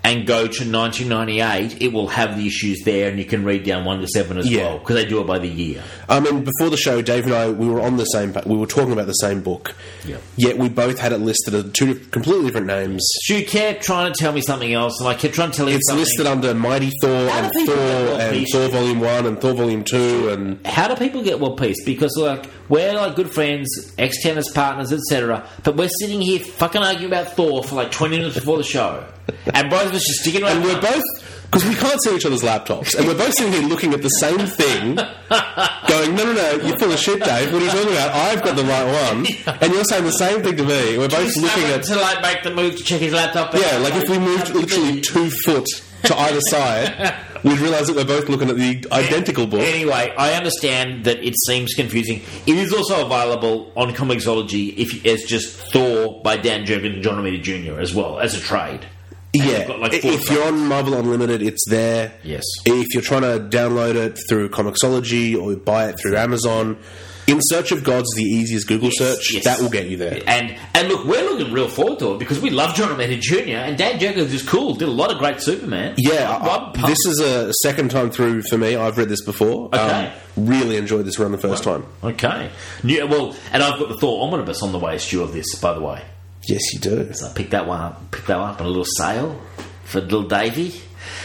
[SPEAKER 2] and go to 1998, it will have the issues there, and you can read down 1 to 7 as well, because they do it by the year.
[SPEAKER 3] I mean, before the show, Dave and I, we were on the same... We were talking about the same book.
[SPEAKER 2] Yeah.
[SPEAKER 3] Yet we both had it listed as two completely different names.
[SPEAKER 2] So you kept trying to tell me something else, and I kept trying to tell you something.
[SPEAKER 3] It's listed under Mighty Thor and Thor and Thor Volume 1 and Thor Volume 2 and...
[SPEAKER 2] How do people get World Peace? Because, like, we're, like, good friends, ex-tennis partners, etc., but we're sitting here fucking arguing about Thor for, like, 20 minutes before the show. And both of us just sticking around.
[SPEAKER 3] And we're both... Because we can't see each other's laptops. And we're both sitting here looking at the same thing, going, no, you're full of shit, Dave. What are you talking about? I've got the right one. And you're saying the same thing to me. We're both looking at...
[SPEAKER 2] To, like, make the move to check his laptop.
[SPEAKER 3] Yeah, like if we moved literally 2 foot to either side, we'd realise that we're both looking at the identical book.
[SPEAKER 2] Anyway, I understand that it seems confusing. It is also available on Comixology as just Thor by Dan Jurgens and John Romita Jr. as well, as a trade.
[SPEAKER 3] Yeah, got, like, if you're on Marvel Unlimited, it's there.
[SPEAKER 2] Yes.
[SPEAKER 3] If you're trying to download it through Comixology or buy it through Amazon, In Search of God's the easiest Google search. Yes. That will get you there.
[SPEAKER 2] And look, we're looking real forward to it because we love John Romita Jr. and Dan Jurgens is cool. Did a lot of great Superman.
[SPEAKER 3] Yeah, this is a second time through for me. I've read this before.
[SPEAKER 2] Okay.
[SPEAKER 3] Really enjoyed this run the first time.
[SPEAKER 2] Okay. Yeah, well, and I've got the Thor Omnibus on the way, Stu, of this, by the way.
[SPEAKER 3] Yes, you do.
[SPEAKER 2] So I picked that one up on a little sale for little Davey.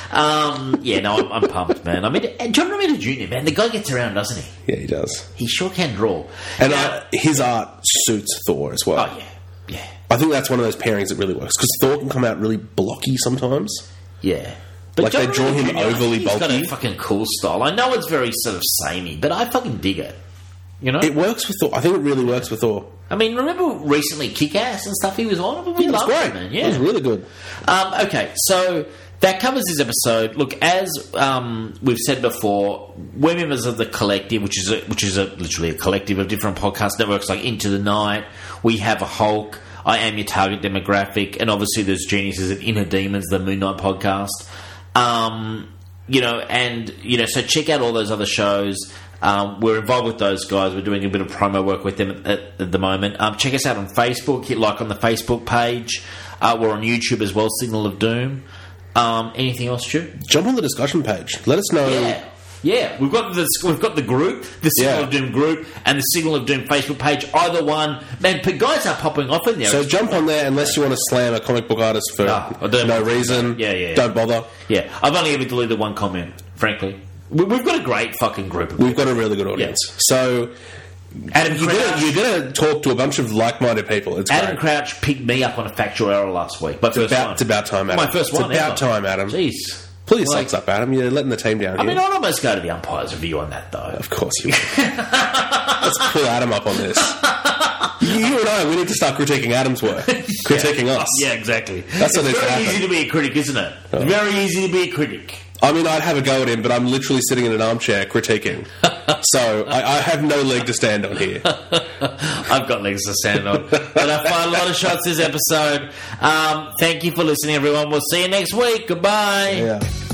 [SPEAKER 2] I'm pumped, man. I mean, John Romita Jr., man, the guy gets around, doesn't he?
[SPEAKER 3] Yeah, he does.
[SPEAKER 2] He sure can draw.
[SPEAKER 3] And his art suits Thor as well.
[SPEAKER 2] Oh, yeah.
[SPEAKER 3] I think that's one of those pairings that really works, because Thor can come out really blocky sometimes.
[SPEAKER 2] Yeah.
[SPEAKER 3] But like, they draw him overly bulky.
[SPEAKER 2] He's got a fucking cool style. I know it's very sort of samey, but I fucking dig it. You know?
[SPEAKER 3] It works with Thor. I think it really works with Thor.
[SPEAKER 2] I mean, remember recently Kick-Ass and stuff he was on?
[SPEAKER 3] It was great. Man. Yeah. It was really good.
[SPEAKER 2] Okay, so that covers this episode. Look, as we've said before, we're members of the Collective, which is literally a collective of different podcast networks like Into the Night. We have a Hulk. I Am Your Target Demographic. And obviously there's Geniuses and Inner Demons, the Moon Knight podcast. So check out all those other shows. We're involved with those guys. We're doing a bit of promo work with them at the moment. Check us out on Facebook. Hit like on the Facebook page. We're on YouTube as well, Signal of Doom. Anything else, Stu?
[SPEAKER 3] Jump on the discussion page. Let us know.
[SPEAKER 2] Yeah. We've got the group, the Signal of Doom group, and the Signal of Doom Facebook page. Either one, man. Guys are popping off in there.
[SPEAKER 3] So jump on there unless you want to slam a comic book artist for no reason.
[SPEAKER 2] Yeah.
[SPEAKER 3] Don't bother.
[SPEAKER 2] Yeah, I've only ever deleted one comment, frankly. We've got a great fucking group.
[SPEAKER 3] We've got a really good audience. Yeah. So, Adam, you're going to talk to a bunch of like-minded people. It's
[SPEAKER 2] Adam
[SPEAKER 3] great.
[SPEAKER 2] Crouch picked me up on a factual error last week.
[SPEAKER 3] It's about time, Adam.
[SPEAKER 2] My first one.
[SPEAKER 3] It's about time, Adam.
[SPEAKER 2] Jeez.
[SPEAKER 3] Please sucks up, Adam. You're letting the team down here.
[SPEAKER 2] I mean, I'll almost go to the umpire's review on that, though.
[SPEAKER 3] Of course you will. Let's pull Adam up on this. You and I, we need to start critiquing Adam's work. Critiquing us.
[SPEAKER 2] Yeah, exactly.
[SPEAKER 3] That's what
[SPEAKER 2] it's very easy to be a critic, isn't it? Oh. Very easy to be a critic.
[SPEAKER 3] I mean, I'd have a go at him, but I'm literally sitting in an armchair critiquing. So I have no leg to stand on here.
[SPEAKER 2] I've got legs to stand on. But I fired a lot of shots this episode. Thank you for listening, everyone. We'll see you next week. Goodbye.
[SPEAKER 3] Yeah.